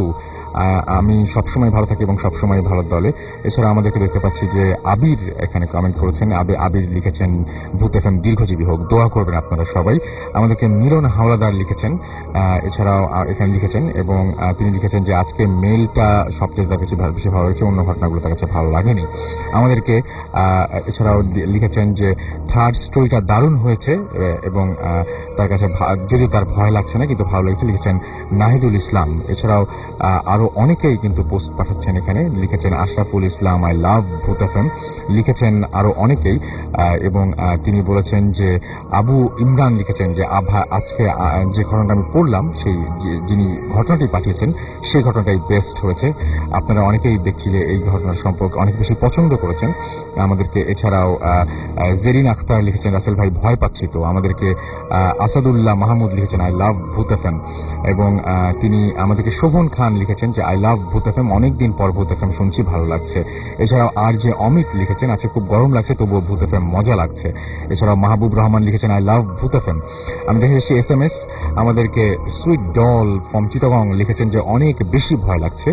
[SPEAKER 3] আমি সবসময় ভালো থাকি এবং সবসময় ভালো দলে। এছাড়া আমাদেরকে দেখতে পাচ্ছি যে আবির এখানে কমেন্ট করেছেন, আবির লিখেছেন ভূত এফএম দীর্ঘজীবী হোক, দোয়া করবেন আপনারা সবাই। আমাদেরকে মিলন হাওলাদার লিখেছেন, এছাড়াও এখানে লিখেছেন, এবং তিনি লিখেছেন যে আজকে মেলটা সবচেয়ে তার কাছে বেশি ভালো হয়েছে, অন্য ঘটনাগুলো তার কাছে ভালো লাগেনি। আমাদেরকে এছাড়াও লিখেছেন যে থার্ড স্টোরিটা দারুণ হয়েছে এবং তার কাছে যদিও তার ভয় লাগছে না কিন্তু ভালো লেগেছে, লিখেছেন নাহিদুল ইসলাম। এছাড়াও আরো অনেকেই কিন্তু পোস্ট পাঠাচ্ছেন, এখানে লিখেছেন Ashraful Islam I love Bhoot FM লিখেছেন আরো অনেকেই, এবং তিনি বলেছেন যে আবু ইমরান লিখেছেন যে আভা আজকে যে ঘটনাটা আমি পড়লাম সেই যিনি ঘটনাটি পাঠিয়েছেন সেই ঘটনাটাই বেস্ট হয়েছে। আপনারা অনেকেই দেখছি যে এই ঘটনার সম্পর্কে অনেক বেশি পছন্দ করেছেন আমাদেরকে। এছাড়াও জেরিন আখতার লিখেছেন রাসেল ভাই ভয় পাচ্ছি তো। আমাদেরকে আসাদুল্লাহ মাহমুদ লিখেছেন আই লাভ ভূত এফএম, এবং তিনি আমাদেরকে শোভন খান লিখেছেন যে আই লাভ ভূত এফএম, অনেকদিন পর ভূত এফএম শুনছি, ভালো লাগছে। এছাড়াও আর যে অমিত লিখেছেন আজকে খুব গরম লাগছে তবুও ভূত এফএম মজা লাগছে। এছাড়াও মাহবুব রহমান লিখেছেন আই লাভ ভূত এফএম। আমি দেখে এসেছি এস এম এস, আমাদেরকে সুইট ডল ফ্রম চিটাগং লিখেছেন যে অনেক বেশি ভয় লাগছে,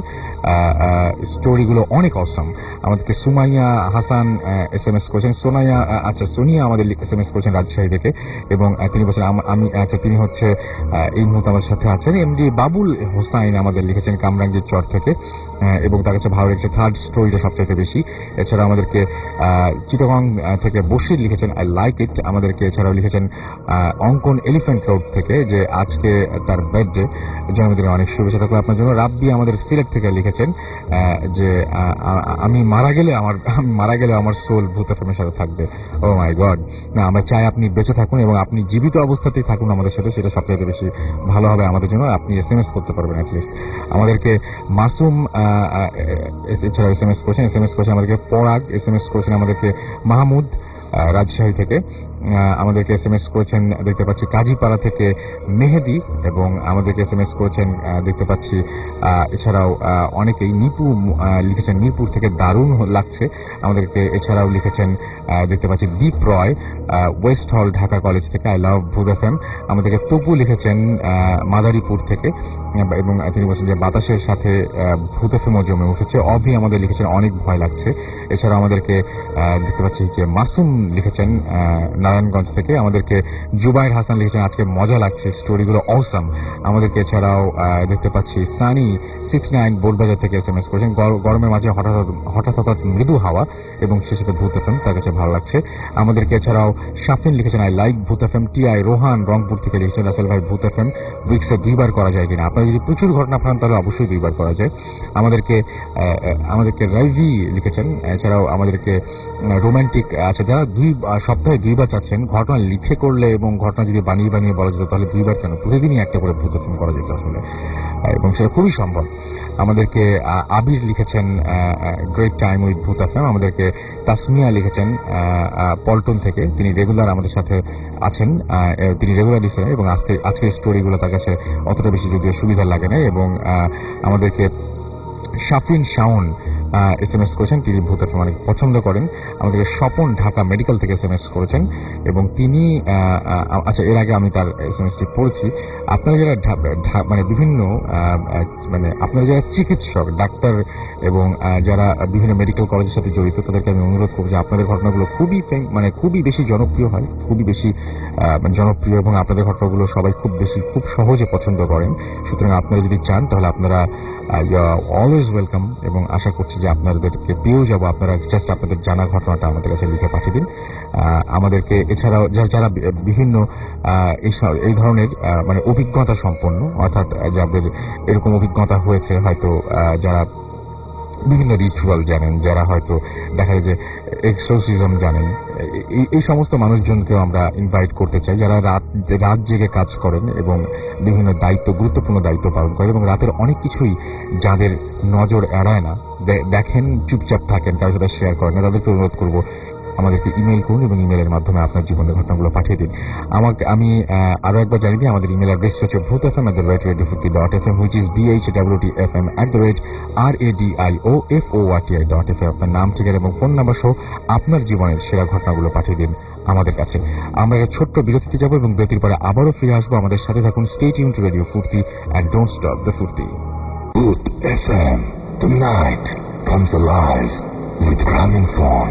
[SPEAKER 3] স্টোরিগুলো অনেক অসম। আমাদেরকে Sumaiya Hasan S M S করেছেন, সোনাইয়া আচ্ছা সোনিয়া আমাদের এস এম এস করেছেন রাজশাহী থেকে, এবং তিনি বলছেন আমি আচ্ছা তিনি হচ্ছে এই মুহূর্তে আমার সাথে আছেন। এমডি বাবুল হোসাইন আমাদের লিখেছেন কামরাঙ্গীর চর থেকে, এবং তার কাছে ভালো লেগেছে থার্ড স্টোরিটা সবচাইতে বেশি। এছাড়া আমাদেরকে চিটাগং থেকে বশির লিখেছেন আই লাইক ইট। আমাদেরকে এছাড়াও লিখেছেন অঙ্কন এলিফ্যান্ট রোড থেকে যে আজকে তার বার্থডে, জন্মদিনে অনেক শুভেচ্ছা থাকবে আপনার জন্য। রাব্বি আমাদের সিলেট থেকে লিখেছেন যে আমি মারা গেলে আমার মারা গেলে আমার সোল ভূত এফএমের সাথে থাকবে। ও মাই গড, না আমরা চাই আপনি বেঁচে থাকুন এবং আপনি জীবিত অবস্থাতেই থাকুন আমাদের সাথে, সেটা সবচেয়ে বেশি ভালো হবে আমাদের জন্য। আপনি এস এম এস করতে পারবেন অ্যাটলিস্ট। আমাদেরকে মাসুম এছাড়া এস এম এস করেছেন, এস এম এস করেছেন আমাদেরকে পরাগ, এস এম এস করেছেন আমাদেরকে মাহমুদ রাজশাহী থেকে, আমাদেরকে এস এম এস করেছেন দেখতে পাচ্ছি কাজীপাড়া থেকে মেহেদি, এবং আমাদেরকে এস এম এস করেছেন দেখতে পাচ্ছি এছাড়াও অনেকেই নিপু লিখেছেন মিরপুর থেকে দারুণ লাগছে আমাদেরকে। এছাড়াও লিখেছেন দেখতে পাচ্ছি দীপ Roy West Hall Dhaka college থেকে আই লাভ ভূত এফএম। আমাদেরকে তপু লিখেছেন মাদারীপুর থেকে, এবং তিনি বলছেন যে বাতাসের সাথে ভূত এফএমও জমে উঠেছে। অভি আমাদের লিখেছেন অনেক ভয় লাগছে। এছাড়াও আমাদেরকে দেখতে পাচ্ছি যে মাসুম লিখেছেন নারায়ণগঞ্জ থেকে, আমাদেরকে জুবাইর হাসান লিখেছেন আজকে মজা লাগছে, স্টোরিগুলো অসম। আমাদেরকে এছাড়াও দেখতে পাচ্ছি সানি সিক্স নাইন বোলবাজার থেকে এস এম এস করেছেন গরমের মাঝে হঠাৎ হঠাৎ হঠাৎ মৃদু হাওয়া এবং সে সাথে ভূত এফএম, তার কাছে ভালো লাগছে। আমাদেরকে এছাড়াও শাফিন লিখেছেন I like Bhoot FM. T I Rohan Rangpur থেকে লিখেছেন রাসেল ভাই ভূত এফএম উইক্সে দুইবার করা যায় কিনা, আপনারা যদি প্রচুর ঘটনা পান তাহলে অবশ্যই দুইবার করা যায়। আমাদেরকে আমাদেরকে রাইজি লিখেছেন, এছাড়াও আমাদেরকে রোমান্টিক আচ্ছা যারা দুই সপ্তাহে দুইবার চাচ্ছেন, ঘটনা লিখে করলে এবং ঘটনা যদি বানিয়ে বানিয়ে বলা যেত তাহলে দুইবার কেন, প্রতিদিনই একটা করে ভূত এফএম করা যেত আসলে, এবং সেটা খুবই সম্ভব। আমাদেরকে আবির লিখেছেন great time with Bhoot FM, আমাদেরকে তাসমিয়া লিখেছেন পল্টন থেকে, তিনি রেগুলার আমাদের সাথে আছেন, তিনি রেগুলার লিসেনার এবং আজকে আজকের স্টোরিগুলো তার কাছে অতটা বেশি যদিও সুবিধা লাগে না। এবং আমাদেরকে Shafin Shaon S M S করেছেন, তিনি ভূত এফএম অনেক পছন্দ করেন। আমাদেরকে স্বপন ঢাকা মেডিকেল থেকে এস এম এস করেছেন এবং তিনি আচ্ছা এর আগে আমি তার এস এম এসটি পড়ছি। আপনারা যারা মানে বিভিন্ন মানে আপনারা যারা চিকিৎসক ডাক্তার এবং যারা বিভিন্ন মেডিকেল কলেজের সাথে জড়িত তাদেরকে আমি অনুরোধ করব যে আপনাদের ঘটনাগুলো খুবই মানে খুবই বেশি জনপ্রিয় হয়, খুবই বেশি জনপ্রিয় এবং আপনাদের ঘটনাগুলো সবাই খুব বেশি খুব সহজে পছন্দ করেন। সুতরাং আপনারা যদি চান তাহলে আপনারা অলওয়েজ ওয়েলকাম এবং আশা করছি যে আপনাদেরকে পেয়েও যাবো। আপনারা জাস্ট আপনাদের জানা ঘটনাটা আমাদের কাছে লিখে পাঠিয়ে দিন আমাদেরকে। এছাড়াও যারা বিভিন্ন এই ধরনের মানে অভিজ্ঞতা সম্পন্ন, অর্থাৎ যাদের এরকম অভিজ্ঞতা হয়েছে, হয়তো যারা বিভিন্ন রিচুয়াল জানেন, যারা হয়তো দেখা যায় যে এক্সোরসিজম জানেন, এই সমস্ত মানুষজনকেও আমরা ইনভাইট করতে চাই, যারা রাত রাত জেগে কাজ করেন এবং বিভিন্ন দায়িত্ব গুরুত্বপূর্ণ দায়িত্ব পালন করেন এবং রাতের অনেক কিছুই যাদের নজর এড়ায় না, দেখেন চুপচাপ থাকেন, কারোর সাথে শেয়ার করেন না, তাদেরকে অনুরোধ করবো আমাদেরকে ইমেল করুন এবং ইমেলের মাধ্যমে আপনার জীবনের ঘটনাগুলো পাঠিয়ে দিন আমাকে। আমি আরো একবার জানিয়ে দিই, আমাদের ইমেল অ্যাড্রেস হচ্ছে Bhoot FM at the rate radio fifty dot F M, which is B H W T F M at the rate R A D I O F O R T I dot F M. আপনার নাম, ঠিকানা এবং ফোন নাম্বার সহ আপনার জীবনের সেরা ঘটনাগুলো পাঠিয়ে দিন আমাদের কাছে। আমরা একটা ছোট্ট বিরতিতে যাবো এবং বিরতির পরে আবারও ফিরে আসবো। আমাদের সাথে থাকুন, stay tune to radio Foorti and don't stop the Foorti.
[SPEAKER 5] Voot F M, the night comes alive with gramophone.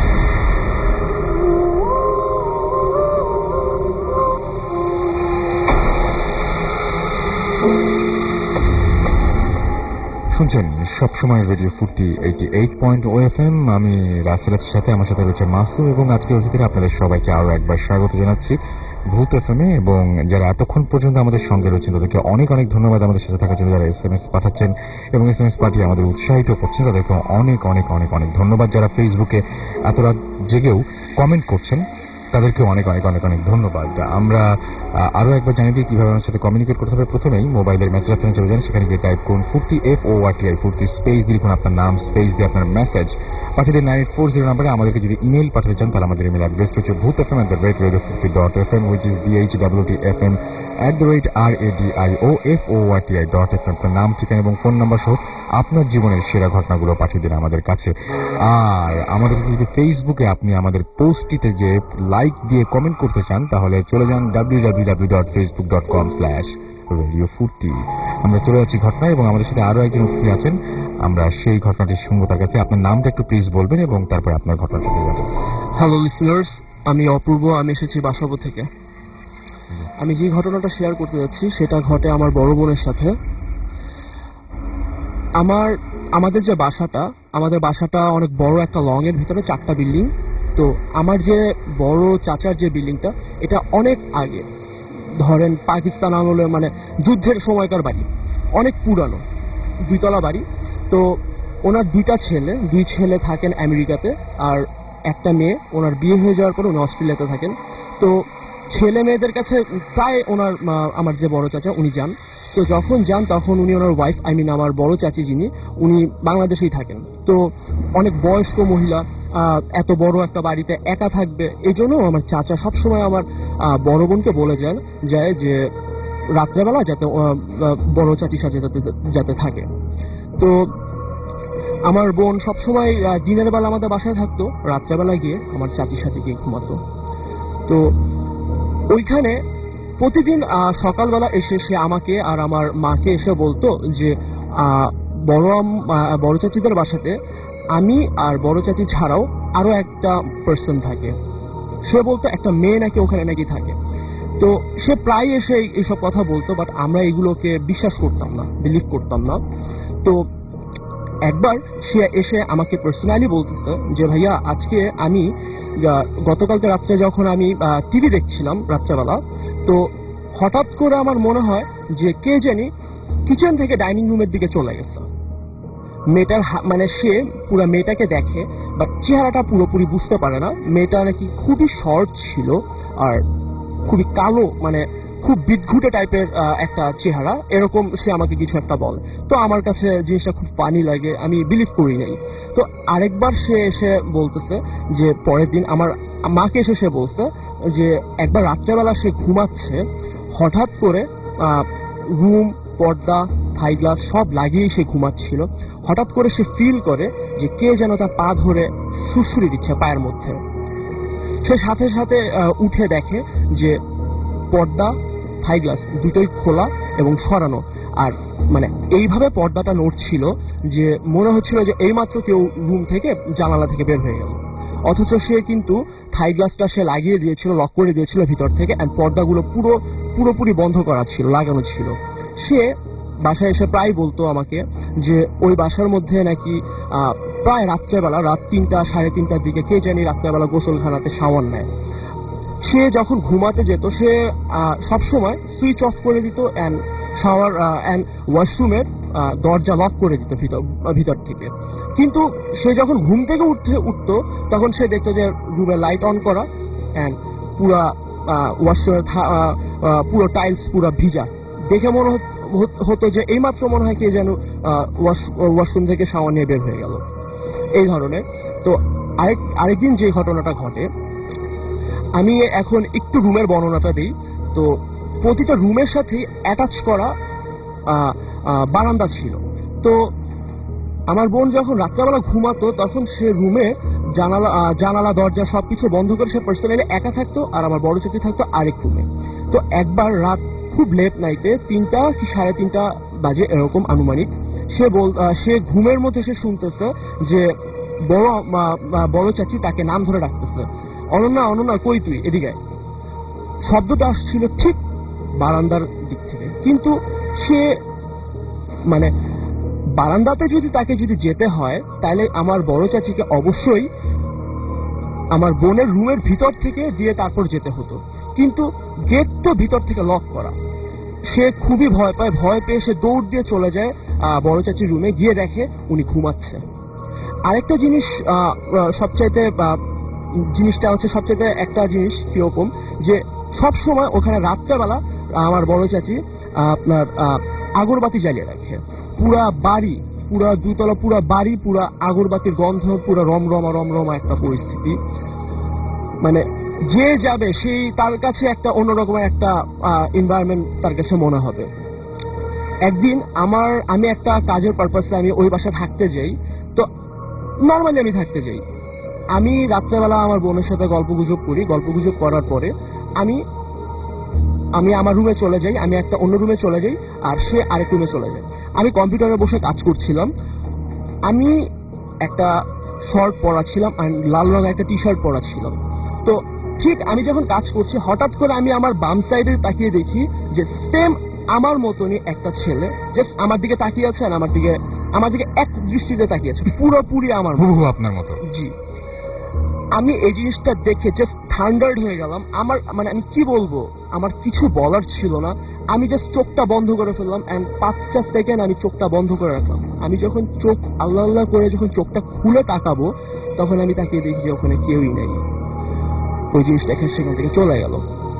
[SPEAKER 3] শুনছেন সবসময় radio Foorti eighty eight point O F M. আমি রাসেলের সাথে, আমার সাথে রয়েছে মাসু এবং আজকে অতিথিরা আপনাদের সবাইকে আরো একবার স্বাগত জানাচ্ছি ভূত এফ এম এ। এবং যারা এতক্ষণ পর্যন্ত আমাদের সঙ্গে রয়েছেন তাদেরকে অনেক অনেক ধন্যবাদ আমাদের সাথে থাকার জন্য। যারা এস এম এস পাঠাচ্ছেন এবং এস এম এস পাঠিয়ে আমাদের উৎসাহিত করছেন তাদেরকে অনেক অনেক অনেক অনেক ধন্যবাদ। যারা ফেসবুকে এত রাত জেগেও কমেন্ট করছেন তাদেরকে অনেক অনেক অনেক অনেক ধন্যবাদ। আমরা আরো একবার জানিয়ে দিই কিভাবে আমার সাথে কমিউনিকেট করতে হবে। প্রথমেই মোবাইলের মেসেজ অপশনে চলে যান, সেখানে গিয়ে টাইপ করুন Foorti F O R T I, Foorti space দিয়ে লিখুন আপনার নাম, স্পেস দিয়ে আপনার মেসেজ পাঠিয়ে দিন নাইন এইট ফোর জিরো নাম্বারে। আমাদেরকে যদি ইমেল পাঠাতে চান তাহলে আমাদের ইমেল অ্যাড্রেস হচ্ছে Bhoot F M at the rate radio fifty dot F M, which is B H W T F M at the rate R A D I O F O R T I dot F M. আপনার নাম, ঠিকানা এবং ফোন নাম্বার সহ আপনার জীবনের সেরা ঘটনাগুলো পাঠিয়ে দিন আমাদের কাছে। আর আমাদের যদি ফেসবুকে আপনি আমাদের পোস্টটিতে যে লাইক দিয়ে কমেন্ট করতে চান তাহলে চলে যান W W W dot Facebook dot com slash radio Foorti. আমরা চলে যাচ্ছি ঘটনা এবং আমাদের সাথে আরো একজন অতিথি আছেন, আমরা সেই ঘটনাটি শুনবো তার কাছে। আপনার নামটা একটু প্লিজ বলবেন এবং তারপরে আপনার ঘটনাটা দিয়ে যাবেন।
[SPEAKER 2] হ্যালো লিসনার্স, আমি অপূর্ব, আমি এসেছি বাসাবো থেকে। আমি যে ঘটনাটা শেয়ার করতে যাচ্ছি সেটা ঘটে আমার বড় বোনের সাথে। আমার আমাদের যে বাসাটা আমাদের বাসাটা অনেক বড় একটা লং এর ভিতরে চারটা বিল্ডিং। তো আমার যে বড় চাচার যে বিল্ডিংটা এটা অনেক আগে, ধরেন পাকিস্তান আমলে মানে যুদ্ধের সময়কার বাড়ি, অনেক পুরানো দুইতলা বাড়ি। তো ওনার দুইটা ছেলে দুই ছেলে থাকেন আমেরিকাতে আর একটা মেয়ে, ওনার বিয়ে হয়ে যাওয়ার পর উনি অস্ট্রেলিয়াতে থাকেন। তো ছেলে মেয়েদের কাছে প্রায় ওনার আমার যে বড় চাচা উনি যান। তো যখন যান তখন উনি ওনার ওয়াইফ আই মিন আমার বড় চাচি যিনি উনি বাংলাদেশেই থাকেন। তো অনেক বয়স্ক মহিলা, এত বড় একটা বাড়িতে একা থাকবে, এই জন্য আমার চাচা সবসময় আমার বড় বোনকে বলে যান যায় যে রাত্রেবেলা যাতে বড় চাচির সাথে যাতে থাকে। তো আমার বোন সবসময় দিনের বেলা আমাদের বাসায় থাকতো, রাত্রেবেলা গিয়ে আমার চাচির সাথে গিয়ে ঘুমাতো। তো ওইখানে প্রতিদিন সকালবেলা এসে সে আমাকে আর আমার মাকে এসে বলতো যে বড় বড় চাচিদের বাসাতে আমি আর বড় চাচি ছাড়াও আরো একটা পার্সন থাকে। সে বলতো একটা মেয়ে নাকি ওখানে নাকি থাকে। তো সে প্রায় এসে এইসব কথা বলতো, বাট আমরা এগুলোকে বিশ্বাস করতাম না, বিলিভ করতাম না। তো একবার সে এসে আমাকে পার্সোনালি বলতেছে যে ভাইয়া আজকে আমি গতকালকে রাত্রে যখন আমি টিভি দেখছিলাম রাত্রেবেলা, তো হঠাৎ করে আমার মনে হয় যে কে জানি কিচেন থেকে ডাইনিং রুমের দিকে চলে গেছে। মেয়েটার মানে সে পুরো মেয়েটাকে দেখে বাট চেহারাটা পুরোপুরি বুঝতে পারে না। মেয়েটা নাকি খুবই শর্ট ছিল আর খুবই কালো, মানে খুব বিদঘুটে টাইপের একটা চেহারা, এরকম সে আমাকে কিছু একটা বলে। তো আমার কাছে জিনিসটা খুব ফানি লাগে, আমি বিলিভ করি নাই। তো আরেকবার সে এসে বলতেছে যে পরের দিন আমার মাকে এসে সে বলছে যে একবার রাত্রেবেলা সে ঘুমাচ্ছে, হঠাৎ করে রুম, পর্দা, থাই গ্লাস সব লাগিয়ে সে ঘুমাচ্ছিল। হঠাৎ করে সে ফিল করে যে কে যেন তার পা ধরে সুড়সুড়ি দিচ্ছে পায়ের মধ্যে। সে সাথে সাথে উঠে দেখে যে পর্দা, থাই গ্লাস দুটোই খোলা এবং সরানো, আর মানে এইভাবে পর্দাটা নড়ছিল যে মনে হচ্ছিল যে এইমাত্র কেউ রুম থেকে জানালা থেকে বের হয়ে গেল। অথচ সে কিন্তু থাই গ্লাসটা সে লাগিয়ে দিয়েছিল, লক করে দিয়েছিল ভিতর থেকে, এন্ড পর্দাগুলো পুরো পুরোপুরি বন্ধ করা ছিল, লাগানো ছিল। সে বাসায় এসে প্রায় বলতো আমাকে যে ওই বাসার মধ্যে নাকি প্রায় রাত্রেবেলা, রাত তিনটা সাড়ে তিনটার দিকে কে জানি রাত্রেবেলা গোসলখানাতে শাওয়ার নেয়। সে যখন ঘুমাতে যেত সে সবসময় সুইচ অফ করে দিত অ্যান্ড শাওয়ার অ্যান্ড ওয়াশরুমের দরজা লক করে দিত ভিতর ভিতর থেকে। কিন্তু সে যখন ঘুম থেকে উঠতে উঠতো তখন সে দেখতো যে রুমের লাইট অন করা অ্যান্ড পুরা ওয়াশরুমের পুরো টাইলস পুরো ভিজা। দেখে মনে হতো যে এইমাত্র মনে হয় কে যেন ওয়াশরুম থেকে শাওয়ার নিয়ে বের হয়ে গেল, এই ধরনের। তো আরেক আরেকদিন যে ঘটনাটা ঘটে, আমি এখন একটু রুমের বর্ণনাটা দিই। তো প্রতিটা রুমের সাথে অ্যাটাচ করা বারান্দা ছিল। তো আমার বোন যখন রাত্রেবেলা ঘুমাতো তখন সে রুমে জানালা জানালা দরজা সবকিছু বন্ধ করে সে পার্সোনালি একা থাকতো, আর আমার বড় চাচি থাকতো আরেক রুমে। তো একবার রাত খুব লেট নাইটে তিনটা কি সাড়ে তিনটা বাজে এরকম আনুমানিক, সে বল সে ঘুমের মধ্যে সে শুনতেছে যে বড় বড় চাচি তাকে নাম ধরে ডাকতেছে, অনন্যা অনন্যা কই তুই, এদিকে। শব্দটা আসছিল ঠিক বারান্দার দিক থেকে, কিন্তু সে মানে বারান্দাতে যদি তাকে যদি যেতে হয় তাহলে আমার বড় চাচিকে অবশ্যই আমার বোনের রুমের ভিতর থেকে দিয়ে তারপর যেতে হতো, কিন্তু গেট তো ভিতর থেকে লক করা। সে খুবই ভয় পায়, ভয় পেয়ে সে দৌড় দিয়ে চলে যায় বড় চাচির রুমে, গিয়ে দেখে উনি ঘুমাচ্ছে। আরেকটা জিনিস সবচাইতে জিনিসটা হচ্ছে সবচেয়ে একটা জিনিস কিরকম যে সব সময় ওখানে রাত্রেবেলা আমার বড় চাচি আপনার আগরবাতি জ্বালিয়ে রাখে। পুরা বাড়ি, পুরা দুতলা পুরা বাড়ি পুরা আগরবাতির গন্ধ, পুরা রমরমা রমরমা একটা পরিস্থিতি। মানে যে যাবে সেই তার কাছে একটা অন্যরকম একটা এনভায়রনমেন্ট তার কাছে মনে হবে। একদিন আমার আমি একটা কাজের পারপাসে আমি ওই বাসায় থাকতে যাই। তো নর্মালি আমি থাকতে যাই, আমি রাত্রেবেলা আমার বোনের সাথে গল্প গুজব করি। গল্প গুজব করার পরে আমি আমি আমার রুমে চলে যাই, আমি একটা অন্য রুমে চলে যাই আর সে আরেক রুমে চলে যায়। আমি কম্পিউটারে বসে কাজ করছিলাম, আমি একটা শর্ট পরা ছিলাম আর লাল রঙের একটা টি শার্ট পরা ছিলাম। তো ঠিক আমি যখন কাজ করছি হঠাৎ করে আমি আমার বাম সাইডে তাকিয়ে দেখি যে সেম আমার মতনই একটা ছেলে জাস্ট আমার দিকে তাকিয়ে আছে আর আমার দিকে আমার দিকে এক দৃষ্টিতে তাকিয়ে আছে, পুরোপুরি আমার
[SPEAKER 3] হুবহু আপনার মতো।
[SPEAKER 2] জি, আমি এই জিনিসটা দেখে জাস্ট থান্ডার্ড হয়ে গেলাম। আমার মানে আমি কি বলবো, আমার কিছু বলার ছিল না। আমি জাস্ট চোখটা বন্ধ করে ফেললাম এন্ড পাঁচটা সেকেন্ড আমি চোখটা বন্ধ করে রাখলাম। আমি যখন চোখ আল্লাহ আল্লাহ করে যখন চোখটা খুলে তাকাবো তখন আমি তাকিয়ে দেখি যে ওখানে কেউই নেই। ওই জিনিসটা এখানে সেখান থেকে চলে গেল।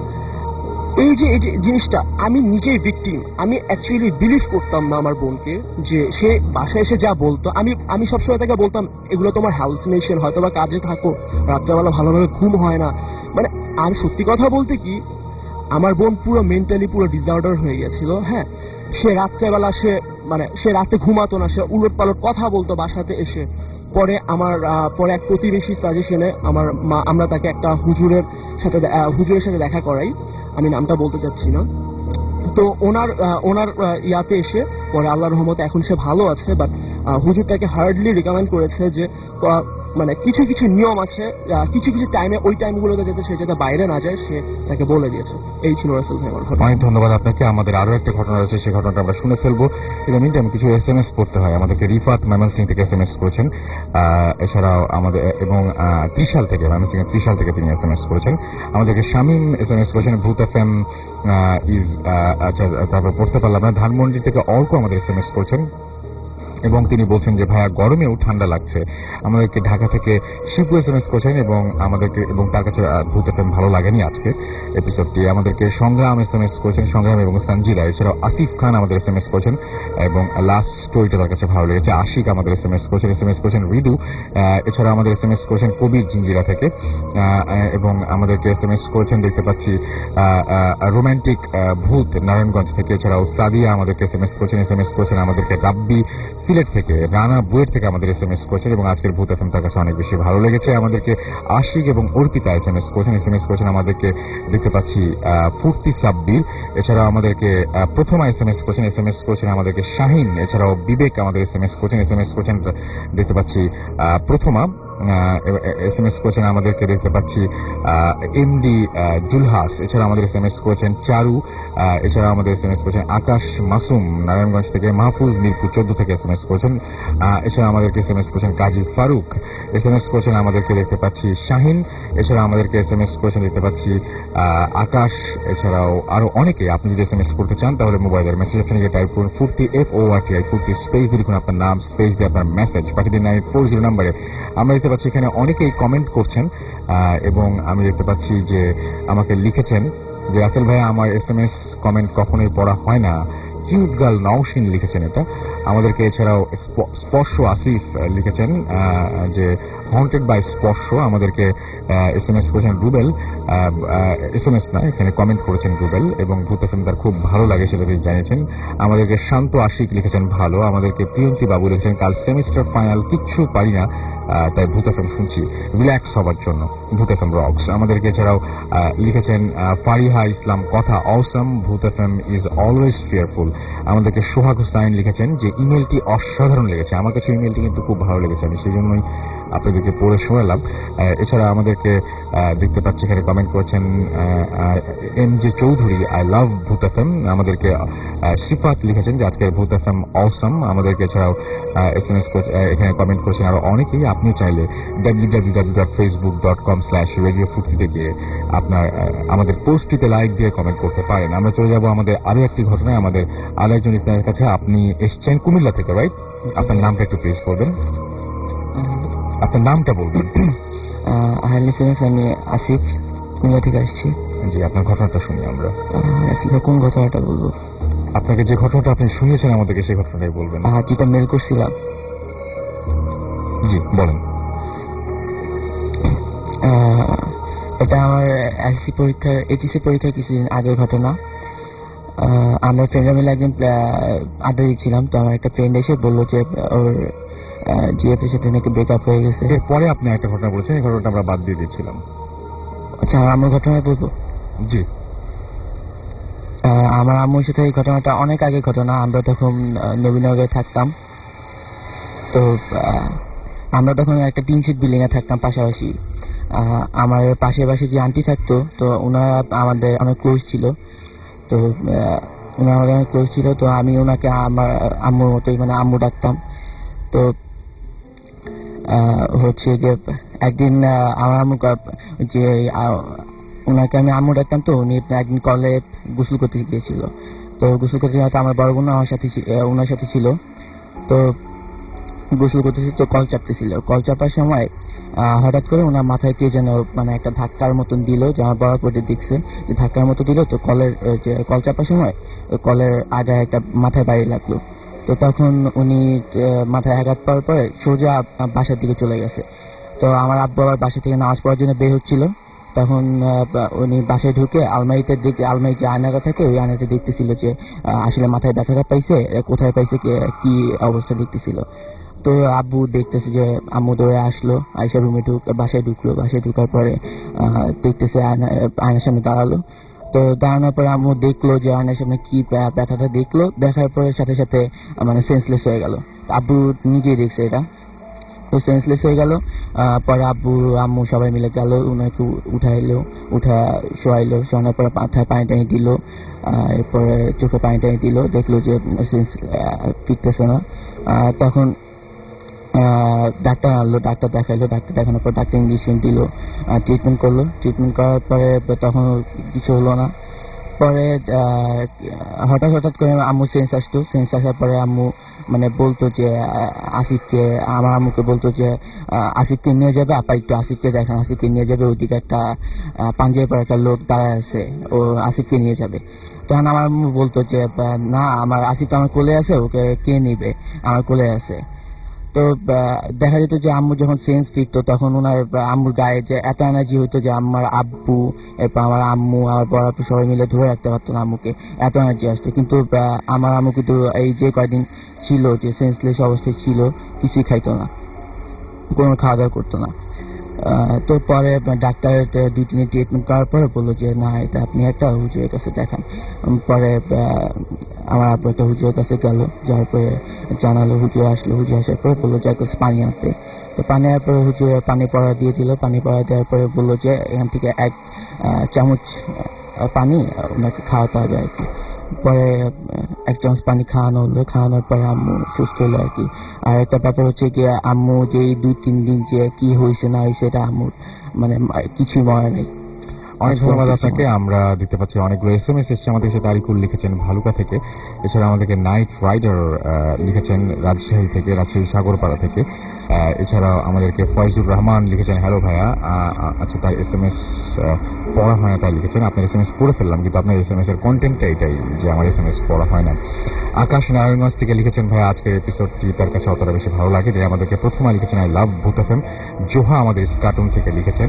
[SPEAKER 2] এই যে এই যে জিনিসটা আমি নিজেই ভিকটিম। আমি অ্যাকচুয়ালি বিলিভ করতাম না আমার বোনকে, যে সে বাসায় এসে যা বলতো আমি আমি সবসময় তাকে বলতাম এগুলো তোমার হ্যালুসিনেশন, হয়তো বা কাজে থাকো, রাত্রেবেলা ভালোভাবে ঘুম হয় না। মানে আর সত্যি কথা বলতে কি আমার বোন পুরো মেন্টালি পুরো ডিসঅর্ডার হয়ে গেছিল। হ্যাঁ, সে রাত্রেবেলা সে মানে সে রাতে ঘুমাতো না, সে উলট পালট কথা বলতো বাসাতে এসে। পরে আমার পরে এক প্রতিবেশী সাজেশনে আমার মা আমরা তাকে একটা হুজুরের সাথে হুজুরের সাথে দেখা করাই, আমি নামটা বলতে চাচ্ছি না। তো ওনার ওনার ইয়াতে এসে পরে আল্লাহর রহমতে এখন সে ভালো আছে, বাট হুজুর তাকে হার্ডলি রিকমেন্ড করেছে যে মানে কিছু কিছু নিয়ম আছে, কিছু কিছু টাইমে ওই টাইমগুলোতে যাতে সে যাতে বাইরে না যায় সে তাকে বলে দিয়েছে। এই ছিল রাসেল ভাই আমার ঘটনা।
[SPEAKER 3] অনেক ধন্যবাদ আপনাকে। আমাদের আরো একটা ঘটনা রয়েছে, সেই ঘটনাটা আমরা শুনে ফেলবো। কিন্তু মিনটাইম কিছু এস এম এস করতে হয় আমাদেরকে। রিফাত ময়মনসিং থেকে এস এম এস করেছেন, এছাড়াও আমাদের এবং ত্রিশাল থেকে ময়মনসিং এর ত্রিশাল থেকে তিনি এস এম এস করেছেন। আমাদেরকে শামীম এস এম এস করেছেন ভূত এফ এম ইজ, আচ্ছা তারপর পড়তে পারলাম না। ধানমন্ডি থেকে অর্ক আমাদের এস এম এস করেছেন। এবং তিনি বলছেন যে ভাইয়া গরমেও ঠান্ডা লাগছে। আমাদেরকে ঢাকা থেকে শিপু এস এম এস করছেন এবং আমাদেরকে এবং তার কাছে ভূত এফএম ভালো লাগেনি আজকে এপিসোডটি। আমাদেরকে সংগ্রাম এস এম এস করেছেন, সংগ্রাম এবং সঞ্জিলা। এছাড়াও আসিফ খান আমাদের এস এম এস করেছেন এবং লাস্ট স্টোরিটা তার কাছে ভালো লেগেছে। আশিক আমাদের এস এম এস করেছেন, এস এম এস করেছেন রিদু। এছাড়া আমাদের এস এম এস করেছেন কবির জিঞ্জিরা থেকে এবং আমাদেরকে এস এম এস করেছেন দেখতে পাচ্ছি রোমান্টিক ভূত নারায়ণগঞ্জ থেকে। এছাড়াও সাদিয়া আমাদেরকে এস এম এস করেছেন, এস এম এস করেছেন আমাদেরকে রাব্বি সিলেট থেকে, রানা বুয়েট থেকে আমাদের এস এম এস করেছেন এবং আজকের ভূত এফএম তার কাছে অনেক বেশি ভালো লেগেছে। আমাদেরকে আশিক এবং অর্পিতা এস এম এস করেছেন, এস এম এস করেছেন আমাদেরকে দেখতে পাচ্ছি ফুর্তি সাব্বির। এছাড়াও আমাদেরকে প্রথমা এস এম এস করেছেন, এস এম এস করেছেন আমাদেরকে শাহিন। এছাড়াও বিবেক আমাদের এস এম এস করেছেন, এস এম এস করেছেন দেখতে পাচ্ছি প্রথমা। এস এম এস করেছেন আমাদেরকে দেখতে পাচ্ছি এমডি জুলহাস। এছাড়া আমাদের এস এম এস করেছেন চারু। এছাড়া আমাদের এস এম এস করেছেন আকাশ মাসুম নারায়ণগঞ্জ থেকে, মাহফুজ মিরপুর চোদ্দ থেকে এস এম এস করেছেন। এছাড়া আমাদেরকে এস এম এস করেছেন Kazi Faruk. S M S করেছেন আমাদেরকে দেখতে পাচ্ছি শাহিন। এছাড়া আমাদেরকে এস এম এস করেছেন দেখতে পাচ্ছি আকাশ। এছাড়াও আরো অনেকে। আপনি যদি এস এম এস করতে চান তাহলে মোবাইলের মেসেজ অপশনে গিয়ে টাইপ করুন Foorti F O R T I Foorti space দিয়ে লিখুন আপনার নাম, স্পেস দিয়ে আপনার মেসেজ পাঠিয়ে দিন নাইন ফোর জিরো নাম্বারে। আমরা দেখতে পাচ্ছি এখানে অনেকেই কমেন্ট করছেন এবং আমি দেখতে পাচ্ছি যে আমাকে লিখেছেন যে রাসেল ভাইয়া আমার এস এম এস কমেন্ট কখনোই পড়া হয় না। কিউট গার্ল নওশিন লিখেছেন এটা আমাদেরকে। এছাড়াও স্পর্শ আসিফ লিখেছেন যে হন্টেড বাই স্পর্শ। আমাদেরকে এস এম এস করেছেন রুবেল, এস এম এস না এখানে কমেন্ট করেছেন রুবেল এবং ভূত এফএম তার খুব ভালো লাগে সেটা তিনি জানিয়েছেন। আমাদেরকে শান্ত আশিক লিখেছেন ভালো। আমাদেরকে প্রিয়ন্তী বাবু লিখেছেন কাল সেমিস্টার ফাইনাল, কিচ্ছু পারি না তাই ভূত এফএম শুনছি রিল্যাক্স হবার জন্য, ভূত এফএম রক্স। আমাদেরকে এছাড়াও লিখেছেন ফারিহা ইসলাম কথা অসম, ভূত এফএম ইজ অলওয়েজ ফিয়ারফুল। আমাদেরকে সোহাগ হুসাইন লিখেছেন যে ইমেলটি অসাধারণ লেগেছে। আমার কাছে ইমেলটি কিন্তু খুব ভালো লেগেছে, আমি সেই জন্যই আপনাদেরকে পড়ে শোনালাম। এছাড়া আমাদেরকে দেখতে পাচ্ছি এখানে কমেন্ট করেছেন M J Chowdhury I love Bhoot FM. আমাদেরকে সিফাত লিখেছেন যে আজকের ভূত এফএম অসম। আমাদেরকে এছাড়াও এস এম এস এখানে কমেন্ট করেছেন আরো অনেকেই। আপনি চাইলে W W W dot Facebook dot com slash radio ফুর্তিতে গিয়ে আপনার আমাদের পোস্টটিতে লাইক দিয়ে কমেন্ট করতে পারেন। আমরা চলে যাব আমাদের আরো একটি ঘটনায়, আমাদের আরো একজন ইসলামের কাছে। আপনি এসছেন কুমিল্লা থেকে, রাইট? আপনার নামটা একটু প্লিজ করবেন, আপনার নামটা বলবেন।
[SPEAKER 2] আমি আসিফ, কুমিল্লা থেকে আসছি।
[SPEAKER 3] জি, আপনার ঘটনাটা শুনি আমরা।
[SPEAKER 2] কোন ঘটনাটা বলবো?
[SPEAKER 3] আপনাকে যে ঘটনাটা আপনি শুনিয়েছেন আমাদেরকে সেই ঘটনাটাই বলবেন।
[SPEAKER 2] যেটা মেল করছিলাম।
[SPEAKER 3] জি বলেন।
[SPEAKER 2] এটা আমার এসএসসি পরীক্ষার এইচএসসি পরীক্ষার কিছুদিন আগের ঘটনা। আমরা ফ্রেন্ডরা মিলে একদিন আড্ডা দিচ্ছিলাম, তো আমার একটা ফ্রেন্ড এসে বললো যে ওর জিএফ এর সাথে নাকি ব্রেকআপ হয়ে গেছে।
[SPEAKER 3] এরপরে আপনি একটা ঘটনা বলছেন, এই ঘটনাটা আমরা বাদ দিয়ে দিচ্ছিলাম।
[SPEAKER 2] আচ্ছা, আমার ঘটনা বলবো?
[SPEAKER 3] জি।
[SPEAKER 2] আমার আম্মুর সাথে এই ঘটনাটা অনেক আগের ঘটনা। আমরা তখন নবীনগরে থাকতাম, তো আমরা তখন একটা তিন সিট বিল্ডিং এ থাকতাম পাশাপাশি। আমার পাশে পাশে যে আন্টি থাকতো, তো ওনারা আমাদের অনেক ক্লোজ ছিল। তো ওনারা আমাদের অনেক ক্লোজ ছিল, তো আমি ওনাকে আমার আম্মুর মতোই মানে আম্মু ডাকতাম। তো হচ্ছে যে একদিন আমার আম্মু যে ওনাকে আমি আম্মু ডাকতাম, তো উনি একদিন কলে গোসল করতে গিয়েছিল। তো গোসল করতে যাওয়াতে আমার বড় বোন আমার সাথে ওনার সাথে ছিল। তো গোসল করতেছিল, তো কল চাপতেছিল। কল চাপার সময় হঠাৎ করে ওনার মাথায় কে যেন মানে একটা ধাক্কার মতন দিল, যে আমার বড় পটে দেখছে যে ধাক্কার মতো দিল। তো কলের যে কল চাপার সময় কলের আগায় একটা মাথায় বাড়ি লাগলো। তো তখন উনি মাথায় আঘাত পাওয়ার পরে সোজা বাসার দিকে চলে গেছে। তো আমার আব্বু আবার বাসা থেকে নামাজ পড়ার জন্য বের হচ্ছিল। তখন উনি বাসায় ঢুকে আলমারিতে দেখতে, আলমারি যে আয়নাটা থাকে ওই আয়নাতে দেখতেছিল যে আসলে মাথায় ব্যথাটা পাইছে, কোথায় পাইছে, কি অবস্থা দেখতেছিল। তো আব্বু দেখতেছে যে আম্মু দৌড়ে আসলো, আয়সা রুমে ঢুক বাসায় ঢুকলো। বাসায় ঢুকার পরে দেখতেছে আয়নার সামনে দাঁড়ালো। তো দাঁড়ানোর পরে আম্মু দেখলো যে আয়নার সামনে কি ব্যথাটা দেখলো। দেখার পরে সাথে সাথে মানে সেন্সলেস হয়ে গেল। আব্বু নিজেই দেখছে এটা, তো সেন্সলেস হয়ে গেল। পরে আব্বু আম্মু সবাই মিলে গেল, ওনাকে উঠাইলো, উঠা শোয়াইলো। শোয়ানোর পরে মাথায় পানি টানি দিল, এরপরে চোখে পানি টানি দিল। দেখলো যে সেন্স ফিরতেছে না। তখন ডাক্তার আনলো, ডাক্তার দেখাইলো। ডাক্তার দেখানোর পর ডাক্তার ইঞ্জেকশন দিল, ট্রিটমেন্ট করলো। ট্রিটমেন্ট করার পরে তখন কিছু হলো না। পরে হঠাৎ হঠাৎ করে আম্মু সেন্স আসতো, সেন্স আসার পরে আম্মু মানে বলতো যে আসিফকে, আমার আম্মুকে বলতো যে আসিফকে নিয়ে যাবে, আপা একটু আসিফকে দেখেন, আসিফকে নিয়ে যাবে, ওইদিকে একটা পাঞ্জাবি পরে একটা লোক দাঁড়ায় আছে, ও আসিফকে নিয়ে যাবে। তখন আমার আম্মু বলতো যে না, আমার আসিফ তো আমার কোলে আছে, ওকে কে নিবে, আমার কোলে আছে। তো দেখা যেত যে আম্মু যখন সেন্স ফিরতো তখন ওনার আম্মুর গায়ে যে এত এনার্জি হইতো যে আমার আব্বু, এরপর আমার আম্মু, আমার বড় আপু সবাই মিলে ধরে রাখতে পারতো না আম্মুকে, এত এনার্জি আসতো। কিন্তু আমার আম্মু কিন্তু এই যে কয়দিন ছিল যে সেন্সলেস অবস্থায় ছিল, কিছুই খাইতো না, কোনো খাওয়া দাওয়া করতো না। তো পরে ডাক্তারের দুই তিন ট্রিটমেন্ট করার পরে বললো যে না, এটা আপনি একটা হুজুরের কাছে দেখান। পরে আমার আপু একটা হুজুরের কাছে গেল, যাওয়ার পরে জানালো, হুজুর আসলো, হুজুর আসার পরে বললো যে এক গ্লাস পানি আনতে। তো পানি আনার পরে হুজুর পানি পড়া দিয়ে দিল। পানি পড়া দেওয়ার পরে বললো যে এখান থেকে এক চামচ পানি ওনাকে খাওয়াতে হবে আর কি। পরে এক চামচ পানি খাওয়ানো হলো, খাওয়ানোর পরে আম্মু সুস্থ হলো আর কি। আর একটা ব্যাপার হচ্ছে কি, আম্মু যে দুই তিন দিন যে কি হয়েছে না হয়েছে এটা আম্মুর মানে কিছুই মনে নেই।
[SPEAKER 3] অনেক ধন্যবাদ আপনাকে। আমরা দিতে পাচ্ছি অনেকগুলো এস এম এস এসছে আমাদের সাথে। তারিকুল লিখেছেন ভালুকা থেকে, এছাড়া আমাদেরকে নাইট রাইডার লিখেছেন রাজশাহী থেকে, রাজশাহী সাগরপাড়া থেকে। এছাড়াও আমাদেরকে ফয়জুর রহমান লিখেছেন হ্যালো ভাইয়া। আচ্ছা, তার এস এম এস পড়া হয় না তাই লিখেছেন। আপনার এস এম এস পড়ে ফেললাম, কিন্তু আপনার এস এম এস এর কন্টেন্টটা এটাই যে আমার এস এম এস পড়া হয় না। আকাশ নারায়ণগঞ্জ থেকে লিখেছেন ভাইয়া আজকের এপিসোডটি তার কাছে অতটা বেশি ভালো লাগে। যে আমাদেরকে প্রথমে লিখেছেন I love Bhoot FM. Zoha আমাদের কার্টুন থেকে লিখেছেন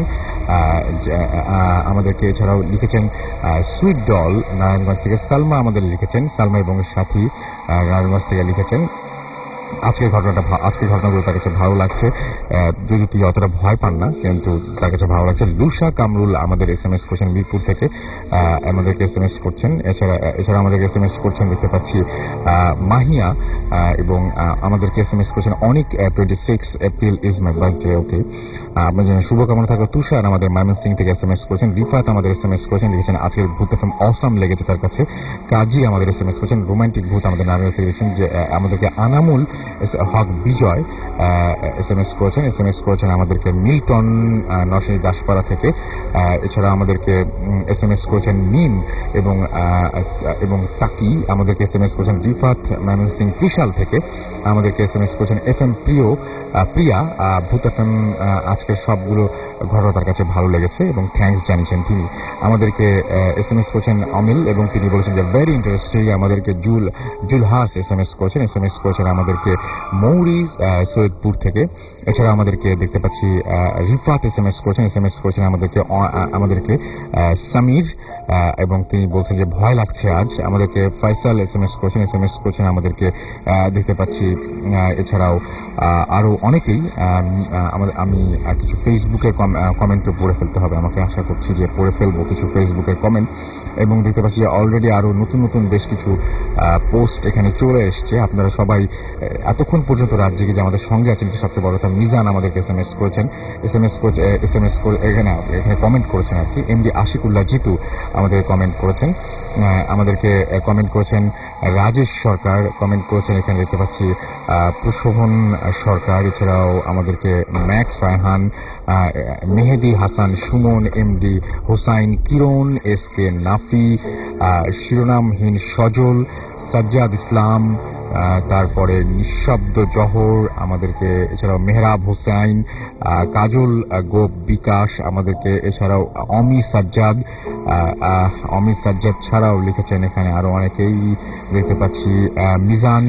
[SPEAKER 3] আমাদেরকে। এছাড়াও লিখেছেন সুইট ডল নারায়ণগঞ্জ থেকে। সালমা আমাদের লিখেছেন, সালমা এবং সাথী নারায়ণগঞ্জ থেকে লিখেছেন আজকের ঘটনাটা, আজকের ঘটনাগুলো তার কাছে ভালো লাগছে, যদি তুই অতটা ভয় পান না, কিন্তু তার কাছে ভালো লাগছে। লুসা কামরুল আমাদের এস এম এস করছেন মিরপুর থেকে, আমাদেরকে এস এম এস করছেন। এছাড়া এছাড়া আমাদেরকে এস এম এস করছেন দেখতে পাচ্ছি মাহিয়া, এবং আমাদেরকে এস এম এস করছেন অনেক। Twenty six April is my birthday. Okay, আপনার জন্য শুভকামনা থাকলো। তুষার আমাদের ময়মনসিং থেকে এস এম এস করেছেন। রিফাত আমাদের এস এম এস করেছেন, লিখেছেন আজকের ভূত এফএম অসাম লেগেছে তার কাছে। কাজী আমাদের এস এম এস করেছেন রোমান্টিক ভূত আমাদের নারায়ণ থেকে লিখেছেন যে আমাদেরকে Anamul Haque Bijoy S M S করেছেন। এস এম এস করেছেন আমাদেরকে মিল্টন নরসিংদী দাসপাড়া থেকে। এছাড়া আমাদেরকে এস এম এস করেছেন মিম এবং এবং তাকি আমাদেরকে এস এম এস করেছেন। রিফাত ময়মনসিং ত্রিশাল থেকে আমাদেরকে এস এম এস করেছেন। এফ এম প্রিয় প্রিয়া ভূত এফ এম আজকের সবগুলো ঘটনা তার কাছে ভালো লেগেছে এবং থ্যাঙ্কস জানিয়েছেন তিনি। আমাদেরকে এস এম এস করেছেন অমিল এবং তিনি বলেছেন যে ভেরি ইন্টারেস্টিং। আমাদেরকে জুল জুলহাস এস এম এস করেছেন। এস এম এস করেছেন আমাদেরকে মৌরি সৈয়দপুর থেকে। এছাড়া আমাদেরকে দেখতে পাচ্ছি রিফাত এস এম এস করেছেন। এস এম এস করেছেন আমাদেরকে আমাদেরকে সামির এবং তিনি বলছেন যে ভয় লাগছে আজ। আমাদেরকে ফয়সাল এস এম এস করেছেন। এস এম এস করেছেন আমাদেরকে দেখতে পাচ্ছি। এছাড়াও আরো অনেকেই, আমি কিছু ফেসবুকের কমেন্টও পড়ে ফেলতে হবে আমাকে, আশা করছি যে পড়ে ফেলবো কিছু ফেসবুকের কমেন্ট। এবং দেখতে পাচ্ছি অলরেডি আরো নতুন নতুন বেশ কিছু পোস্ট এখানে চলে এসছে। আপনারা সবাই এতক্ষণ পর্যন্ত রাত জেগে যে আমাদের সঙ্গে আছেন, সবচেয়ে বড় কথা মিজান আমাদেরকে এস এম এস করেছেন। S M S S M S এখানে এখানে কমেন্ট করেছেন আর কি। এমডি আশিকুল্লাহ জিতু আমাদের কমেন্ট করেছেন। আমাদেরকে কমেন্ট করেছেন রাজেশ সরকার, কমেন্ট করেছেন এখানে দেখতে পাচ্ছি প্রশোভন সরকার। এছাড়াও আমাদেরকে Max Raihan, Mehedi Hasan Sumon, MD Hossain, Kiran, S K Nafi, Shironamhin Sajal, Sajjad Islam, তারপরে নিঃশব্দ জহর আমাদেরকে, এছাড়াও মেহরাব হোসাইন, কাজল গোপ বিকাশ আমাদেরকে, এছাড়াও অমি সাজ্জাদ অমি সাজ্জাদ ছাড়াও লিখেছেন এখানে আরো অনেকেই দেখতে পাচ্ছি। মিজান,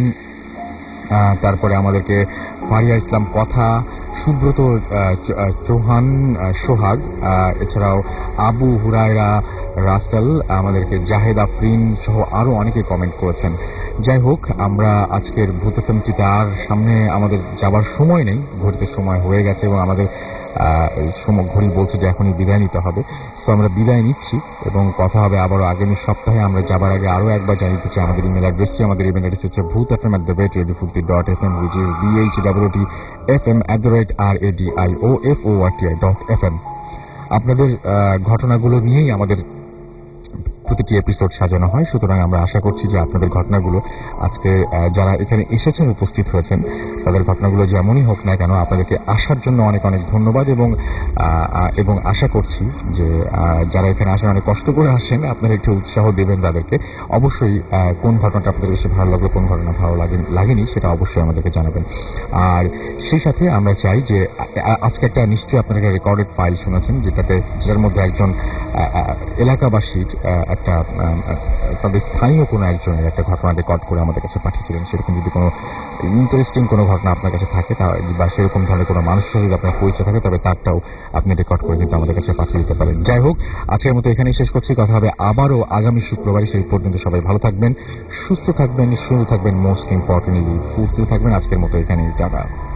[SPEAKER 3] তারপরে আমাদেরকে ফারিয়া ইসলাম কথা, সুব্রত চৌহান সোহাগ, এছাড়াও আবু হুরায়রা রাসেল, আমাদেরকে জাহেদ আফরিন সহ আরো অনেকে কমেন্ট করেছেন। যাই হোক, আমরা আজকের ভূত এফএমটিতে আর সামনে আমাদের যাবার সময় নেই, ঘড়িতে সময় হয়ে গেছে এবং আমাদের ঘড়ি বলছে যে এখনই বিদায় নিতে হবে। সো আমরা বিদায় নিচ্ছি এবং কথা হবে আবারও আগামী সপ্তাহে। আমরা যাবার আগে আরো একবার জানিয়ে দিচ্ছি আমাদের ইমেল অ্যাড্রেসটি। আমাদের ইমেল অ্যাড্রেস হচ্ছে Bhoot FM at the rate radio ফুর্তি dot F M, which is B H W T F M at the rate R A D I O F O R T I dot F M. আপনাদের ঘটনাগুলো নিয়েই আমাদের প্রতিটি এপিসোড সাজানো হয়। সুতরাং আমরা আশা করছি যে আপনাদের ঘটনাগুলো আজকে যারা এখানে এসেছেন, উপস্থিত হয়েছেন, তাদের ঘটনাগুলো যেমনই হোক না কেন আপনাদেরকে আসার জন্য অনেক অনেক ধন্যবাদ এবং এবং আশা করছি যে যারা এখানে আসেন অনেক কষ্ট করে আসেন, আপনারা একটু উৎসাহ দেবেন তাদেরকে। অবশ্যই কোন ঘটনাটা আপনাদের বেশি ভালো লাগবে, কোন ঘটনা ভালো লাগেনি সেটা অবশ্যই আমাদেরকে জানাবেন। আর সেই সাথে আমরা চাই যে আজকে একটা নিশ্চয়ই আপনারা রেকর্ডেড ফাইল শুনেছেন, যেটাতে যেটার মধ্যে একজন এলাকাবাসীর একটা তাদের স্থানীয় কোনো একজনের একটা ঘটনা রেকর্ড করে আমাদের কাছে পাঠিয়েছিলেন। সেরকম যদি কোনো ইন্টারেস্টিং কোনো ঘটনা আপনার কাছে থাকে বা সেরকম ধরনের কোনো মানুষের সাথে যদি আপনার পরিচয় থাকে, তবে তারটাও আপনি রেকর্ড করে কিন্তু আমাদের কাছে পাঠিয়ে দিতে পারেন। যাই হোক, আজকের মতো এখানেই শেষ করছি। কথা হবে আবারও আগামী শুক্রবারই। সেই পর্যন্ত সবাই ভালো থাকবেন, সুস্থ থাকবেন, সুন্দর থাকবেন, মোস্ট ইম্পর্টেন্টলি ফুর্তি থাকবেন। আজকের মতো এখানেই টাটা।